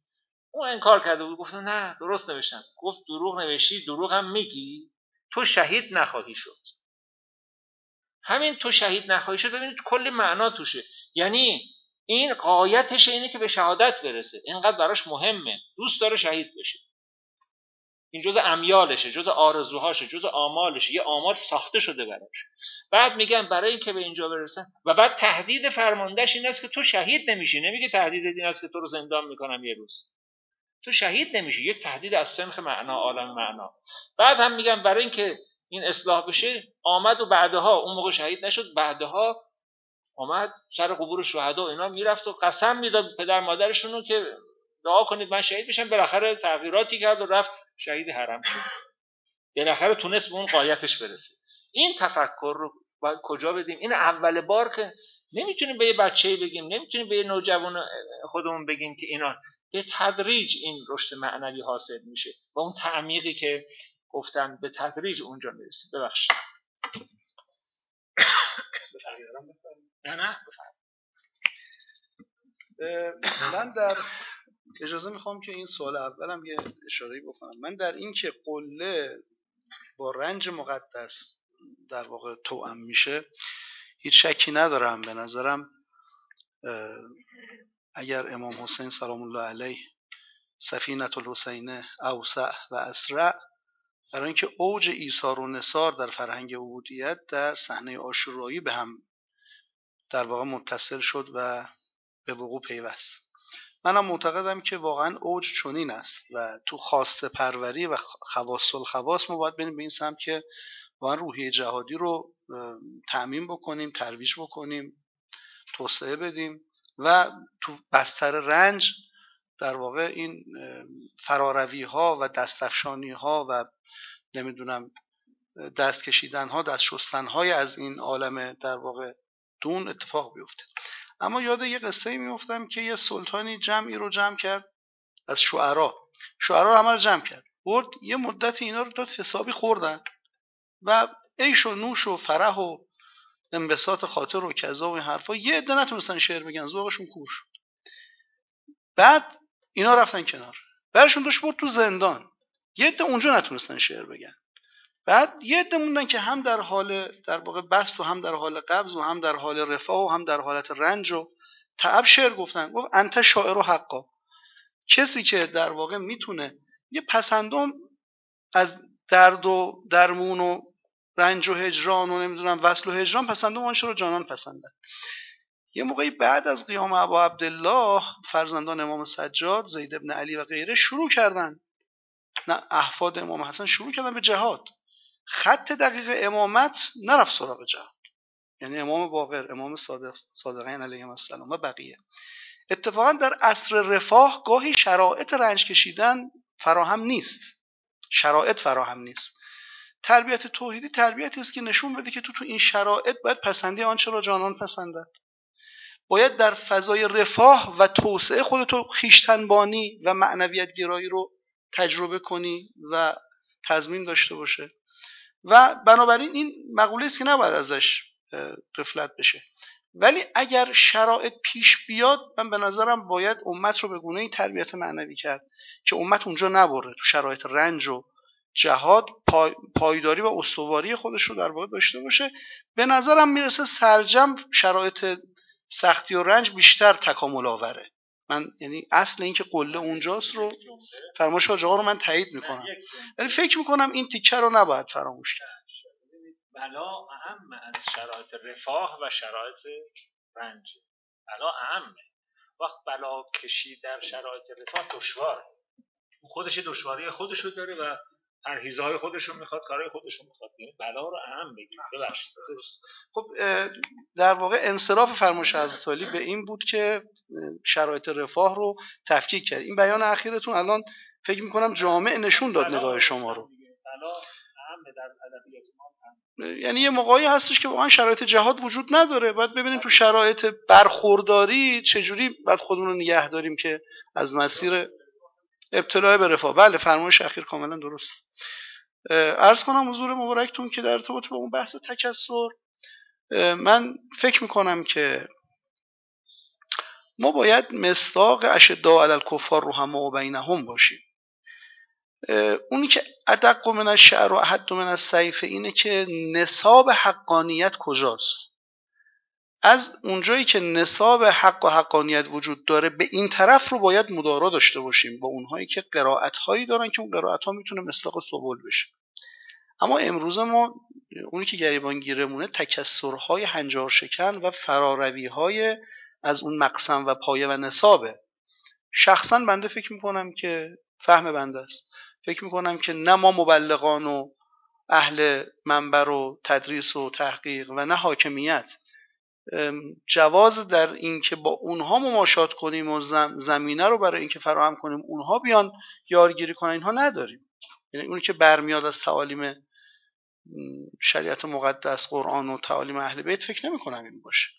اون انکار کرده بود، گفت نه درست نوشتم. گفت دروغ نوشتی، دروغ هم میگی، تو شهید نخواهی شد. همین تو شهید نخواهی شد، ببینید کلی معنا توشه. یعنی این غایتش اینه که به شهادت برسه، اینقدر براش مهمه، دوست داره شهید بشه. این جزء امیالشه، جزء آرزوهاشه، جزء آمالشه، یه آمال ساخته شده براش. بعد میگن برای اینکه به اینجا برسن، و بعد تهدید فرماندهش این است که تو شهید نمیشی. نمیگه تهدید این است که تو رو زندان میکنم یه روز، تو شهید نمیشی. یک تهدید از سنخ معنا، عالم معنا. بعد هم میگن برای اینکه این اصلاح بشه آمد و بعدها، اون موقع شهید نشد، بعدها آمد سر قبور شهدا و اینا میرفت و قسم میداد پدر مادرشونو که دعا کنید من شهید بشم. بالاخره تغییراتی کرد و رفت شهید حرم شد. بالاخره تونست به اون غایتش برسه. این تفکر رو باید کجا بدیم؟ این اول بار که نمیتونیم به یه بچه‌ای بگیم، نمیتونیم به یه نوجوان خودمون بگیم که اینا به تدریج این رشد معنوی حاصل میشه، با اون تعمیقی که گفتم به تدریج اونجا میرسیم. ببخشید. نه نه من در اجازه میخوام که این سوال اولم یه اشاره‌ای بکنم. من در این که قله با رنج مقدس در واقع توأم میشه هیچ شکی ندارم. به نظرم اگر امام حسین سلام الله علیه سفینة الحسین اوسع و اسرع، برای اینکه اوج ایثار و نثار در فرهنگ عبودیت در صحنه عاشورایی به هم در واقع متصل شد و به وقوع پیوست. منم معتقدم که واقعا اوج چنین است و تو خواسته پروری و خواص الخواص ما باید بریم به این سمت که واقعا روحیه جهادی رو تأمین بکنیم، ترویج بکنیم، توسعه بدیم و تو بستر رنج در واقع این فراروی ها و دستفشانی ها و نمیدونم دست کشیدن ها، دست شستن های از این عالم در واقع دون اتفاق بیفته. اما یاد یه قصه ای میافتم که یه سلطانی جمعی رو جمع کرد از شعرا، شعرا رو همه رو جمع کرد، برد یه مدت اینا رو داد حسابی خوردن و عیش و نوش و فرح و انبساط خاطر و کذا و این حرفا. یه عده نتونستن شعر بگن، ذوقشون کور شد. بعد اینا رفتن کنار، برشون داشت برد تو زندان. یه عده اونجا نتونستن شعر بگن. بعد یه عده موندن که هم در حال در واقع بسط و هم در حال قبض و هم در حال رفاه و هم در حالت رنج و تعب شعر گفتن. گفت انت شاعر و حقا، کسی که در واقع میتونه یه پسندم از درد و درمون و رنج و هجران و نمیدونم وصل و هجران پسندم آنچه رو جانان پسندن. یه موقعی بعد از قیام ابا عبدالله فرزندان امام سجاد، زید ابن علی و غیره شروع کردن، نه احفاد امام حسن شروع کردن به جهاد. خط دقیق امامت نرفت سراغ جهاد، یعنی امام باقر، امام صادق، صادقین علیهم السلام و بقیه. اتفاقا در عصر رفاه گاهی شرایط رنج کشیدن فراهم نیست، شرایط فراهم نیست. تربیت توحیدی تربیتی است که نشون بده که تو تو این شرایط باید پسندی آنچه را جانان پسندد، باید در فضای رفاه و توسعه خودتو خویشتنبانی و معنویت گرایی رو تجربه کنی و تضمین داشته باشه. و بنابراین این مقوله است که نباید ازش غفلت بشه. ولی اگر شرایط پیش بیاد، من به نظرم باید امت رو به گونه‌ای تربیت معنوی کرد که امت اونجا نبره، تو شرایط رنج و جهاد پای، پایداری و استواری خودش رو در واقع داشته باشه. به نظرم میرسه سرجم شرایط سختی و رنج بیشتر تکامل آوره. من یعنی اصل این که قله اونجاست رو فرمایش حاج آقا رو من تایید میکنم، ولی فکر میکنم این تیکه رو نباید فراموش کرد. بلا اهم از شرایط رفاه و شرایط رنج. بلا اهمه. وقت بلا کشی در شرایط رفاه دشواره، خودش دشواری خودش رو داره و پرهیزهای خودش رو میخواد، کارهای خودش رو میخواد. بلا رو اهم بگیم. ببخشید. خب در واقع انصراف فرمایش حضرت علی به این بود که شرایط رفاه رو تفکیک کرد. این بیان اخیرتون الان فکر میکنم جامع نشون داد نگاه شما رو. بلا اهم در ادبیات ما، یعنی یه موقعی هستش که واقعا شرایط جهاد وجود نداره، باید ببینیم تو شرایط برخورداری چجوری باید خودمون رو نگه داریم که از مسیر ابتلاء به رفاه. بله فرمایش اخیر کاملا درست. عرض کنم حضور مبارکتون که در ارتباط با اون بحث تکثر، من فکر میکنم که ما باید مصداق اشداء علی الکفار رحماء بینهم باشیم. اونی که ادق من الشعر و احد من السیف اینه که نصاب حقانیت کجاست. از اونجایی که نصاب حق و حقانیت وجود داره به این طرف رو باید مدارا داشته باشیم با اونهایی که قرائت هایی دارن که اون قرائت ها میتونه مصداق سبول بشه. اما امروز ما اونی که گریبان گیرمونه تکسرهای هنجار شکن و فراروی های از اون مقسم و پایه و نصابه. شخصا بنده فکر میکنم که فهم بنده است، فکر میکنم که نه ما مبلغان و اهل منبر و تدریس و تحقیق و نه حاکمیت جواز در این که با اونها مماشات کنیم و زمینه رو برای این که فراهم کنیم اونها بیان یارگیری کنن اینها نداریم. یعنی اونی که برمیاد از تعالیم شریعت مقدس قرآن و تعالیم اهل بیت فکر نمی کنم این باشه.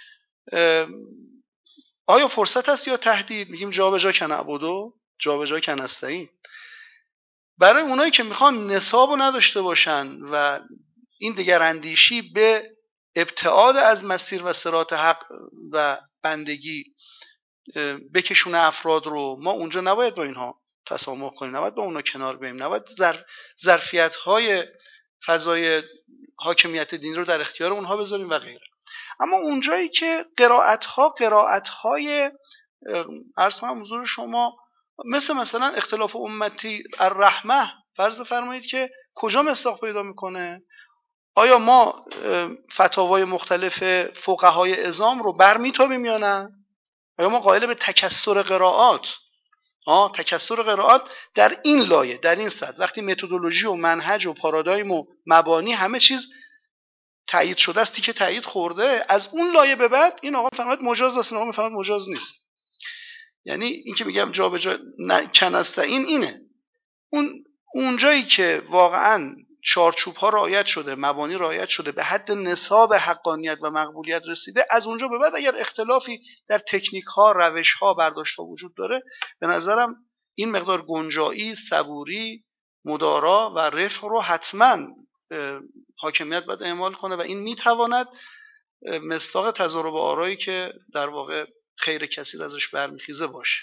آیا فرصت هست یا تهدید؟ میگیم جا به جا کن عبدو جا به جا کن استعین. برای اونایی که میخوان نصاب رو نداشته باشن و این دیگر اندیشی به ابتعاد از مسیر و صراط حق و بندگی بکشونه افراد رو، ما اونجا نباید با اینها تسامح کنیم، نباید با اونا کنار بریم، نباید ظرفیت های فضای حاکمیت دین رو در اختیار اونها بذاریم و غیره. اما اونجایی که قرائت ها قرائت های عرض کنم حضور شما مثل مثلا اختلاف امتی الرحمه فرض بفرمایید که کجا مصداق پیدا میکنه؟ آیا ما فتاوای مختلف فقهای عظام رو برمیتابیم یا نه؟ آیا ما قائل به تکثر قرائات آه تکثر قرائات در این لایه در این سطح وقتی متدولوژی و منهج و پارادایم و مبانی همه چیز تایید شده است که تایید خورده، از اون لایه به بعد این آقا فرمود مجاز است، این آقا فرمود مجاز نیست. یعنی این که میگم جا به جا کن است این اینه اون اونجایی که واقعا چارچوب ها رعایت شده، مبانی رعایت شده، به حد نصاب حقانیت و مقبولیت رسیده، از اونجا به بعد اگر اختلافی در تکنیک ها، روش ها، برداشت ها وجود داره، به نظرم این مقدار گنجایی، صبوری، مدارا و رفق رو حتما حاکمیت باید اعمال کنه و این میتواند مصداق تضارب آرایی که در واقع خیر کثیر ازش برمیخیزه باشه.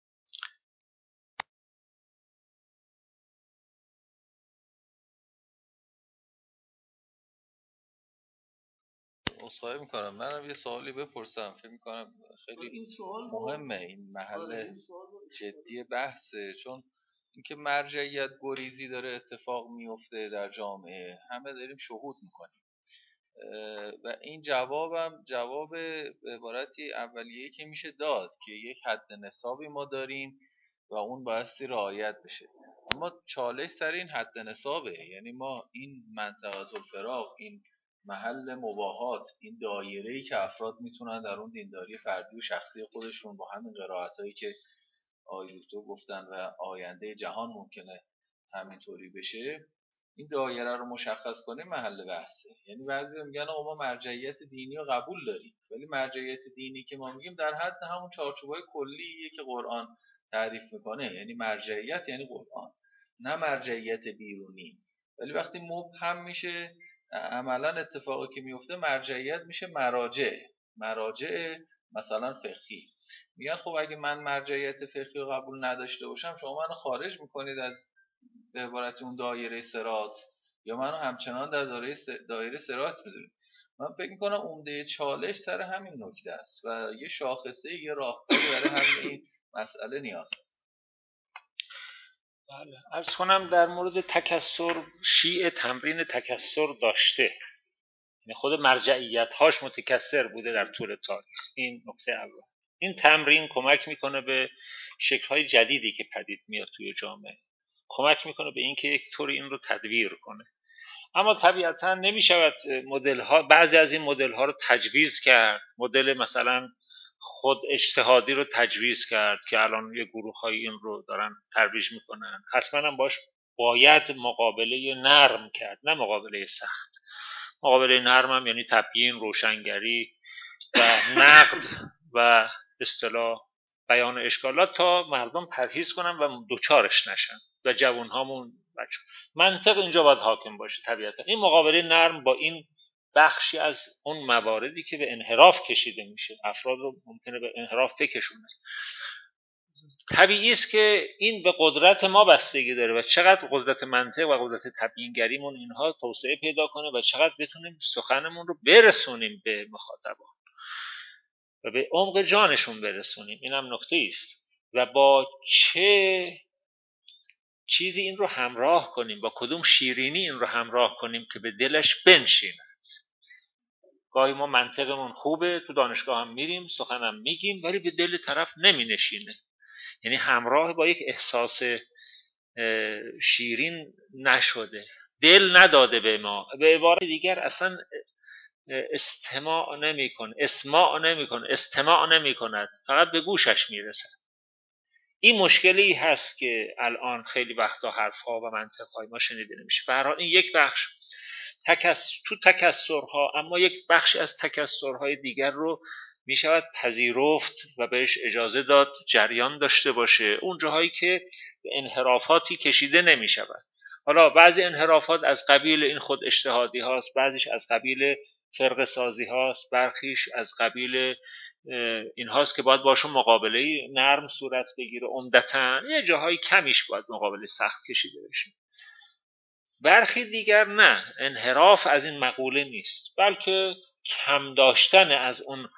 اصخایی میکنم منم یه سوالی بپرسم، فکر میکنم خیلی این مهمه، این محل جدی بحثه، چون اینکه مرجعیت گریزی داره اتفاق میفته در جامعه، همه داریم شهود میکنیم و این جوابم جواب عبارتی اولیه‌ای که میشه داد که یک حد نصابی ما داریم و اون بایستی رعایت بشه. اما چالش سر این حد نصابه، یعنی ما این منطقه الفراغ، این محل مباهات، این دایره‌ای که افراد میتونن در اون دینداری فردی و شخصی خودشون با همین قرائتایی که آقای دکتر گفتن و آینده جهان ممکنه همینطوری بشه، این دایره رو مشخص کنیم محل بحثه. یعنی بعضی میگن آقا ما مرجعیت دینی رو قبول داریم، ولی مرجعیت دینی که ما میگیم در حد همون چارچوبای کلیه که قرآن تعریف میکنه، یعنی مرجعیت یعنی قرآن، نه مرجعیت بیرونی. ولی وقتی مبهم میشه عملا اتفاقی که میفته مرجعیت میشه مراجع مراجع مثلا فقهی. میگن خب اگه من مرجعیت فقهی رو قبول نداشته باشم شما منو خارج میکنید از به عبارت اون دایره صراط یا منو همچنان در دایره دایره صراط میدونید. من فکر میکنم عمده چالش سر همین نکته است و یه شاخصه یه راهکاری برای همین این مسئله نیاز است. بله، عرض کنم در مورد تکثر، شیعه تمرین تکثر داشته، یعنی خود مرجعیت هاش متکثر بوده در طول تاریخ. این نکته اول. این تمرین کمک میکنه به شکل های جدیدی که پدید میاد توی جامعه، کمک میکنه به اینکه یک طوری این رو تدویر کنه. اما طبیعتا نمیشود مدل ها، بعضی از این مدل ها رو تجویز کرد. مدل مثلا خود اجتهادی رو تجویز کرد که الان یه گروه های این رو دارن ترویج میکنن. حتما هم باش باید مقابله نرم کرد، نه مقابله سخت. مقابله نرم هم یعنی تبیین، روشنگری و نقد و اصطلاح بیان اشکالات تا مردم پرهیز کنن و دوچارش نشن و جوانهامون بچه. منطق اینجا باید حاکم باشه طبیعتا. این مقابله نرم با این بخشی از اون مواردی که به انحراف کشیده میشه، افراد رو ممکنه به انحراف بکشونه. طبیعی است که این به قدرت ما بستگی داره و چقدر قدرت منطق و قدرت تبیینگریمون اینها توسعه پیدا کنه و چقدر بتونیم سخنمون رو برسونیم به مخاطبان و به عمق جانشون برسونیم. اینم نکته است و با چه چیزی این رو همراه کنیم، با کدوم شیرینی این رو همراه کنیم که به دلش بنشیند. گاهی ما منطقمون خوبه، تو دانشگاه هم میریم، سخنم میگیم، ولی به دل طرف نمی نشینه. یعنی همراه با یک احساس شیرین نشده، دل نداده به ما. به عبارت دیگر اصلا استماع نمیکنه، اسماع نمیکنه، استماع نمیکند، فقط به گوشش میرسد. این مشکلی هست که الان خیلی وقتا حرفها و منطقهای ما شنیده نمیشه. به هر حال این یک بخش تکس... تو تکسرها، اما یک بخشی از تکسرهای دیگر رو می شود پذیرفت و بهش اجازه داد جریان داشته باشه، اون جاهایی که انحرافاتی کشیده نمی شود. حالا بعضی انحرافات از قبیل این خود اجتهادی هاست، بعضیش از قبیل فرقه سازی هاست، برخیش از قبیل این هاست که باید باشون مقابله نرم صورت بگیره. عمدتاً یه جاهای کمیش باید مقابله سخت کشیده بشه. برخی دیگر نه، انحراف از این مقوله نیست، بلکه کم داشتن از اون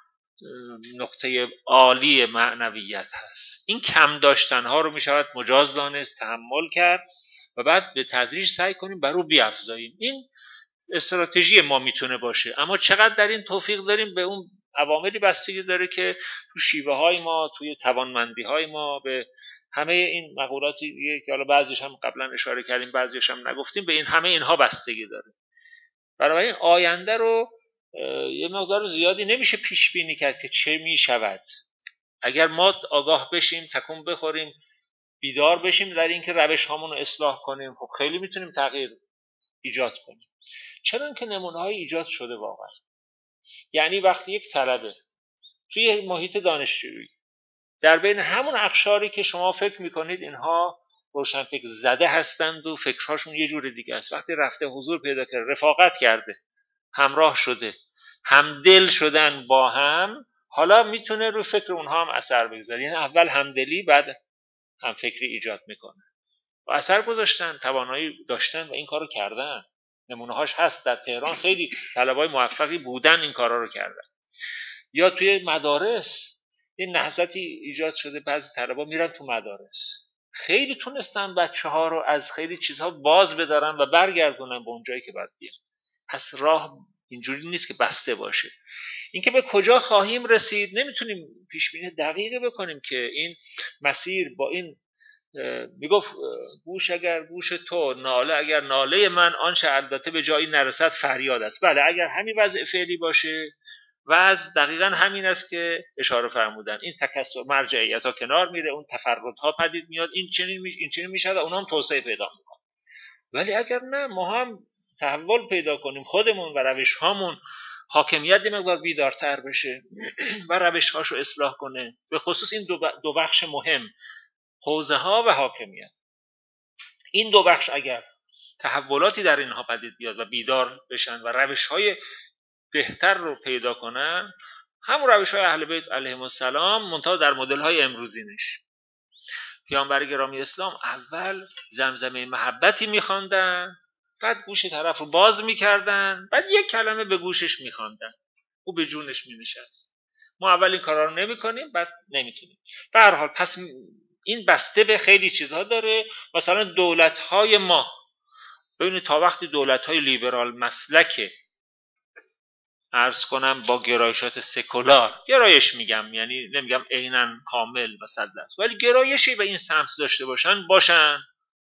نقطه عالی معنویت هست. این کم داشتن ها رو می شود مجاز دانست، تحمل کرد و بعد به تدریج سعی کنیم بر او بیافزاییم. این استراتژی ما میتونه باشه، اما چقدر در این توفیق داریم به اون عواملی بستگی داره که تو شیوه های ما، توی توانمندی های ما، به همه این مقولاتی که حالا بعضیش هم قبلا اشاره کردیم، بعضیش هم نگفتیم، به این همه اینها بستگی داره. بنابراین آینده رو یه مقدار زیادی نمیشه پیش بینی کرد که چه میشود. اگر ما آگاه بشیم، تکون بخوریم، بیدار بشیم در اینکه روش هامون رو اصلاح کنیم، خب خیلی میتونیم تغییر ایجاد کنیم. چرا که نمونه‌های ایجاد شده واقعا. یعنی وقتی یک طلبه توی محیط دانشجویی در بین همون اقشاری که شما فکر میکنید اینها روشن فکر زده هستند و فکرهاشون یه جور دیگه است، وقتی رفته حضور پیدا کرده، رفاقت کرده، همراه شده، همدل شدن با هم، حالا میتونه رو فکر اونها هم اثر بگذاره. یعنی اول همدلی، بعد هم فکری ایجاد میکنه و اثر گذاشتن، توانایی داشتن و این کارو کردن. نمونه‌هاش هست در تهران، خیلی طلبای موفقی بودن این کارا رو کردن. یا توی مدارس یه نهضتی ایجاد شده، بعضی طلبا میرن تو مدارس، خیلی تونستن بچه‌ها رو از خیلی چیزها باز بدارن و برگردونن به اون جایی که باید بیان. پس راه اینجوری نیست که بسته باشه. اینکه به کجا خواهیم رسید نمیتونیم پیش بینی دقیقی بکنیم که این مسیر با این میگفت گوش اگر گوش تو، ناله اگر ناله من، آنچه البته به جایی نرسد فریاد است. بله، اگر همین وضع فعلی باشه، وضع دقیقا همین است که اشاره فرمودن. این تکثر مرجعیت ها کنار میره، اون تفرد ها پدید میاد، این چنین می... این چنین میشه و اونها هم توسعه پیدا میکنه. ولی اگر نه، ما هم تحول پیدا کنیم، خودمون و روش هامون حاکمیت یه مقدار بیدارتر بشه و روش هاشو اصلاح کنه، به خصوص این دو, ب... دو بخش مهم، حوزه ها و حاکمیت. این دو بخش اگر تحولاتی در اینها پدید بیاد و بیدار بشن و روش های بهتر رو پیدا کنن، همون روش های اهل بیت علیهم السلام منتها در مدل های امروزینش. پیامبر گرامی اسلام اول زمزمه محبتی میخواندن، بعد گوش طرف رو باز میکردن، بعد یک کلمه به گوشش میخواندن، او به جونش مینشست. ما اول این کارا رو نمیکنیم، بعد نمیتونیم. به هر حال پس این بسته به خیلی چیزها داره. مثلا دولت‌های ما، ببینید تا وقتی دولت‌های لیبرال مسلکه، عرض کنم با گرایشات سکولار، گرایش میگم یعنی نمیگم عیناً کامل و صد درصد، ولی گرایشی به این سمت داشته باشن باشن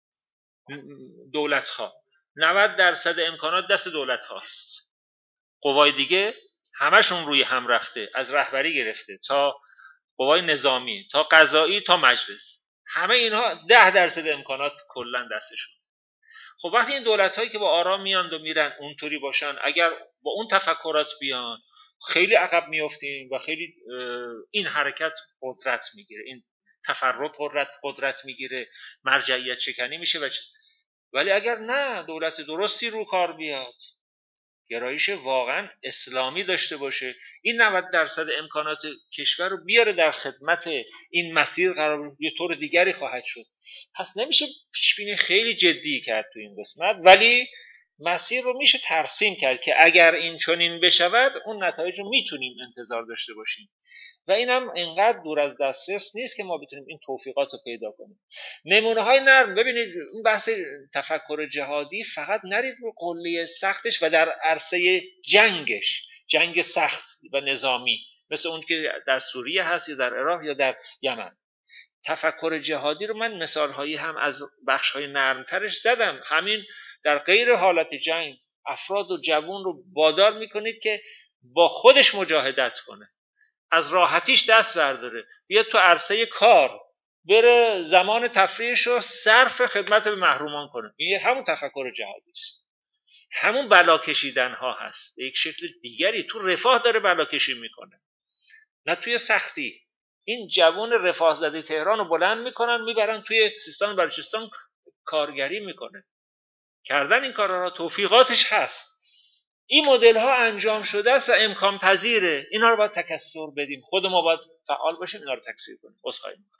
دولت‌ها، نود درصد امکانات دست دولت هاست. قوای دیگه همشون روی هم رفته، از رهبری گرفته تا قوای نظامی تا قضایی تا مجلس، همه اینها ده درصد امکانات کلا دستشون. خب وقتی این دولت هایی که با آرام میاند و میرن اونطوری باشن، اگر با اون تفکرات بیان، خیلی عقب میافتیم و خیلی این حرکت قدرت میگیره، این تفرد قدرت قدرت میگیره، مرجعیت شکنی میشه. و ولی اگر نه، دولت درستی رو کار بیاد، گرایش واقعا اسلامی داشته باشه، این نود درصد امکانات کشور رو بیاره در خدمت این مسیر قرار یه طور دیگری خواهد شد. پس نمیشه پیشبینی خیلی جدی کرد تو این قسمت، ولی مسیر رو میشه ترسیم کرد که اگر این چنین بشود اون نتایج رو میتونیم انتظار داشته باشیم و اینم اینقدر دور از دسترس نیست که ما بتونیم این توفیقات رو پیدا کنیم. نمونه های نرم، ببینید اون بحث تفکر جهادی فقط نرید رو قله سختش و در عرصه جنگش، جنگ سخت و نظامی مثل اون که در سوریه هست یا در عراق یا در یمن. تفکر جهادی رو من مثال هایی هم از بخش های نرمترش زدم. همین در غیر حالت جنگ افراد و جوان رو وادار میکنید که با خودش مجاهدت کنه، از راحتیش دست برداره، بیاد تو عرصه کار، بره زمان تفریحش رو صرف خدمت به محرومان کنه. این همون تفکر جهادی است، همون بلا کشیدن ها هست، یک شکل دیگری. تو رفاه داره بلا کشی میکنه، نه توی سختی. این جوان رفاه زده تهران رو بلند میکنن میبرن توی سیستان و بلوچستان کارگری میکنه. کردن این کارا را توفیقاتش هست. این مدل ها انجام شده است و امکان پذیره. اینا رو باید تکثر بدیم، خود ما باید فعال باشیم، اینا رو تکثیر کنیم. عذرخواهی میکنم.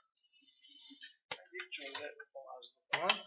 یک جمله عرض کنم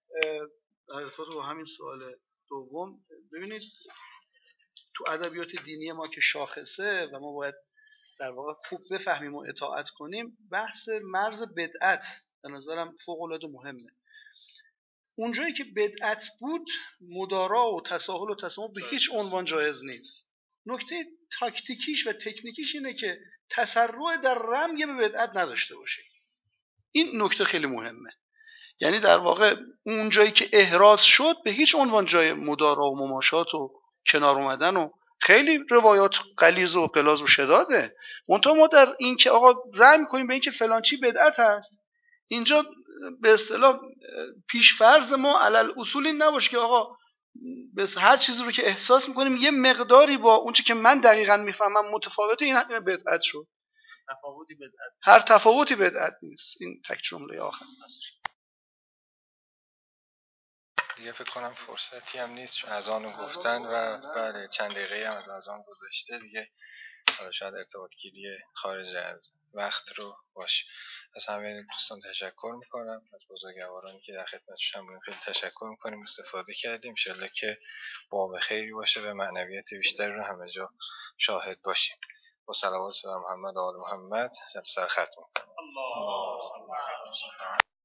در ارتباط با همین سوال دوم. ببینید تو ادبیات دینی ما که شاخصه و ما باید در واقع خوب بفهمیم و اطاعت کنیم، بحث مرز بدعت به نظرم فوق العاده مهمه. اونجایی که بدعت بود مدارا و تساهل و تسامح به هیچ عنوان جایز نیست. نکته تاکتیکیش و تکنیکیش اینه که تسرع در رمی به بدعت نداشته باشه. این نکته خیلی مهمه. یعنی در واقع اونجایی که احراز شد به هیچ عنوان جای مدارا و مماشات و کنار اومدن و خیلی روایات غلیظ و غلاظ و شداده. منتها ما در این که آقا رأی می‌کنیم به این که فلان چی بدعت هست، اینجا به اصطلاح پیش‌فرض ما علل اصول این نباشه که آقا بس هر چیزی رو که احساس می‌کنیم یه مقداری با اون چیزی که من دقیقاً می‌فهمم متفاوته، این بدعت شد. تفاوتی بدعت، هر تفاوتی بدعت نیست. این تک جمله آخر است. دیگه فکر کنم فرصتی هم نیست، چون اذان گفتن و بله چند دقیقه هم از اذان گذشته دیگه. حالا شاید ارتباط گیری خارج از وقت رو باشه. از همه دوستان تشکر میکنم، از بزرگوارانی که در خدمتشون بودیم خیلی تشکر میکنیم، استفاده کردیم. انشالله که باب خیری باشه و معنویت بیشتری رو همه جا شاهد باشیم. با صلوات بر محمد و آل محمد جلسه ختم. الله